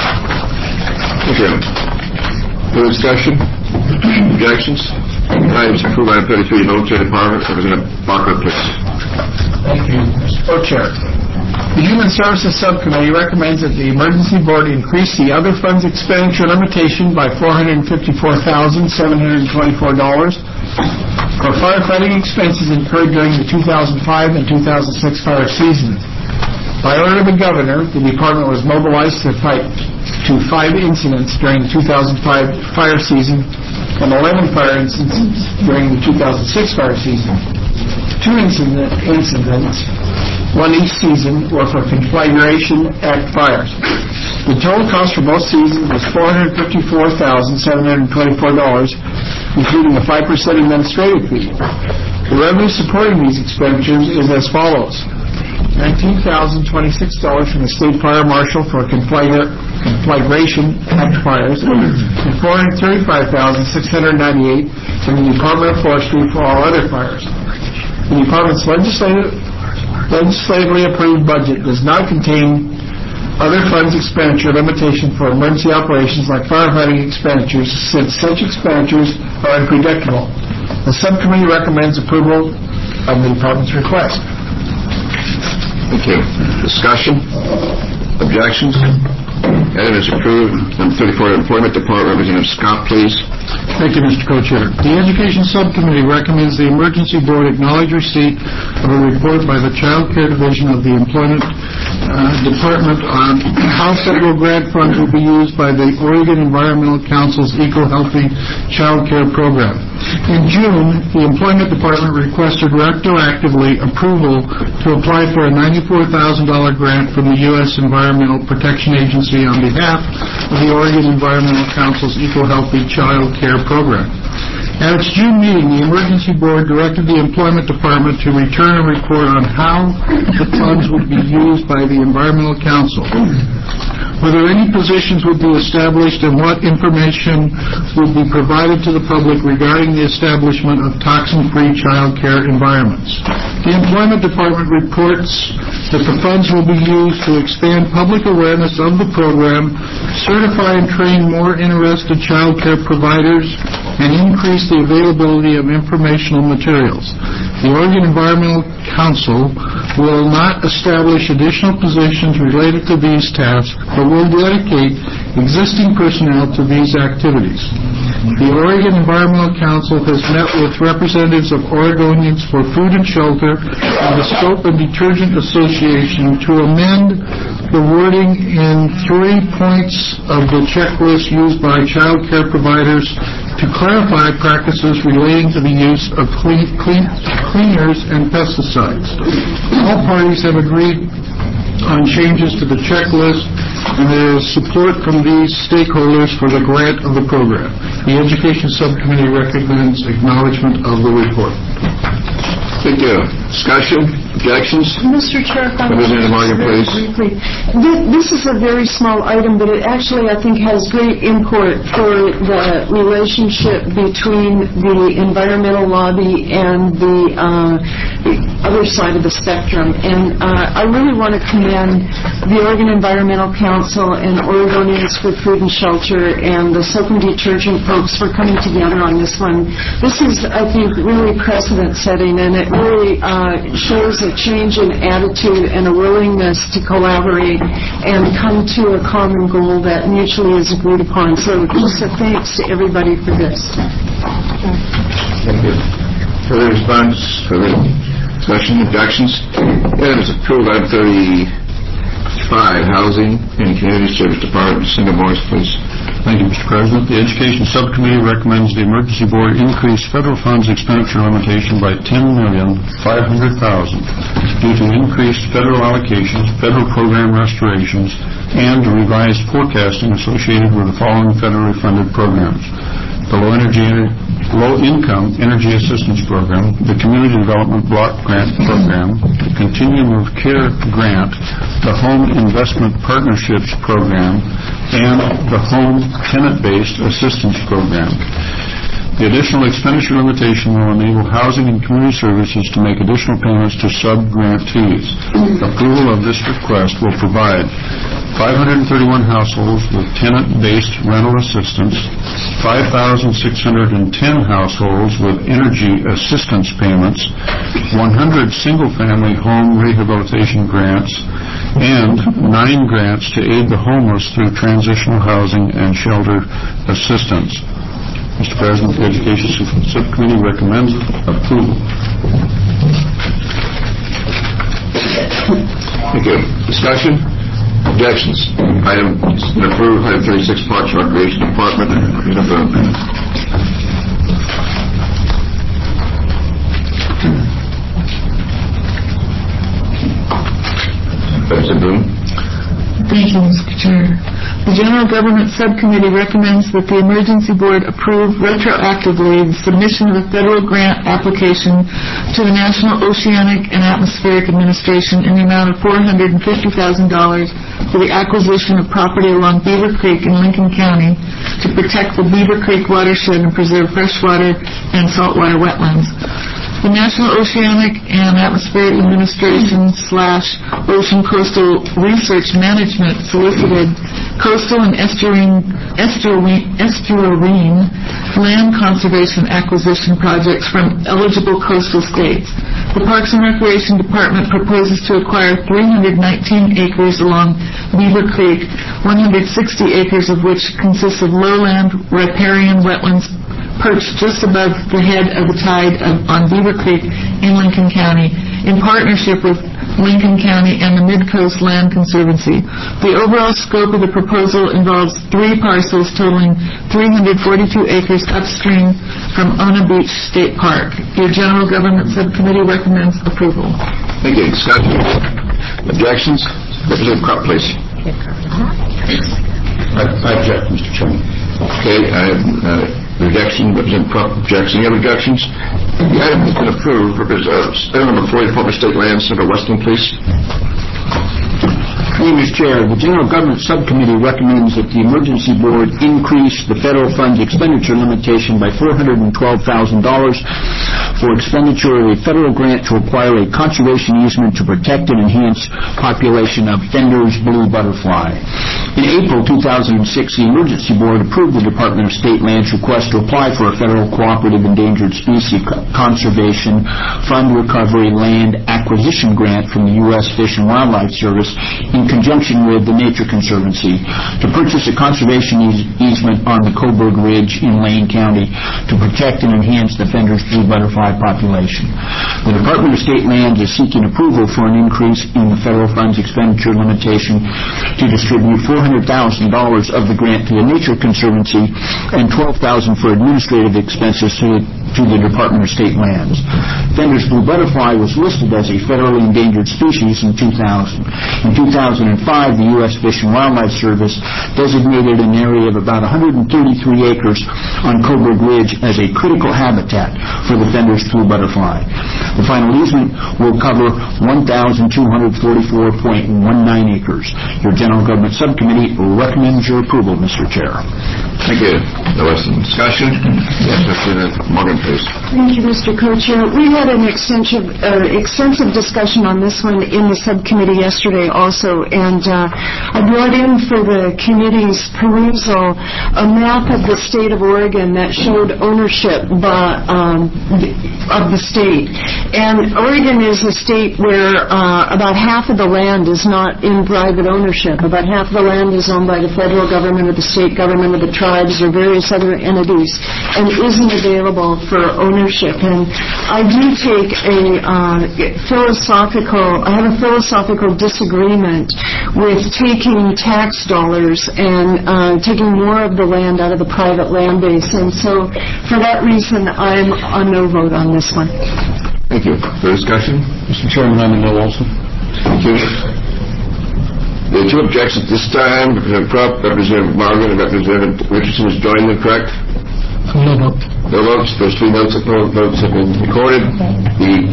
Thank you. Further discussion? Objections? Items approved. Item thirty-three, Military Department. Representative Barker, please. Thank you, Mister Co-Chair. The Human Services Subcommittee recommends that the Emergency Board increase the other funds expenditure limitation by four hundred fifty-four thousand seven hundred twenty-four dollars for firefighting expenses incurred during the two thousand five and two thousand six fire seasons. By order of the Governor, the Department was mobilized to fight to five incidents during the two thousand five fire season and eleven fire incidents during the two thousand six fire season. Two incident, incidents, one each season, were for Conflagration Act fires. The total cost for both seasons was four hundred fifty-four thousand seven hundred twenty-four dollars, including a five percent administrative fee. The revenue supporting these expenditures is as follows: nineteen thousand twenty-six dollars from the State Fire Marshal for Conflagration Act fires, and four hundred thirty-five thousand six hundred ninety-eight dollars from the Department of Forestry for all other fires. The Department's legislative, legislatively approved budget does not contain other funds expenditure limitation for emergency operations like firefighting expenditures, since such expenditures are unpredictable. The subcommittee recommends approval of the Department's request. Thank you. Discussion? Objections? Item is approved. Number thirty-four, Employment Department, Representative Scott, please. Thank you, Mister Co-Chair. The Education Subcommittee recommends the Emergency Board acknowledge receipt of a report by the Child Care Division of the Employment uh, Department on how federal grant funds will be used by the Oregon Environmental Council's Eco Healthy Child Care Program. In June, the Employment Department requested retroactively approval to apply for a ninety-four thousand dollars grant from the U S Environmental Protection Agency on behalf of the Oregon Environmental Council's Eco Healthy Child Care Program. At its June meeting, the Emergency Board directed the Employment Department to return a report on how the funds would be used by the Environmental Council, whether any positions would be established, and what information would be provided to the public regarding the establishment of toxin-free child care environments. The Employment Department reports that the funds will be used to expand public awareness of the program, certify and train more interested child care providers, and increase the availability of informational materials. The Oregon Environmental Council will not establish additional positions related to these tasks, but will dedicate existing personnel to these activities. The Oregon Environmental Council has met with representatives of Oregonians for Food and Shelter and the Soap and Detergent Association to amend the wording in three points of the checklist used by child care providers to clarify practices relating to the use of clean, clean, cleaners and pesticides. All parties have agreed on changes to the checklist, and there is support from these stakeholders for the grant of the program. The Education Subcommittee recommends acknowledgement of the report. Thank you. Discussion? Objections? Mister Chair, if I may Representative Morgan, please. briefly. Th- This is a very small item, but it actually, I think, has great import for the relationship between the environmental lobby and the, uh, the other side of the spectrum. And uh, I really want to commend the Oregon Environmental Council and Oregonians for Food and Shelter and the Soap and Detergent folks for coming together on this one. This is, I think, really precedent-setting, and it really uh, shows a change in attitude and a willingness to collaborate and come to a common goal that mutually is agreed upon. So just a thanks to everybody for this. Thank you. Further response? Further discussion? Objections? Item is approved. Item thirty-five, Housing and Community Service Department. Senator Morris, please. Thank you, Mister President. The Education Subcommittee recommends the Emergency Board increase federal funds expenditure limitation by ten million five hundred thousand dollars due to increased federal allocations, federal program restorations, and revised forecasting associated with the following federally funded programs: the Low Energy, Low Income Energy Assistance Program, the Community Development Block Grant Program, the Continuum of Care Grant, the Home Investment Partnerships Program, and the Home Tenant-Based Assistance Program. The additional expenditure limitation will enable Housing and Community Services to make additional payments to sub-grantees. Approval of this request will provide five hundred thirty-one households with tenant-based rental assistance, five thousand six hundred ten households with energy assistance payments, one hundred single-family home rehabilitation grants, and nine grants to aid the homeless through transitional housing and shelter assistance. Mister President, the Education Subcommittee recommends approval. Thank you. Discussion? Objections? Item has been approved. Item thirty-six, Parks and Recreation Department. Representative Boone. Representative Boone. Thank you, Mister Chair. The General Government Subcommittee recommends that the Emergency Board approve retroactively the submission of a federal grant application to the National Oceanic and Atmospheric Administration in the amount of four hundred fifty thousand dollars for the acquisition of property along Beaver Creek in Lincoln County to protect the Beaver Creek watershed and preserve freshwater and saltwater wetlands. The National Oceanic and Atmospheric Administration slash Ocean Coastal Research Management solicited coastal and estuarine, estuarine, estuarine land conservation acquisition projects from eligible coastal states. The Parks and Recreation Department proposes to acquire three hundred nineteen acres along Beaver Creek, one hundred sixty acres of which consists of lowland riparian wetlands perched just above the head of the tide of, on Beaver Creek in Lincoln County, in partnership with Lincoln County and the Mid-Coast Land Conservancy. The overall scope of the proposal involves three parcels totaling three hundred forty-two acres upstream from Ona Beach State Park. Your General Government Subcommittee recommends approval. Thank you. Discussion? Objections? Representative Crop, please. I object, Mister Chairman. Okay, I have uh, rejection. Representative Crop objects. Any other objections? The item has been approved. Representative uh, Item number four, Department of State Lands, Senator Weston, please. Thank you, Mister Chair. The General Government Subcommittee recommends that the Emergency Board increase the federal funds expenditure limitation by four hundred twelve thousand dollars for expenditure of a federal grant to acquire a conservation easement to protect and enhance population of Fender's blue butterfly. In April two thousand six, the Emergency Board approved the Department of State Lands request to apply for a federal cooperative endangered species conservation fund recovery land acquisition grant from the U S Fish and Wildlife Service in conjunction with the Nature Conservancy to purchase a conservation eas easement on the Coburg Ridge in Lane County to protect and enhance the Fender's blue butterfly population. The Department of State Lands is seeking approval for an increase in the federal funds expenditure limitation to distribute four hundred thousand dollars of the grant to the Nature Conservancy and twelve thousand dollars for administrative expenses to, to the Department of State Lands. Fender's blue butterfly was listed as a federally endangered species in two thousand. In two thousand five, the U S Fish and Wildlife Service designated an area of about one hundred thirty-three acres on Coburg Ridge as a critical habitat for the Fender's blue butterfly. The final easement will cover one thousand two hundred forty-four point one nine acres. Your General Government Subcommittee recommends your approval, Mister Chair. Thank you. There was some discussion. Yes, Mister Morgan, please. Thank you, Mister Co-Chair. We had an extensive, uh, extensive discussion on this one in the subcommittee yesterday also, and uh, I brought in for the committee's perusal a map of the state of Oregon that showed ownership by, um, of the state. And Oregon is a state where uh, about half of the land is not in private ownership. About half of the land is owned by the federal government or the state government or the tribes or various other entities and isn't available for ownership. And I do take a uh, philosophical, I have a philosophical disagreement with taking tax dollars and uh, taking more of the land out of the private land base. And so for that reason, I'm a no vote on this one. Thank you. For discussion? Mister Chairman, I'm a no also. Thank you. There are two objections at this time. Representative Krupp, Representative Morgan, and Representative Richardson has joined them, correct? No vote. No votes. Those three votes, no votes have been recorded. The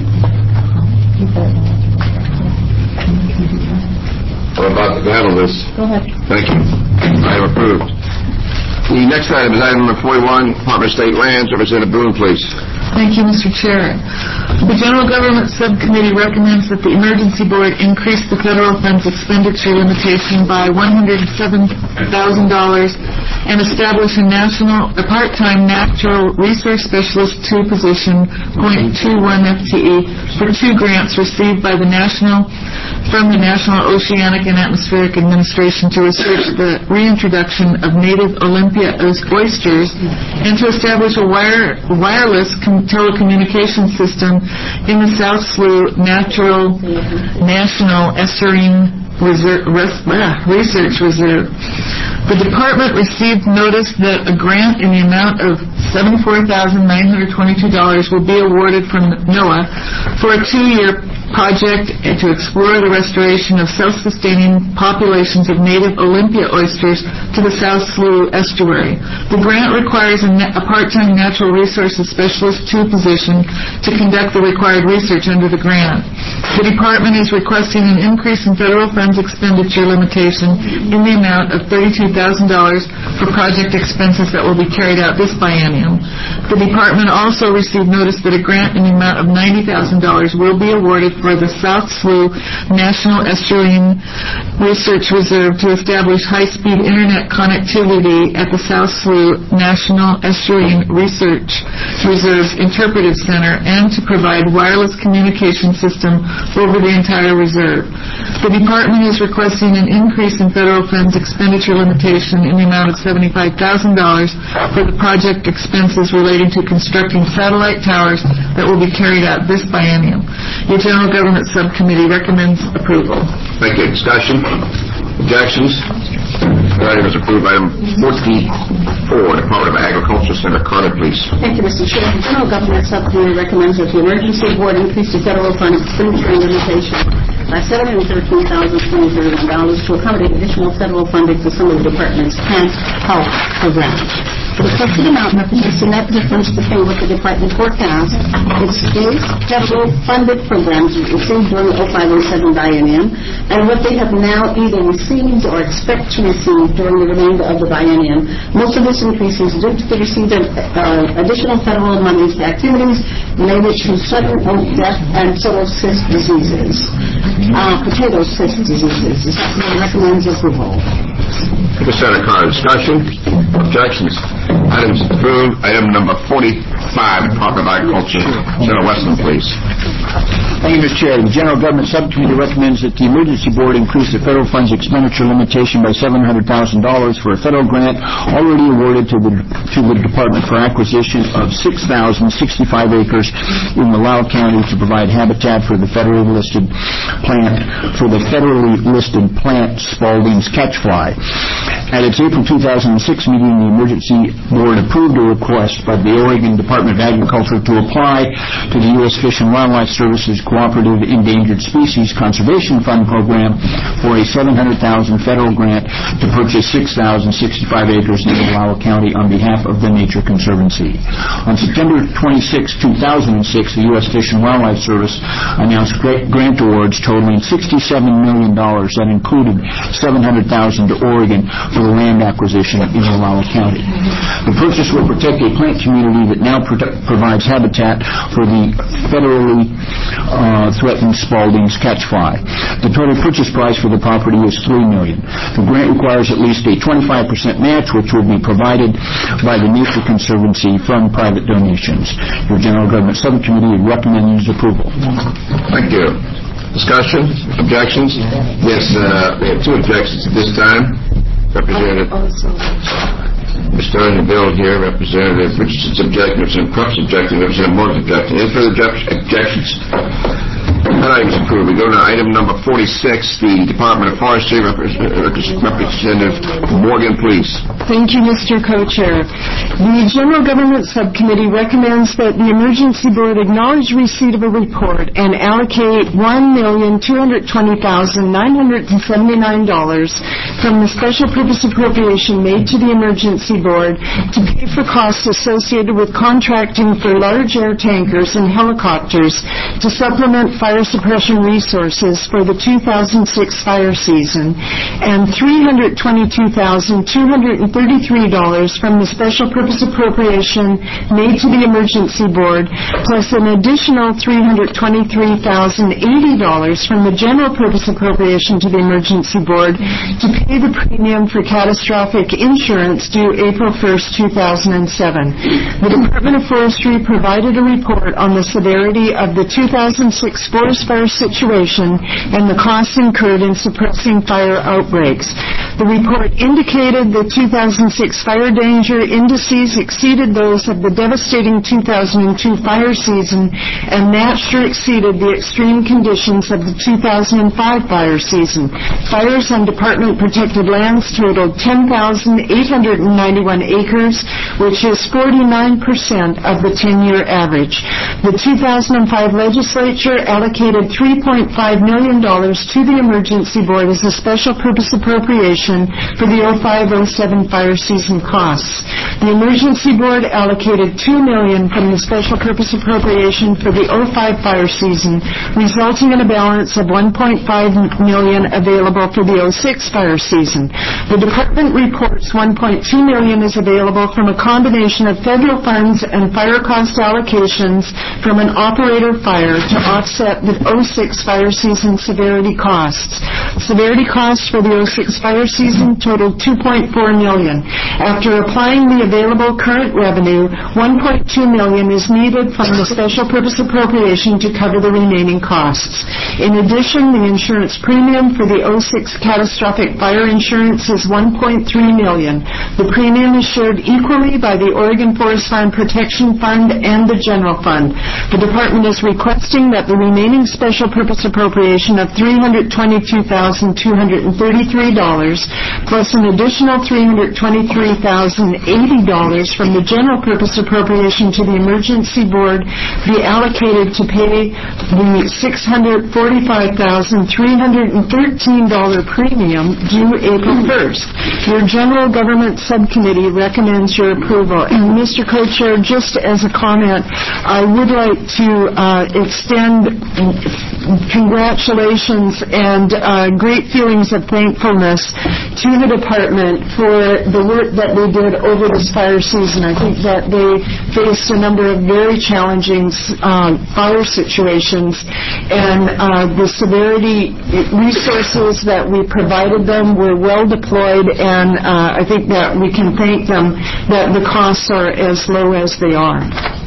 We're about to handle this. Go ahead. Thank you. I am approved. The next item is item number forty-one, Department of State Lands. Representative Boone, please. Thank you, Mister Chair. The General Government Subcommittee recommends that the Emergency Board increase the federal funds expenditure limitation by one hundred seven thousand dollars and establish a national, a part-time natural resource specialist two position, point two one F T E, for two grants received by the National, from the National Oceanic and Atmospheric Administration to research the reintroduction of native Olympia oysters and to establish a wire, wireless telecommunication system in the South Slough Natural National Estuarine reserve, res- ah, Research Reserve. The department received notice that a grant in the amount of seventy-four thousand nine hundred twenty-two dollars will be awarded from NOAA for a two-year project to explore the restoration of self-sustaining populations of native Olympia oysters to the South Slough estuary. The grant requires a, na- a part-time natural resources specialist two position to conduct the required research under the grant. The department is requesting an increase in federal funds expenditure limitation in the amount of thirty-two thousand dollars for project expenses that will be carried out this biennium. The department also received notice that a grant in the amount of ninety thousand dollars will be awarded for the South Slough National Estuarine Research Reserve to establish high-speed internet connectivity at the South Slough National Estuarine Research Reserve's Interpretive Center and to provide wireless communication system over the entire reserve. The department is requesting an increase in federal funds expenditure limitation in the amount of seventy-five thousand dollars for the project expenses relating to constructing satellite towers that will be carried out this biennium. Your General Government Subcommittee recommends approval. Thank you. Discussion? Objections? The item is approved. Item forty-four, Department of Agriculture, Senator Carter, please. Thank you, Mister Chair. The General Government Subcommittee recommends that the Emergency Board increase the federal fund expenditure limitation by seven hundred thirteen thousand two hundred thirty-one dollars to accommodate additional federal funding for some of the department's plant health programs. The requested amount represents the net difference between what the department forecast its state federal funded programs received during the oh five oh seven biennium and what they have now either received or expect to receive during the remainder of the biennium. Most of this increase is due to the receipt of uh, additional federal monies for activities related to sudden oak death and soil cyst diseases, uh, potato cyst diseases. The subcommittee recommends approval. Thank you, Senator Carter. Discussion? Objections? Items approved. Item number forty-five, Department of Agriculture. Senator Westman, please. Thank you, Mister Chair. The General Government Subcommittee recommends that the Emergency Board increase the federal funds expenditure limitation by seven hundred thousand dollars for a federal grant already awarded to the, to the Department for acquisition of six thousand sixty-five acres in Loudoun County to provide habitat for the federally listed plant, for the federally listed plant Spalding's catchfly. At its April two thousand six meeting, the Emergency Board approved a request by the Oregon Department of Agriculture to apply to the U S Fish and Wildlife Service's Cooperative Endangered Species Conservation Fund program for a seven hundred thousand dollars federal grant to purchase six thousand sixty-five acres in Loudoun County on behalf of the Nature Conservancy. On September twenty-sixth, two thousand six, the U S Fish and Wildlife Service announced grant awards totaling sixty-seven million dollars that included seven hundred thousand dollars to Oregon for the land acquisition in Loudoun County. The purchase will protect a plant community that now pro- provides habitat for the federally uh, threatened Spalding's catchfly. The total purchase price for the property is three million dollars. The grant requires at least a twenty-five percent match, which will be provided by the Nature Conservancy from private donations. Your General Government Subcommittee recommends approval. Thank you. Discussion? Objections? Yes, uh, we have two objections at this time. Representative Mister Stern, Bill here, Representative Richardson's objecting, Representative Krupp's objecting, Representative Moore's objecting. Any further objections? That item is approved. We go to item number forty-six, the Department of Forestry. Representative Morgan, please. Thank you, Mister Co-Chair. The General Government Subcommittee recommends that the Emergency Board acknowledge receipt of a report and allocate one million two hundred twenty thousand nine hundred seventy-nine dollars from the special purpose appropriation made to the Emergency Board to pay for costs associated with contracting for large air tankers and helicopters to supplement fire suppression resources for the two thousand six fire season, and three hundred twenty-two thousand two hundred thirty-three dollars from the special purpose appropriation made to the Emergency Board, plus an additional three hundred twenty-three thousand eighty dollars from the general purpose appropriation to the Emergency Board to pay the premium for catastrophic insurance due April first, two thousand seven. The Department of Forestry provided a report on the severity of the two thousand six forest forest fire situation and the costs incurred in suppressing fire outbreaks. The report indicated the two thousand six fire danger indices exceeded those of the devastating two thousand two fire season and matched or exceeded the extreme conditions of the two thousand five fire season. Fires on Department protected lands totaled ten thousand eight hundred ninety-one acres, which is forty-nine percent of the ten-year average. The two thousand five legislature allocated three point five million dollars to the Emergency Board as a special purpose appropriation for the oh five oh seven fire season costs. The Emergency Board allocated two million dollars from the special purpose appropriation for the oh five fire season, resulting in a balance of one point five million dollars available for the oh six fire season. The Department reports one point two million dollars is available from a combination of federal funds and fire cost allocations from an operator fire to offset the oh six fire season severity costs. Severity costs for the oh six fire season totaled two point four million dollars. After applying the available current revenue, one point two million dollars is needed from the special purpose appropriation to cover the remaining costs. In addition, the insurance premium for the oh six catastrophic fire insurance is one point three million dollars. The premium is shared equally by the Oregon Forest Land Protection Fund and the General Fund. The Department is requesting that the remaining special purpose appropriation of three hundred twenty-two thousand two hundred thirty-three dollars plus an additional three hundred twenty-three thousand eighty dollars from the general purpose appropriation to the Emergency Board be allocated to pay the six hundred forty-five thousand three hundred thirteen dollars premium due April first. Your General Government Subcommittee recommends your approval. And Mister Co-Chair, just as a comment, I would like to uh, extend congratulations and uh, great feelings of thankfulness to the Department for the work that they did over this fire season. I think that they faced a number of very challenging uh, fire situations, and uh, the severity resources that we provided them were well deployed, and uh, I think that we can thank them that the costs are as low as they are.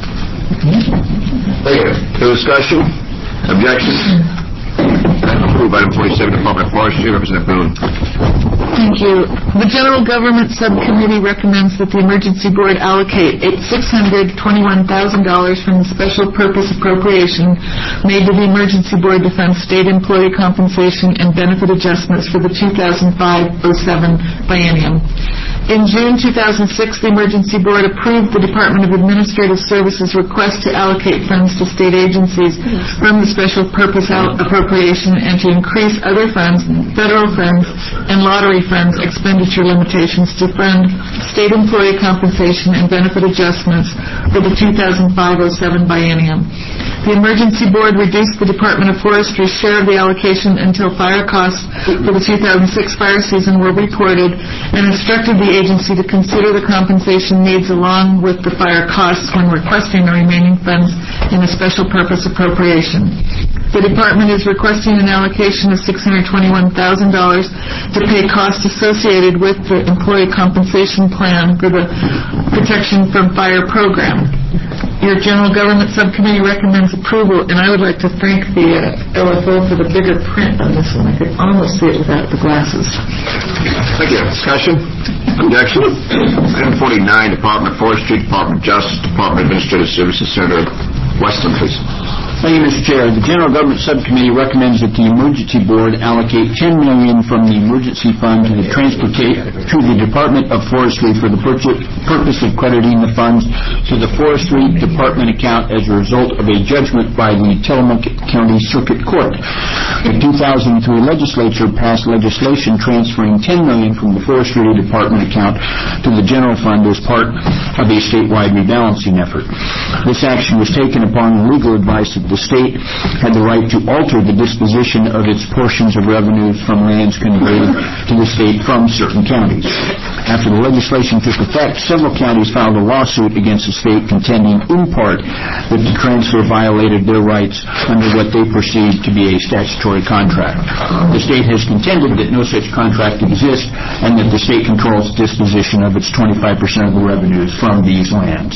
Thank you. No discussion? Objections? Approved. Item forty-seven, Department of Forestry. Representative Boone. Thank you. The General Government Subcommittee recommends that the Emergency Board allocate six hundred twenty-one thousand dollars from the Special Purpose Appropriation made to the Emergency Board to fund state employee compensation and benefit adjustments for the two thousand five oh seven biennium. In June two thousand six, the Emergency Board approved the Department of Administrative Services' request to allocate funds to state agencies from the Special Purpose Appropriation and to increase other funds, federal funds, and lottery funds expenditure limitations to fund state employee compensation and benefit adjustments for the two thousand five oh seven biennium. The Emergency Board reduced the Department of Forestry's share of the allocation until fire costs for the two thousand six fire season were reported and instructed the agency to consider the compensation needs along with the fire costs when requesting the remaining funds in a special purpose appropriation. The Department is requesting an allocation of six hundred twenty-one thousand dollars to pay costs associated with the Employee Compensation Plan for the Protection from Fire program. Your General Government Subcommittee recommends approval, and I would like to thank the uh, L F O for the bigger print on this one. I could almost see it without the glasses. Thank you. Discussion? Objection? Item forty-nine, Department of Forestry, Department of Justice, Department of Administrative Services, Senator Weston, please. Thank you, Mister Chair. The General Government Subcommittee recommends that the Emergency Board allocate ten million dollars from the Emergency Fund to the Transportation to the Department of Forestry for the purpose of crediting the funds to the Forestry Department account as a result of a judgment by the Tillamook County Circuit Court. The two thousand three legislature passed legislation transferring ten million dollars from the Forestry Department account to the General Fund as part of a statewide rebalancing effort. This action was taken upon legal advice of the state had the right to alter the disposition of its portions of revenues from lands conveyed to the state from certain counties. After the legislation took effect, several counties filed a lawsuit against the state contending in part that the transfer violated their rights under what they perceived to be a statutory contract. The state has contended that no such contract exists and that the state controls the disposition of its twenty-five percent of the revenues from these lands.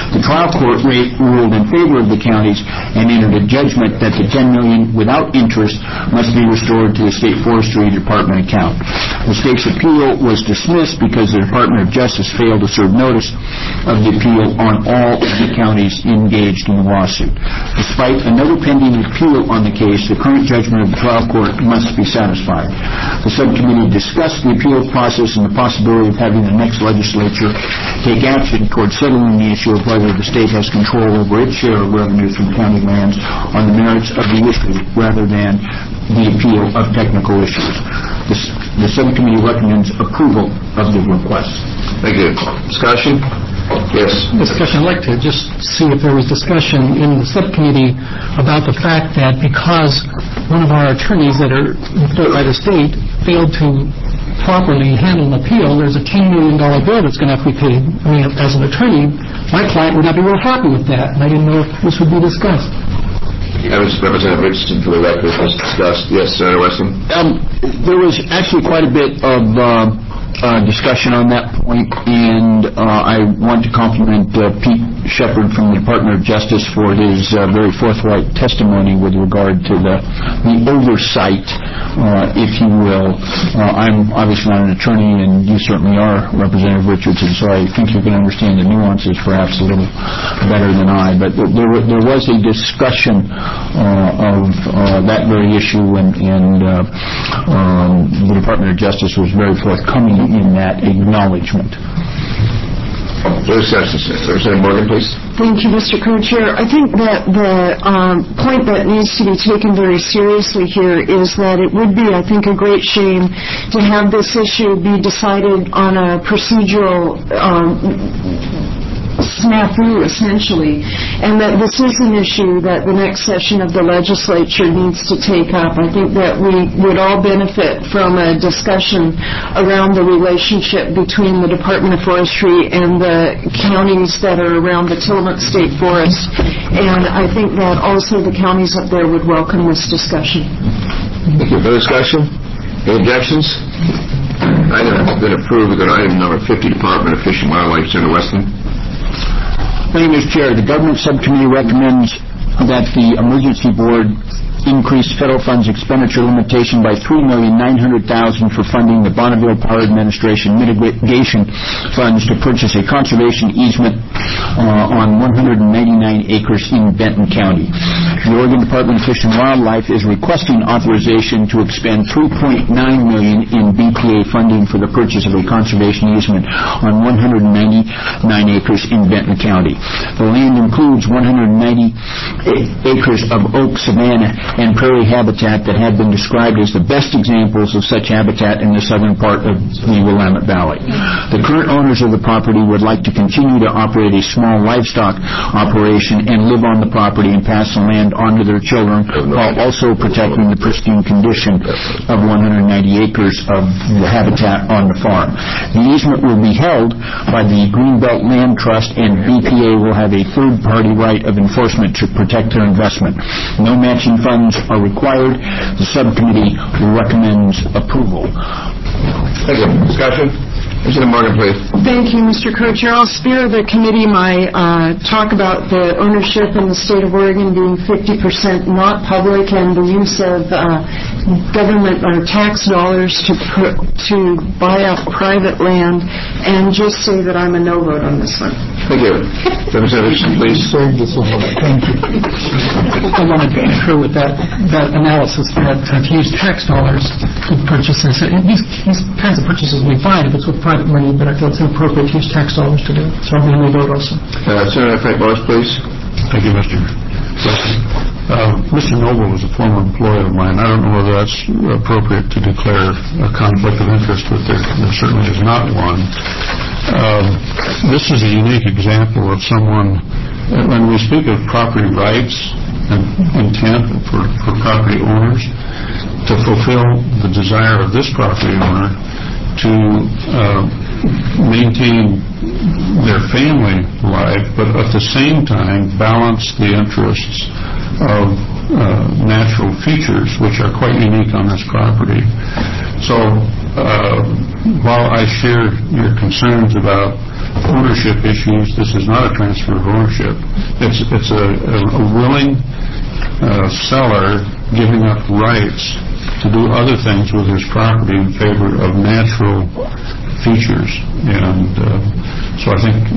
The trial court rate ruled in favor of the counties and entered a judgment that the ten million dollars without interest must be restored to the State Forestry Department account. The state's appeal was dismissed because the Department of Justice failed to serve notice of the appeal on all of the counties engaged in the lawsuit. Despite another pending appeal on the case, the current judgment of the trial court must be satisfied. The subcommittee discussed the appeal process and the possibility of having the next legislature take action towards settling the issue of whether the state has control over its share of revenue from county lands on the merits of the issue rather than the appeal of technical issues. The, the subcommittee recommends approval of the request. Thank you. Discussion? Yes. Discussion. I'd like to just see if there was discussion in the subcommittee about the fact that because one of our attorneys that are employed by the state failed to properly handle an appeal, there's a ten million dollars bill that's going to have to be paid. I mean, as an attorney, my client would not be real happy with that, and I didn't know if this would be discussed. Representative Richardson, for the record, was discussed. Yes, Senator Weston? Um, there was actually quite a bit of uh, uh, discussion on that point, and uh, I want to compliment uh, Pete Shepard from the Department of Justice for his uh, very forthright testimony with regard to the, the oversight, uh, if you will. Uh, I'm obviously not an attorney, and you certainly are, Representative Richardson, so I think you can understand the nuances perhaps a little better than I. But there, there was a discussion uh, of uh, that very issue, and, and uh, um, the Department of Justice was very forthcoming in that acknowledgement. Representative Morgan, please. Thank you, Mister Co-Chair. I think that the um, point that needs to be taken very seriously here is that it would be, I think, a great shame to have this issue be decided on a procedural um, snafu, essentially, and that this is an issue that the next session of the legislature needs to take up. I think that we would all benefit from a discussion around the relationship between the Department of Forestry and the counties that are around the Tillamook State Forest, and I think that also the counties up there would welcome this discussion. Thank you. For discussion? Any objections? Item has been approved. We go to item number fifty, Department of Fish and Wildlife. Senator Weston. Thank you, Mister Chair. The Government Subcommittee recommends that the Emergency Board increase federal funds expenditure limitation by three million nine hundred thousand dollars for funding the Bonneville Power Administration mitigation funds to purchase a conservation easement uh, on one hundred ninety-nine acres in Benton County. The Oregon Department of Fish and Wildlife is requesting authorization to expend three point nine million dollars in B P A funding for the purchase of a conservation easement on one hundred ninety-nine acres in Benton County. The land includes one hundred ninety acres of oak savanna and prairie habitat that have been described as the best examples of such habitat in the southern part of the Willamette Valley. The current owners of the property would like to continue to operate a small livestock operation and live on the property and pass the land on to their children while also protecting the pristine condition of one hundred ninety acres of the habitat on the farm. The easement will be held by the Greenbelt Land Trust, and B P A will have a third-party right of enforcement to protect their investment. No matching funds are required. The subcommittee recommends approval. Thank you. Discussion? Mister Morgan, please. Thank you, Mister Co-Chair. I'll spare the committee my uh, talk about the ownership in the state of Oregon being fifty percent not public and the use of uh, government or tax dollars to pr- to buy up private land, and just say that I'm a no vote on this one. Thank you. Representative, please. Thank you. I want to concur with that that analysis that uh, to use tax dollars to purchase this. These, these kinds of purchases we find if it's with private money, but I feel it's inappropriate to use tax dollars to do it. So I'm going to vote also. Uh, Senator Frank Morris, please. Thank you, Mister Uh, Mister Noble was a former employee of mine. I don't know whether that's appropriate to declare a conflict of interest, but there, there certainly is not one. Uh, this is a unique example of someone, uh, when we speak of property rights and intent for, for property owners, to fulfill the desire of this property owner to uh, maintain their family life, but at the same time balance the interests of uh, natural features which are quite unique on this property. So uh, while I share your concerns about ownership issues. This is not a transfer of ownership. It's it's a, a, a willing uh, seller giving up rights to do other things with his property in favor of natural features. And uh, so I think,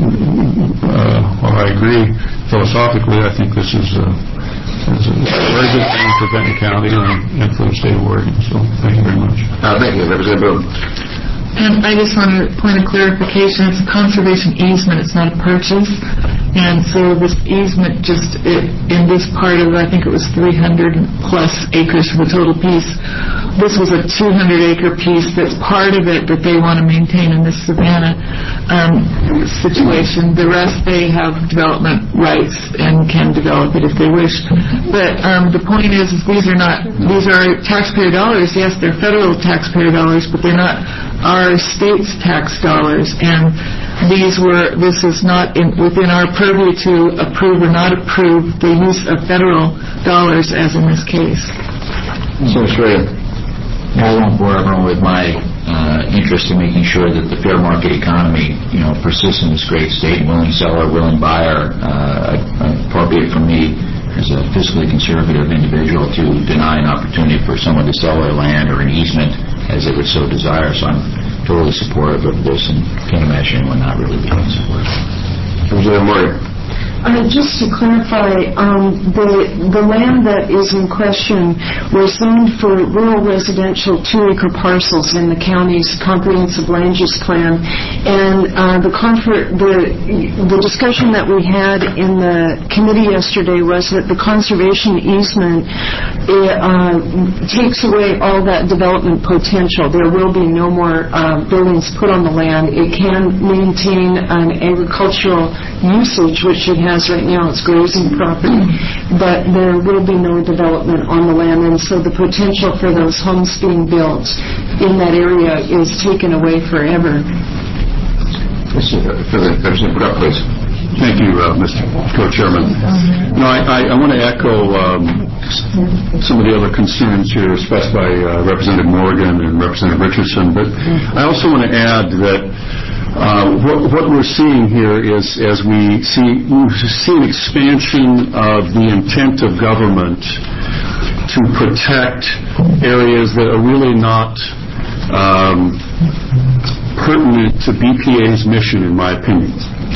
uh, while I agree philosophically, I think this is a, is a very good thing for Benton County and, and for the state of Oregon. So thank you very much. Uh, thank you, Representative Boone. And I just want a point of clarification. It's a conservation easement. It's not a purchase. And so this easement just, it, in this part of, I think it was three hundred plus acres for the total piece. This was a two hundred acre piece that's part of it that they want to maintain in this Savannah um, situation. The rest, they have development rights and can develop it if they wish. But um, the point is, is these are not, these are taxpayer dollars. Yes, they're federal taxpayer dollars, but they're not our state's tax dollars. And these were, this is not in, within our purview to approve or not approve the use of federal dollars as in this case. So, Shreya. I won't bore everyone with my uh, interest in making sure that the fair market economy, you know, persists in this great state. Willing seller, willing buyer. Uh, far be it from me, as a fiscally conservative individual, to deny an opportunity for someone to sell their land or an easement as they would so desire. So I'm totally supportive of this, and can't imagine anyone not really being supportive. Representative Murray. Uh, just to clarify, um, the the land that is in question was zoned for rural residential two-acre parcels in the county's comprehensive land use plan, and uh, the, confer- the the discussion that we had in the committee yesterday was that the conservation easement uh, takes away all that development potential. There will be no more uh, buildings put on the land. It can maintain an agricultural usage, which it has right now. It's grazing property, but there will be no development on the land, and so the potential for those homes being built in that area is taken away forever. Representative Put up, please. Thank you, uh, Mister Co-Chairman. No, I, I, I want to echo um, some of the other concerns here expressed by uh, Representative Morgan and Representative Richardson, but I also want to add that Uh, what, what we're seeing here is, as we see, we see an expansion of the intent of government to protect areas that are really not um, pertinent to B P A's mission, in my opinion.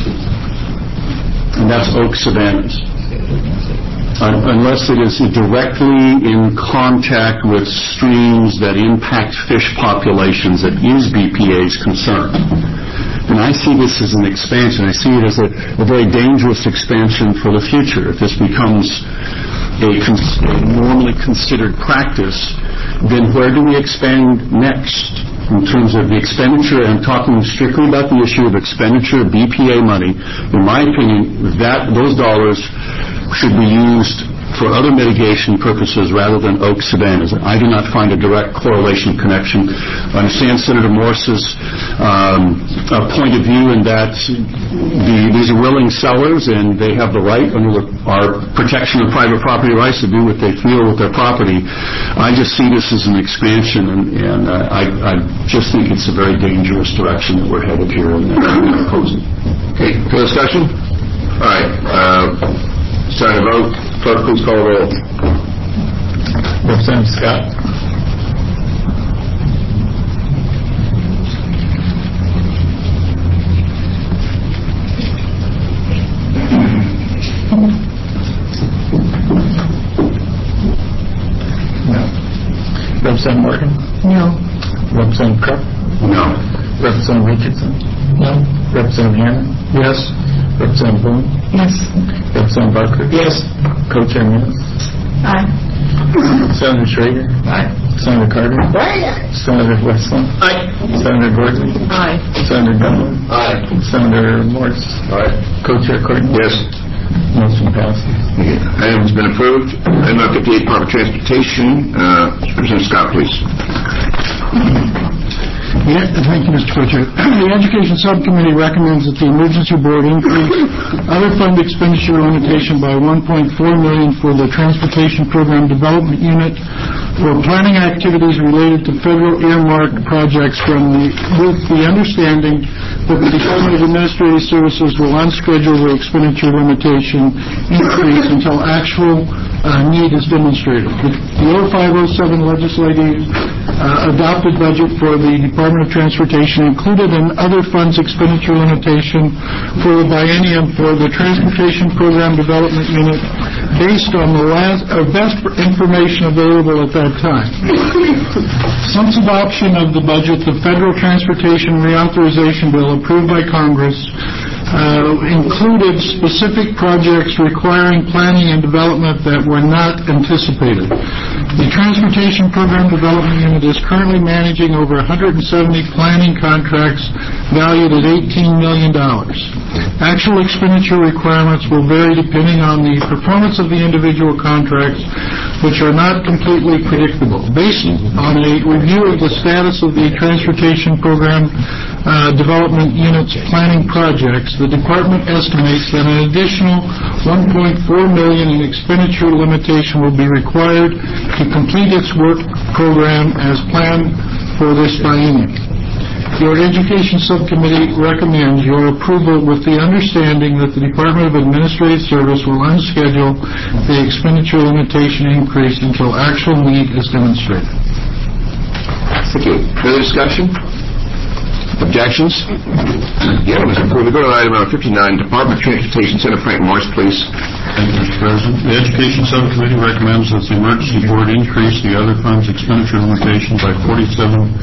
And that's oak savannas. Un- unless it is directly in contact with streams that impact fish populations that is B P A's concern. And I see this as an expansion. I see it as a, a very dangerous expansion for the future. If this becomes a, cons- a normally considered practice, then where do we expand next? In terms of the expenditure, I'm talking strictly about the issue of expenditure of B P A money. In my opinion, that those dollars should be used for other mitigation purposes rather than oak savannas. I do not find a direct correlation connection. I understand Senator Morse's um, uh, point of view in that the, these are willing sellers and they have the right under the, our protection of private property rights to do what they feel with their property. I just see this as an expansion, and, and uh, I, I just think it's a very dangerous direction that we're headed here, and I'm opposing. Okay, for discussion? All right. Uh, starting to vote. Clerk, please call the roll. Representative Scott. No. Representative Morgan. No. Representative Krupp. No. Representative Richardson. No. Representative Hammond. Yes. Representative Boone. Yes. Representative Barker. Yes. Co-Chair Mills. Aye. Senator Schrager. Aye. Senator Carter. Aye. Senator Westland. Aye. Senator Gordon. Aye. Senator Gunn. Aye. Senator Morse. Aye. Co-Chair Courtney. Yes. Motion passes. Okay. Item's been approved. Item number fifty-eight, Department of Transportation. Uh, Representative Scott, please. Yeah, thank you, Mister Co-Chair. The Education Subcommittee recommends that the Emergency Board increase other fund expenditure limitation by one point four million dollars for the Transportation Program Development Unit for planning activities related to federal earmarked projects from the, with the understanding that the Department of Administrative Services will unschedule the expenditure limitation increase until actual uh, need is demonstrated. The, the oh five oh seven legislative uh, adopted budget for the Department of Transportation included an other funds expenditure limitation for the biennium for the Transportation Program Development Unit based on the last, uh, best information available at that time. Since adoption of the budget, the Federal Transportation Reauthorization Bill approved by Congress uh, included specific projects requiring planning and development that were not anticipated. The Transportation Program Development Unit is currently managing over one hundred seventy planning contracts valued at eighteen million dollars. Actual expenditure requirements will vary depending on the performance of the individual contracts, which are not completely predictable. Based on a review of the status of the Transportation Program uh, Development Unit's planning projects, the Department estimates that an additional one point four million dollars in expenditure limitation will be required to complete its work program as planned for this biennium. Your Education Subcommittee recommends your approval with the understanding that the Department of Administrative Service will unschedule the expenditure limitation increase until actual need is demonstrated. Thank you. Further discussion? Objections? Unanimous approved. We go to item number fifty-nine, Department of Transportation. Senator Frank Morris, please. Thank you, Mister President. The Education Subcommittee recommends that the Emergency Board increase the other funds expenditure limitation by forty-seven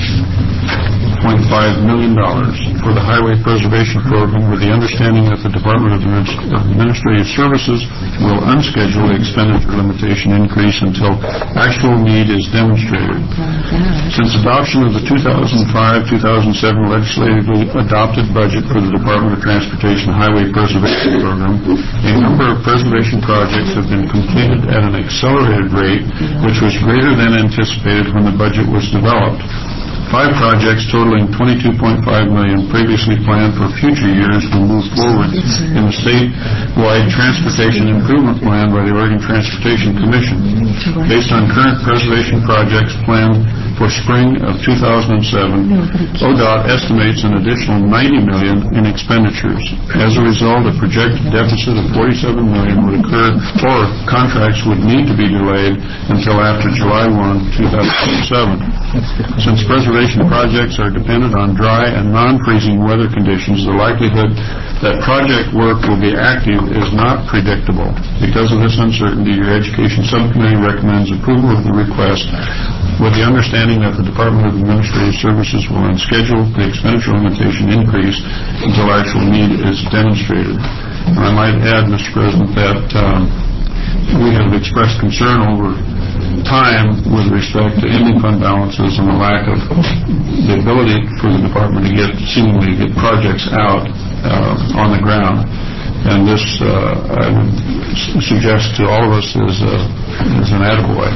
point five million dollars for the Highway Preservation Program with the understanding that the Department of Administrative Services will unschedule the expenditure limitation increase until actual need is demonstrated. Since adoption of the two thousand five two thousand seven legislatively adopted budget for the Department of Transportation Highway Preservation Program, a number of preservation projects have been completed at an accelerated rate, which was greater than anticipated when the budget was developed. Five projects totaling twenty-two point five million dollars previously planned for future years will move forward in the statewide Transportation Improvement Plan by the Oregon Transportation Commission. Based on current preservation projects planned for spring of two thousand seven, O D O T estimates an additional ninety million dollars in expenditures. As a result, a projected deficit of forty-seven million dollars would occur, or contracts would need to be delayed until after July first, two thousand seven. Since preservation projects are dependent on dry and non-freezing weather conditions, the likelihood that project work will be active is not predictable. Because of this uncertainty, your Education Subcommittee recommends approval of the request with the understanding that the Department of Administrative Services will unschedule the expenditure limitation increase until actual need is demonstrated. And I might add, Mister President, that um, we have expressed concern over time with respect to ending fund balances and the lack of the ability for the department to get, seemingly get projects out uh, on the ground. And this, uh, I would s- suggest to all of us, is, a, is an attaboy.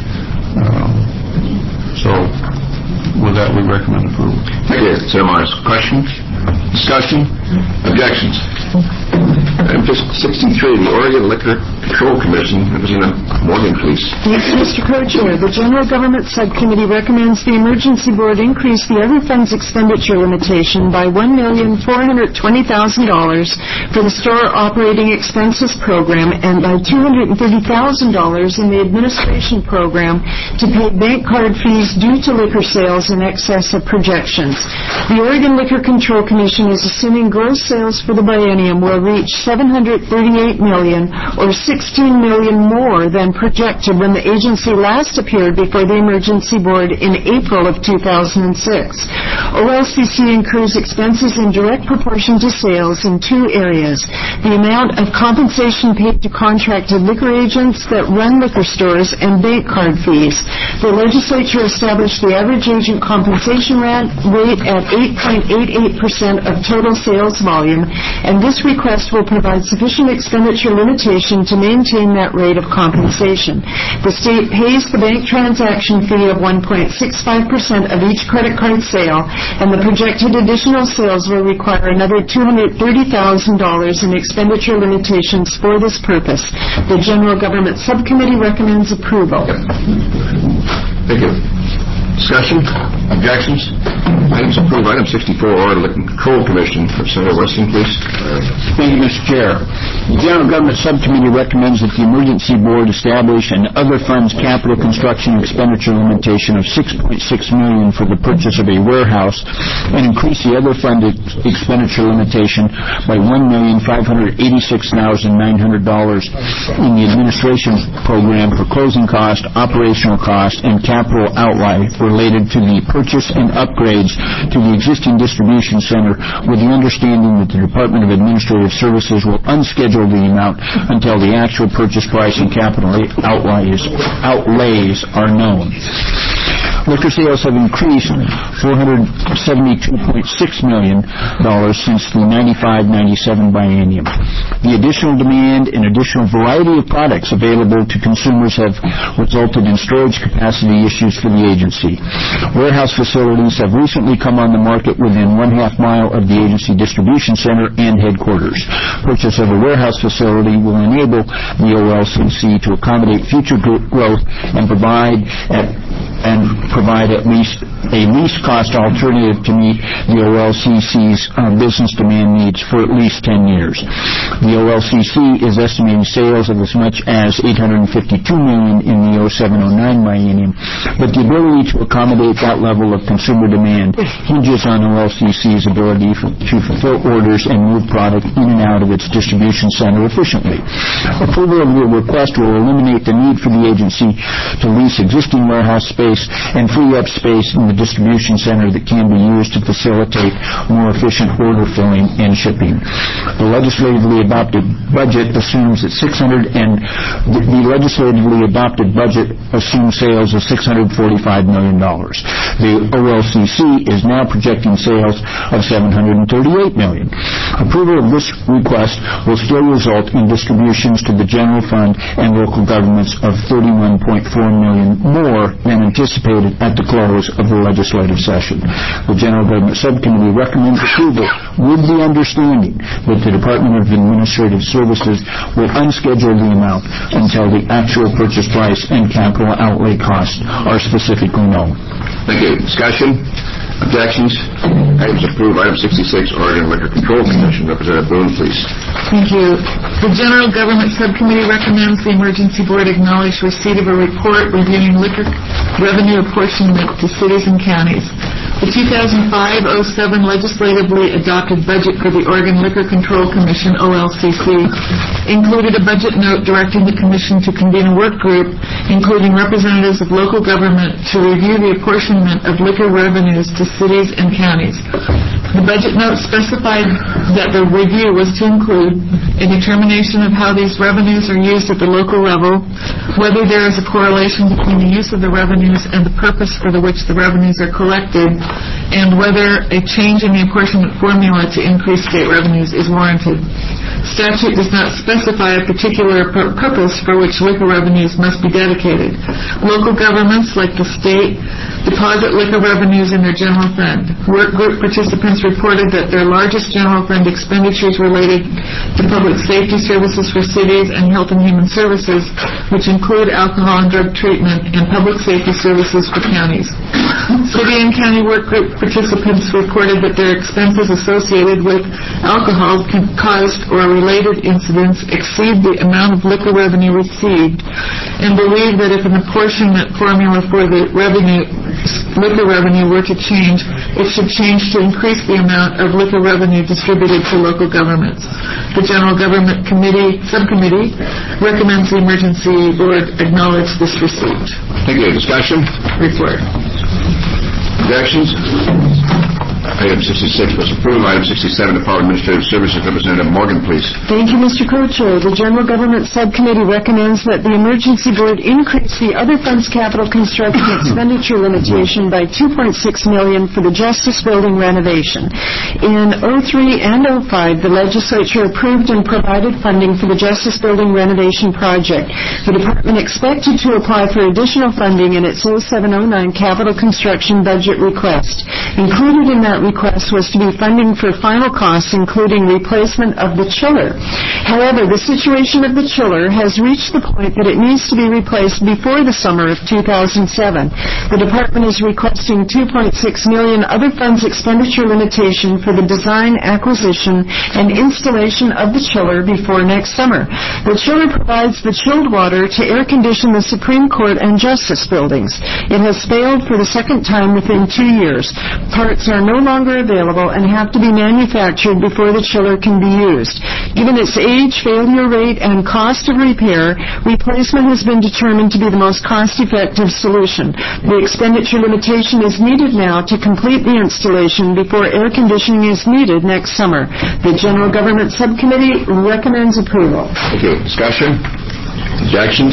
Um, so, with that, we recommend approval. Thank you, Senator Morris. Questions? Discussion? Objections? Item sixty-three, the Oregon Liquor Control Commission. Representative Morgan, please. Thank you, Mister Co-Chair. The General Government Subcommittee recommends the Emergency Board increase the other funds expenditure limitation by one million four hundred twenty thousand dollars for the store operating expenses program and by two hundred thirty thousand dollars in the administration program to pay bank card fees due to liquor sales in excess of projections. The Oregon Liquor Control Commission is assuming gross sales for the biennium will reach seven hundred thirty-eight million dollars or sixteen million dollars more than projected when the agency last appeared before the Emergency Board in April of two thousand six. O L C C incurs expenses in direct proportion to sales in two areas: the amount of compensation paid to contracted liquor agents that run liquor stores and bank card fees. The legislature established the average agent compensation rate at eight point eight eight percent of total sales volume, and this request will provide sufficient expenditure limitation to maintain that rate of compensation. The state pays the bank transaction fee of one point six five percent of each credit card sale, and the projected additional sales will require another two hundred thirty thousand dollars in expenditure limitations for this purpose. The General Government Subcommittee recommends approval. Thank you. Discussion? Objections? Items approved. Item sixty-four, Order Liquor Control Commission. Representative Weston, please. Thank you, Mister Chair. The General Government Subcommittee recommends that the Emergency Board establish an other funds capital construction expenditure limitation of six point six million dollars for the purchase of a warehouse and increase the other fund ex- expenditure limitation by one million five hundred eighty-six thousand nine hundred dollars in the administration program for closing cost, operational cost, and capital outlay related to the purchase and upgrades to the existing distribution center, with the understanding that the Department of Administrative Services will unschedule the amount until the actual purchase price and capital outlays, outlays are known. Liquor sales have increased four hundred seventy-two point six million dollars since the ninety-five ninety-seven biennium. The additional demand and additional variety of products available to consumers have resulted in storage capacity issues for the agency. Warehouse facilities have recently come on the market within one half mile of the agency distribution center and headquarters. Purchase of a warehouse facility will enable the O L C C to accommodate future growth and provide at, and provide at least a least cost alternative to meet the O L C C's uh, business demand needs for at least ten years. The O L C C is estimating sales of as much as eight hundred fifty-two million dollars in the oh seven oh nine biennium, but the ability to accommodate that level of consumer demand hinges on O L C C's ability f- to fulfill orders and move product in and out of its distribution center efficiently. Approval of the request will eliminate the need for the agency to lease existing warehouse space and free up space in the distribution center that can be used to facilitate more efficient order filling and shipping. The legislatively adopted budget assumes that six hundred and the, the legislatively adopted budget assumes sales of six hundred forty-five million dollars. The O L C C is now projecting sales of seven hundred thirty-eight million dollars. Approval of this request will still result in distributions to the general fund and local governments of thirty-one point four million dollars more than anticipated at the close of the legislative session. The General Government Subcommittee recommends approval with the understanding that the Department of Administrative Services will unschedule the amount until the actual purchase price and capital outlay costs are specifically known. Thank you. Discussion? Objections? Items approved. Item sixty-six, Oregon Liquor Control Commission. Representative Boone, please. Thank you. The General Government Subcommittee recommends the Emergency Board acknowledge receipt of a report reviewing liquor revenue apportionment to cities and counties. The two thousand five oh seven legislatively adopted budget for the Oregon Liquor Control Commission, O L C C, included a budget note directing the Commission to convene a work group, including representatives of local government, to review the apportionment of liquor revenues to cities and counties. The budget note specified that the review was to include a determination of how these revenues are used at the local level, whether there is a correlation between the use of the revenues and the purpose for the which the revenues are collected, and whether a change in the apportionment formula to increase state revenues is warranted. Statute does not specify a particular pur- purpose for which liquor revenues must be dedicated. Local governments, like the state, deposit liquor revenues in their general fund. Work group participants reported that their largest general fund expenditures related to public safety services for cities and health and human services, which include alcohol and drug treatment, and public safety services for counties. City and county work group participants reported that their expenses associated with alcohol caused or related incidents exceed the amount of liquor revenue received, and believe that if an apportionment formula for the revenue, liquor revenue were to change, it should change to increase the amount of liquor revenue distributed to local governments. The General Government Committee Subcommittee recommends the Emergency Board acknowledge this receipt. Thank you. Discussion? Report. Objections? Item sixty-six was approved. Item sixty-seven, Department of Administrative Services. Representative Morgan, please. Thank you, Mister Co-Chair. The General Government Subcommittee recommends that the Emergency Board increase the other funds capital construction expenditure limitation by two point six million dollars for the Justice Building renovation. In oh three and oh five, the legislature approved and provided funding for the Justice Building renovation project. The department expected to apply for additional funding in its oh seven oh nine capital construction budget request. Included in that request was to be funding for final costs, including replacement of the chiller. However, the situation of the chiller has reached the point that it needs to be replaced before the summer of two thousand seven. The department is requesting two point six million dollars other funds expenditure limitation for the design, acquisition, and installation of the chiller before next summer. The chiller provides the chilled water to air condition the Supreme Court and Justice buildings. It has failed for the second time within two years. Parts are no longer available and have to be manufactured before the chiller can be used. Given its age, failure rate, and cost of repair, replacement has been determined to be the most cost-effective solution. The expenditure limitation is needed now to complete the installation before air conditioning is needed next summer. The General Government Subcommittee recommends approval. Thank you. Discussion? Objections?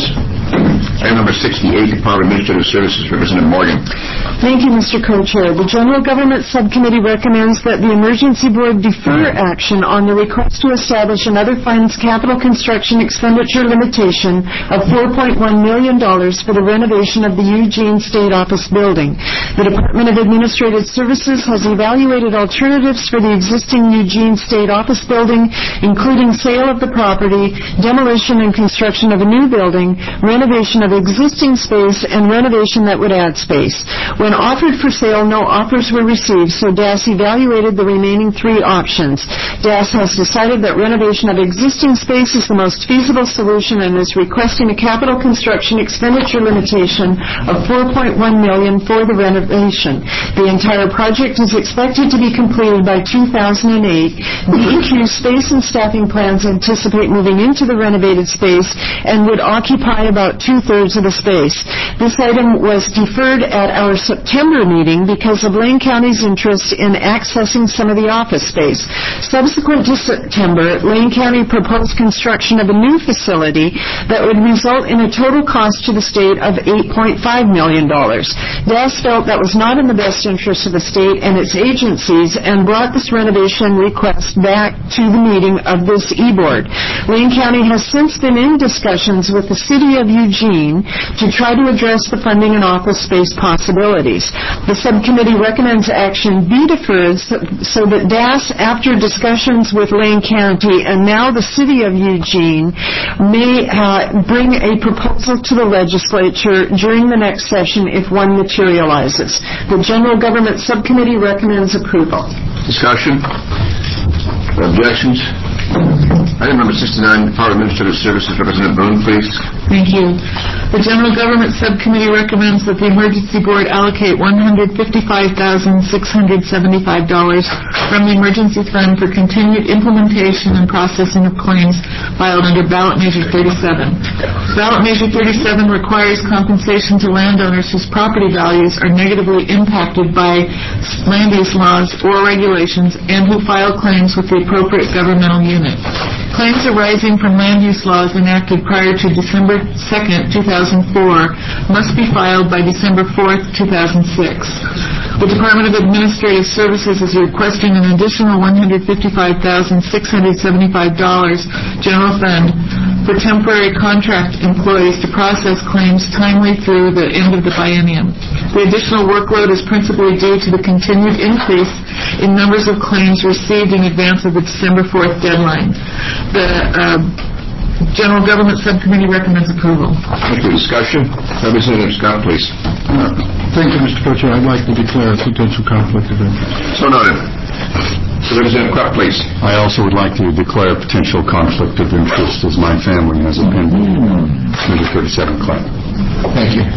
Item number sixty-eight, Department of Administrative Services, Representative Morgan. Thank you, Mister Co-Chair. The General Government Subcommittee recommends that the Emergency Board defer action on the request to establish another funds capital construction expenditure limitation of four point one million dollars for the renovation of the Eugene State Office Building. The Department of Administrative Services has evaluated alternatives for the existing Eugene State Office Building, including sale of the property, demolition and construction of a new building, renovation of existing space, and renovation that would add space. When offered for sale, no offers were received, so D A S evaluated the remaining three options. D A S has decided that renovation of existing space is the most feasible solution and is requesting a capital construction expenditure limitation of four point one million dollars for the renovation. The entire project is expected to be completed by two thousand eight. D E Q space and staffing plans anticipate moving into the renovated space and would occupy about two-thirds of the space. This item was deferred at our September meeting because of Lane County's interest in accessing some of the office space. Subsequent to September, Lane County proposed construction of a new facility that would result in a total cost to the state of eight point five million dollars. D A S felt that was not in the best interest of the state and its agencies and brought this renovation request back to the meeting of this E-Board. Lane County has since been in discussions with the City of Eugene to try to address the funding and office space possibilities. The subcommittee recommends action be deferred so, so that D A S, after discussions with Lane County and now the City of Eugene, may uh, bring a proposal to the legislature during the next session if one materializes. The General Government Subcommittee recommends approval. Discussion? Objections? Item number sixty-nine, Department of Administrative Services, Representative Boone, please. Thank you. The General Government Subcommittee recommends that the Emergency Board allocate one hundred fifty-five thousand six hundred seventy-five dollars from the Emergency Fund for continued implementation and processing of claims filed under Ballot Measure thirty-seven. Ballot Measure thirty-seven requires compensation to landowners whose property values are negatively impacted by land use laws or regulations and who file claims with the appropriate governmental unit. Claims arising from land use laws enacted prior to December second, two thousand four must be filed by December fourth, two thousand six. The Department of Administrative Services is requesting an additional one hundred fifty-five thousand six hundred seventy-five dollars general fund for temporary contract employees to process claims timely through the end of the biennium. The additional workload is principally due to the continued increase in numbers of claims received in advance of the December fourth deadline. The uh, General Government Subcommittee recommends approval. Thank you. Discussion? Representative Scott, please. Uh, thank you, Mister Co-Chair. I'd like to declare a potential conflict of interest. So noted. So Representative Crop, please. I also would like to declare a potential conflict of interest as my family has a pending Measure thirty-seven claim. Thank you.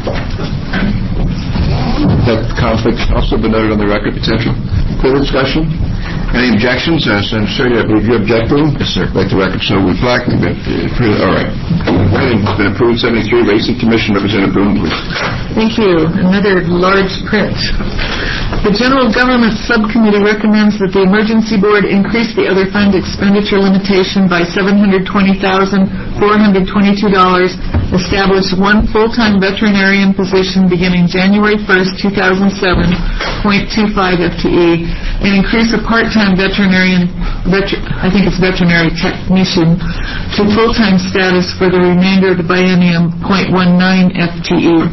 That conflict also been noted on the record, potential. Further discussion? Any objections? Uh, Senator Sturdy, I believe you're objecting. Yes, sir. Let the record so reflect. All right. Item has been approved. seventy-three, Racing Commission, Representative Boone, please. Thank you. Another large print. The General Government Subcommittee recommends that the Emergency Board increase the other fund expenditure limitation by seven hundred twenty thousand four hundred twenty-two dollars, establish one full-time veterinarian position beginning January first, two thousand seven, point two five F T E, and increase a part-time veterinarian, veter- I think it's veterinary technician, to full-time status for the remainder of the biennium, point one nine F T E.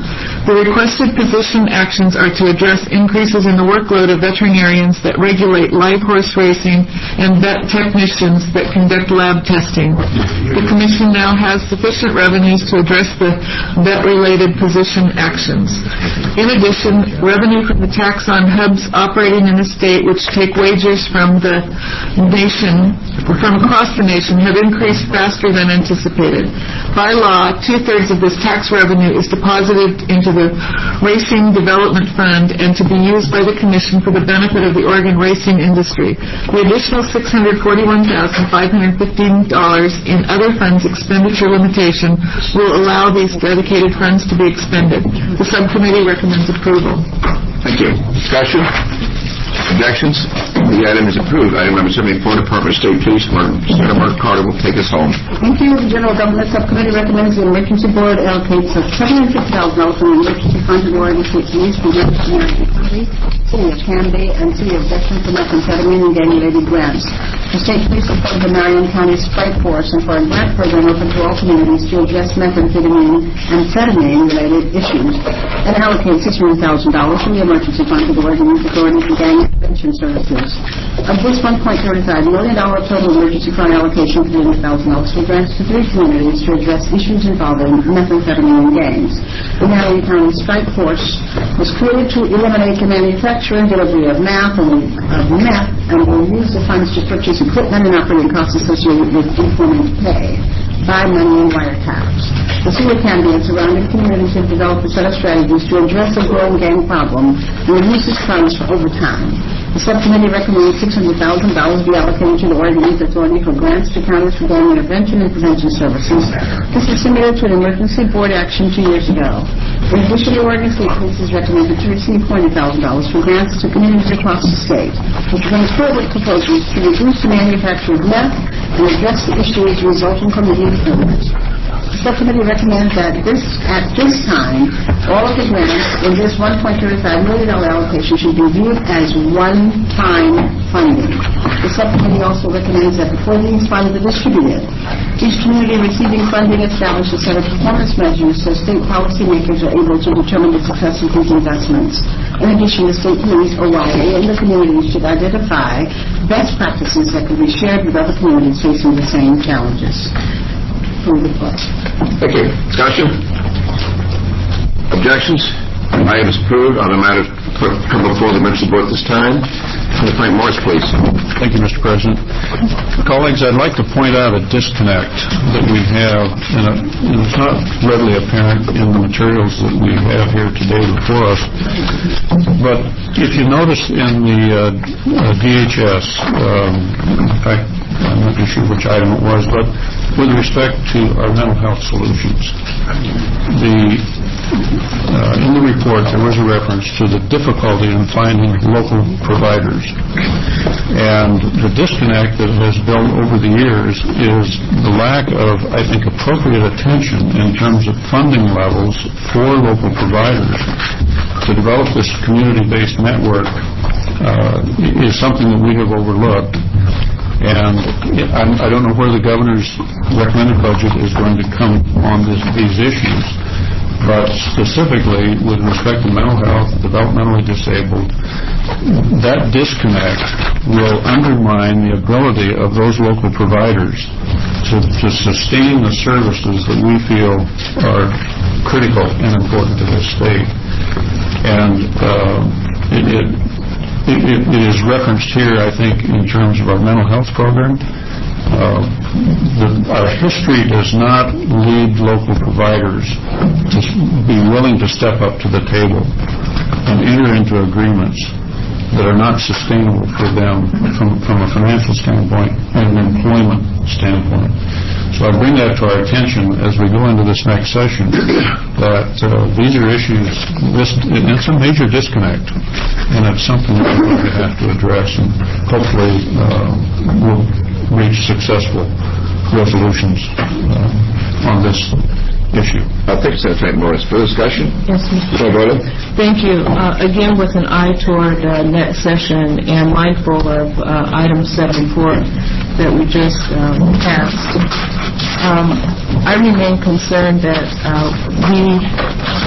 The requested position actions are to address increases in the workload of veterinarians that regulate live horse racing and vet technicians that conduct lab testing. The Commission now has sufficient revenues to address the vet-related position actions. In addition, revenue from the tax on hubs operating in the state, which take wages from the nation, from across the nation, have increased faster than anticipated. By law, two-thirds of this tax revenue is deposited into the Racing Development Fund and to be used by the Commission for the benefit of the Oregon racing industry. The additional six hundred forty-one thousand five hundred fifteen dollars in other funds expenditure limitation will allow these dedicated funds to be expended. The subcommittee recommends approval. Thank you. Discussion? Objections? The item is approved. Item number seventy-four, Department of State Police, Senator Mark Carter will take us home. Thank you. The General Government Subcommittee recommends the Emergency Board allocates seven hundred fifty thousand dollars from the Emergency Fund to the Oregon State Police for American County, City of Canby, and City of Dexter for methamphetamine and gang-related grants. The State Police supported the Marion County Strike Force and for a grant program open to all communities to address methamphetamine and amphetamine-related issues, and allocates six hundred thousand dollars from the Emergency Fund to the Oregon Youth Authority for Gang Prevention Services. Of this one point three five million dollars total emergency fund allocation, three hundred thousand dollars for grants to three communities to address issues involving methamphetamine and gangs. The Marion County Strike Force was created to eliminate the manufacture and delivery of meth and of meth, and will use the funds to purchase equipment and operating costs associated with informant pay, buy money, and wiretaps. The City of Canby and surrounding communities have developed a set of strategies to address the growing gang problem and will use these funds for overtime. The subcommittee recommends six hundred thousand dollars be allocated to the Oregon Youth Authority for grants to counties for gang intervention and prevention services. This is similar to an emergency board action two years ago. In addition, the Oregon State Police is recommended to receive twenty thousand dollars for grants to communities across the state, which brings forward proposals to reduce the manufacture of meth and address the issues resulting from the youth movement. The subcommittee recommends that this, at this time, all of the grants in this one point three five million dollars allocation should be viewed as one-time funding. The subcommittee also recommends that before these funds are distributed, each community receiving funding establish a set of performance measures so state policymakers are able to determine the success of these investments. In addition, the state police, O Y A, and the community should identify best practices that can be shared with other communities facing the same challenges. Thank you. Discussion? Objections? Item is approved. On the matter come before the Emergency Board at this time. Senator Frank Morris, please. Thank you, Mister President. Colleagues, I'd like to point out a disconnect that we have, and, a, and it's not readily apparent in the materials that we have here today before us. But if you notice in the uh, uh, D H S, um, in fact, I'm not too sure which item it was, but with respect to our mental health solutions, the uh, in the report there was a reference to the difficulty in finding local providers. And the disconnect that has built over the years is the lack of, I think, appropriate attention in terms of funding levels for local providers. To develop this community-based network uh, is something that we have overlooked. And I'm, I don't know where the governor's recommended budget is going to come on this, these issues. But specifically, with respect to mental health, developmentally disabled, that disconnect will undermine the ability of those local providers to, to sustain the services that we feel are critical and important to this state. And uh, it, it, it, it is referenced here, I think, in terms of our mental health program. Uh, the, our history does not lead local providers to be willing to step up to the table and enter into agreements that are not sustainable for them from, from a financial standpoint and an employment standpoint. So I bring that to our attention as we go into this next session, that uh, these are issues, this, and it's a major disconnect, and it's something that we're going to have to address, and hopefully uh, we'll reach successful resolutions uh, on this issue. Uh, thank you, Senator Frank Morris. Further discussion? Yes, Mister Chair. Thank you. Uh, again, with an eye toward uh, next session and mindful of uh, item seventy-four that we just um, passed, um, I remain concerned that uh, we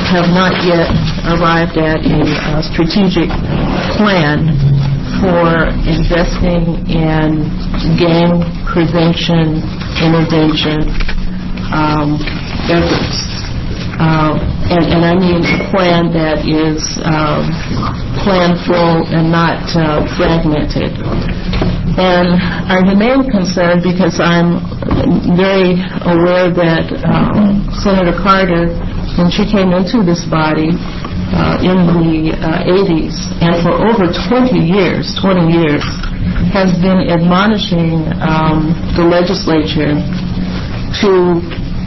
have not yet arrived at a uh, strategic plan for investing in gang prevention, intervention um, efforts. Uh, and, and I mean a plan that is um, planful and not uh, fragmented. And I remain concerned because I'm very aware that um, Senator Carter, when she came into this body uh, in the uh, eighties, and for over twenty years, twenty years, has been admonishing um, the legislature to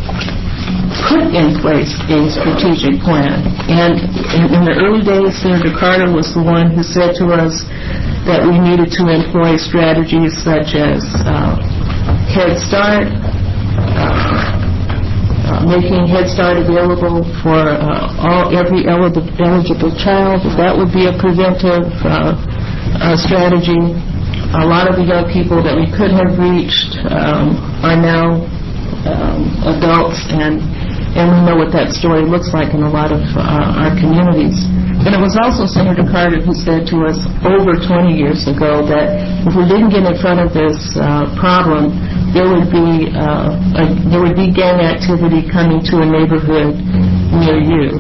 put in place a strategic plan. And in, in the early days, Senator Carter was the one who said to us that we needed to employ strategies such as uh, Head Start, uh, uh, making Head Start available for uh, all every eligible, eligible child. That would be a preventive uh, uh, strategy. A lot of the young people that we could have reached um, are now um, adults, and and we know what that story looks like in a lot of uh, our communities. And it was also Senator Carter who said to us over twenty years ago that if we didn't get in front of this uh, problem, there would be uh, a, there would be gang activity coming to a neighborhood near you.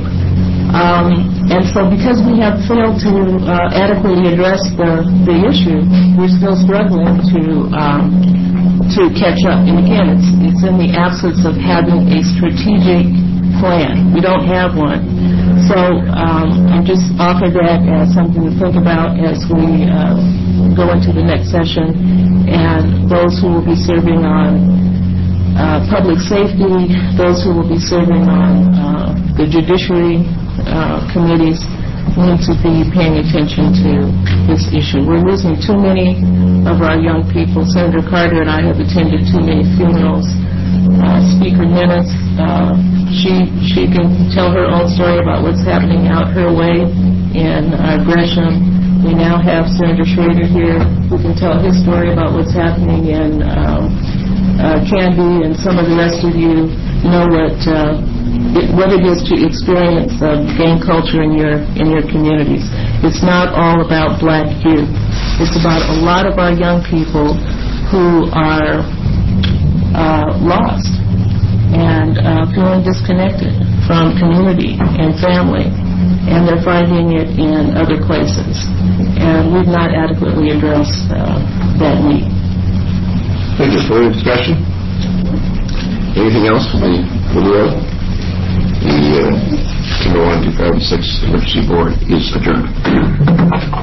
Um, and so because we have failed to uh, adequately address the, the issue, we're still struggling to um, to catch up. And again, it's, it's in the absence of having a strategic plan. We don't have one. So um, I just offer that as something to think about as we uh, go into the next session. And those who will be serving on uh, public safety, those who will be serving on uh, the judiciary uh, committees, need to be paying attention to this issue. We're losing too many of our young people. Senator Carter and I have attended too many funerals. Uh, Speaker Minnis, uh, she she can tell her own story about what's happening out her way in uh, Gresham. We now have Senator Schrader here who can tell his story about what's happening in um, uh, Canby, and some of the rest of you know what uh, it, what it is to experience uh, gang culture in your in your communities. It's not all about black youth. It's about a lot of our young people who are uh, lost and uh, feeling disconnected from community and family, and they're finding it in other places. And we've not adequately addressed uh, that need. Thank you. Further discussion? Anything else from the video? The uh, two thousand six Emergency Board is adjourned.